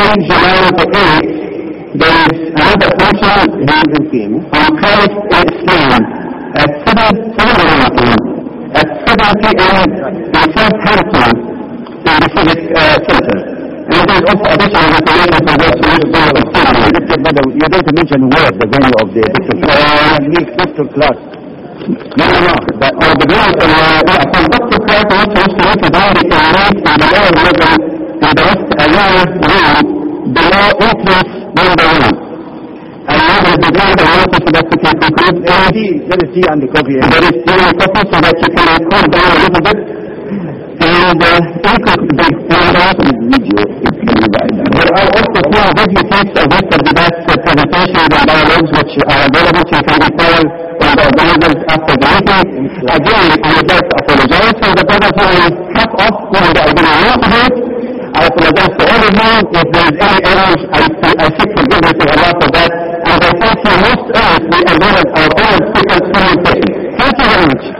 Speaker 3: July the eighth, there is another function on Christ in Islam at seven at seven p m in Southampton in the Civic uh, Center. And there is also additional information for those who wish to attend.
Speaker 1: You don't mention where the venue of the Doctor class.
Speaker 3: No, no, no. But uh, the venue, uh, yeah, from Doctor Clark also wish to meet today, they can meet in the lower level in the rest alone room below entrance number one. And now there is the ground around so that we can conclude.
Speaker 1: There is tea and the coffee.
Speaker 3: There is tea and coffee so that you can cool down a little bit. And uh, the video, there are also two video tapes of Mister Dibat's uh, presentations and dialogues which are available so you can recall on the organizers after the meeting. Again, I would like to apologize for the brothers who will cut off when they are going to walk out. I apologize to all of you. If there is any errors, I, I seek forgiveness to Allah for that. And I thank you most earnestly as well as our own speakers for your patience. Thank you very much.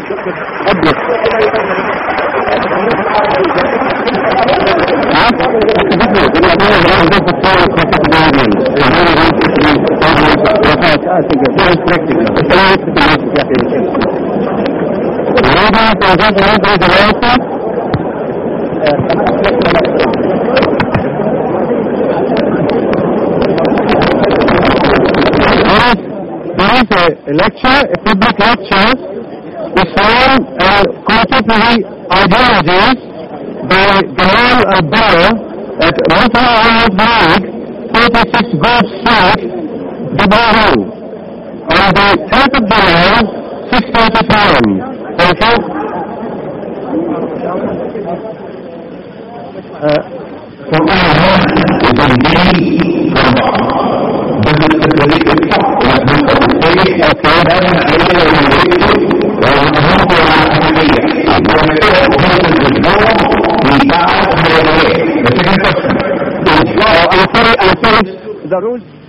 Speaker 3: There is a lecture, a public lecture, Islam and Contemporary Ideologies by Gamal Al-Bara at Motor Road Road, forty-six Gold Street, Dubai, on the tenth of July, six thirty p m Thank you. The second question. I'm sorry, I'm sorry. The rules.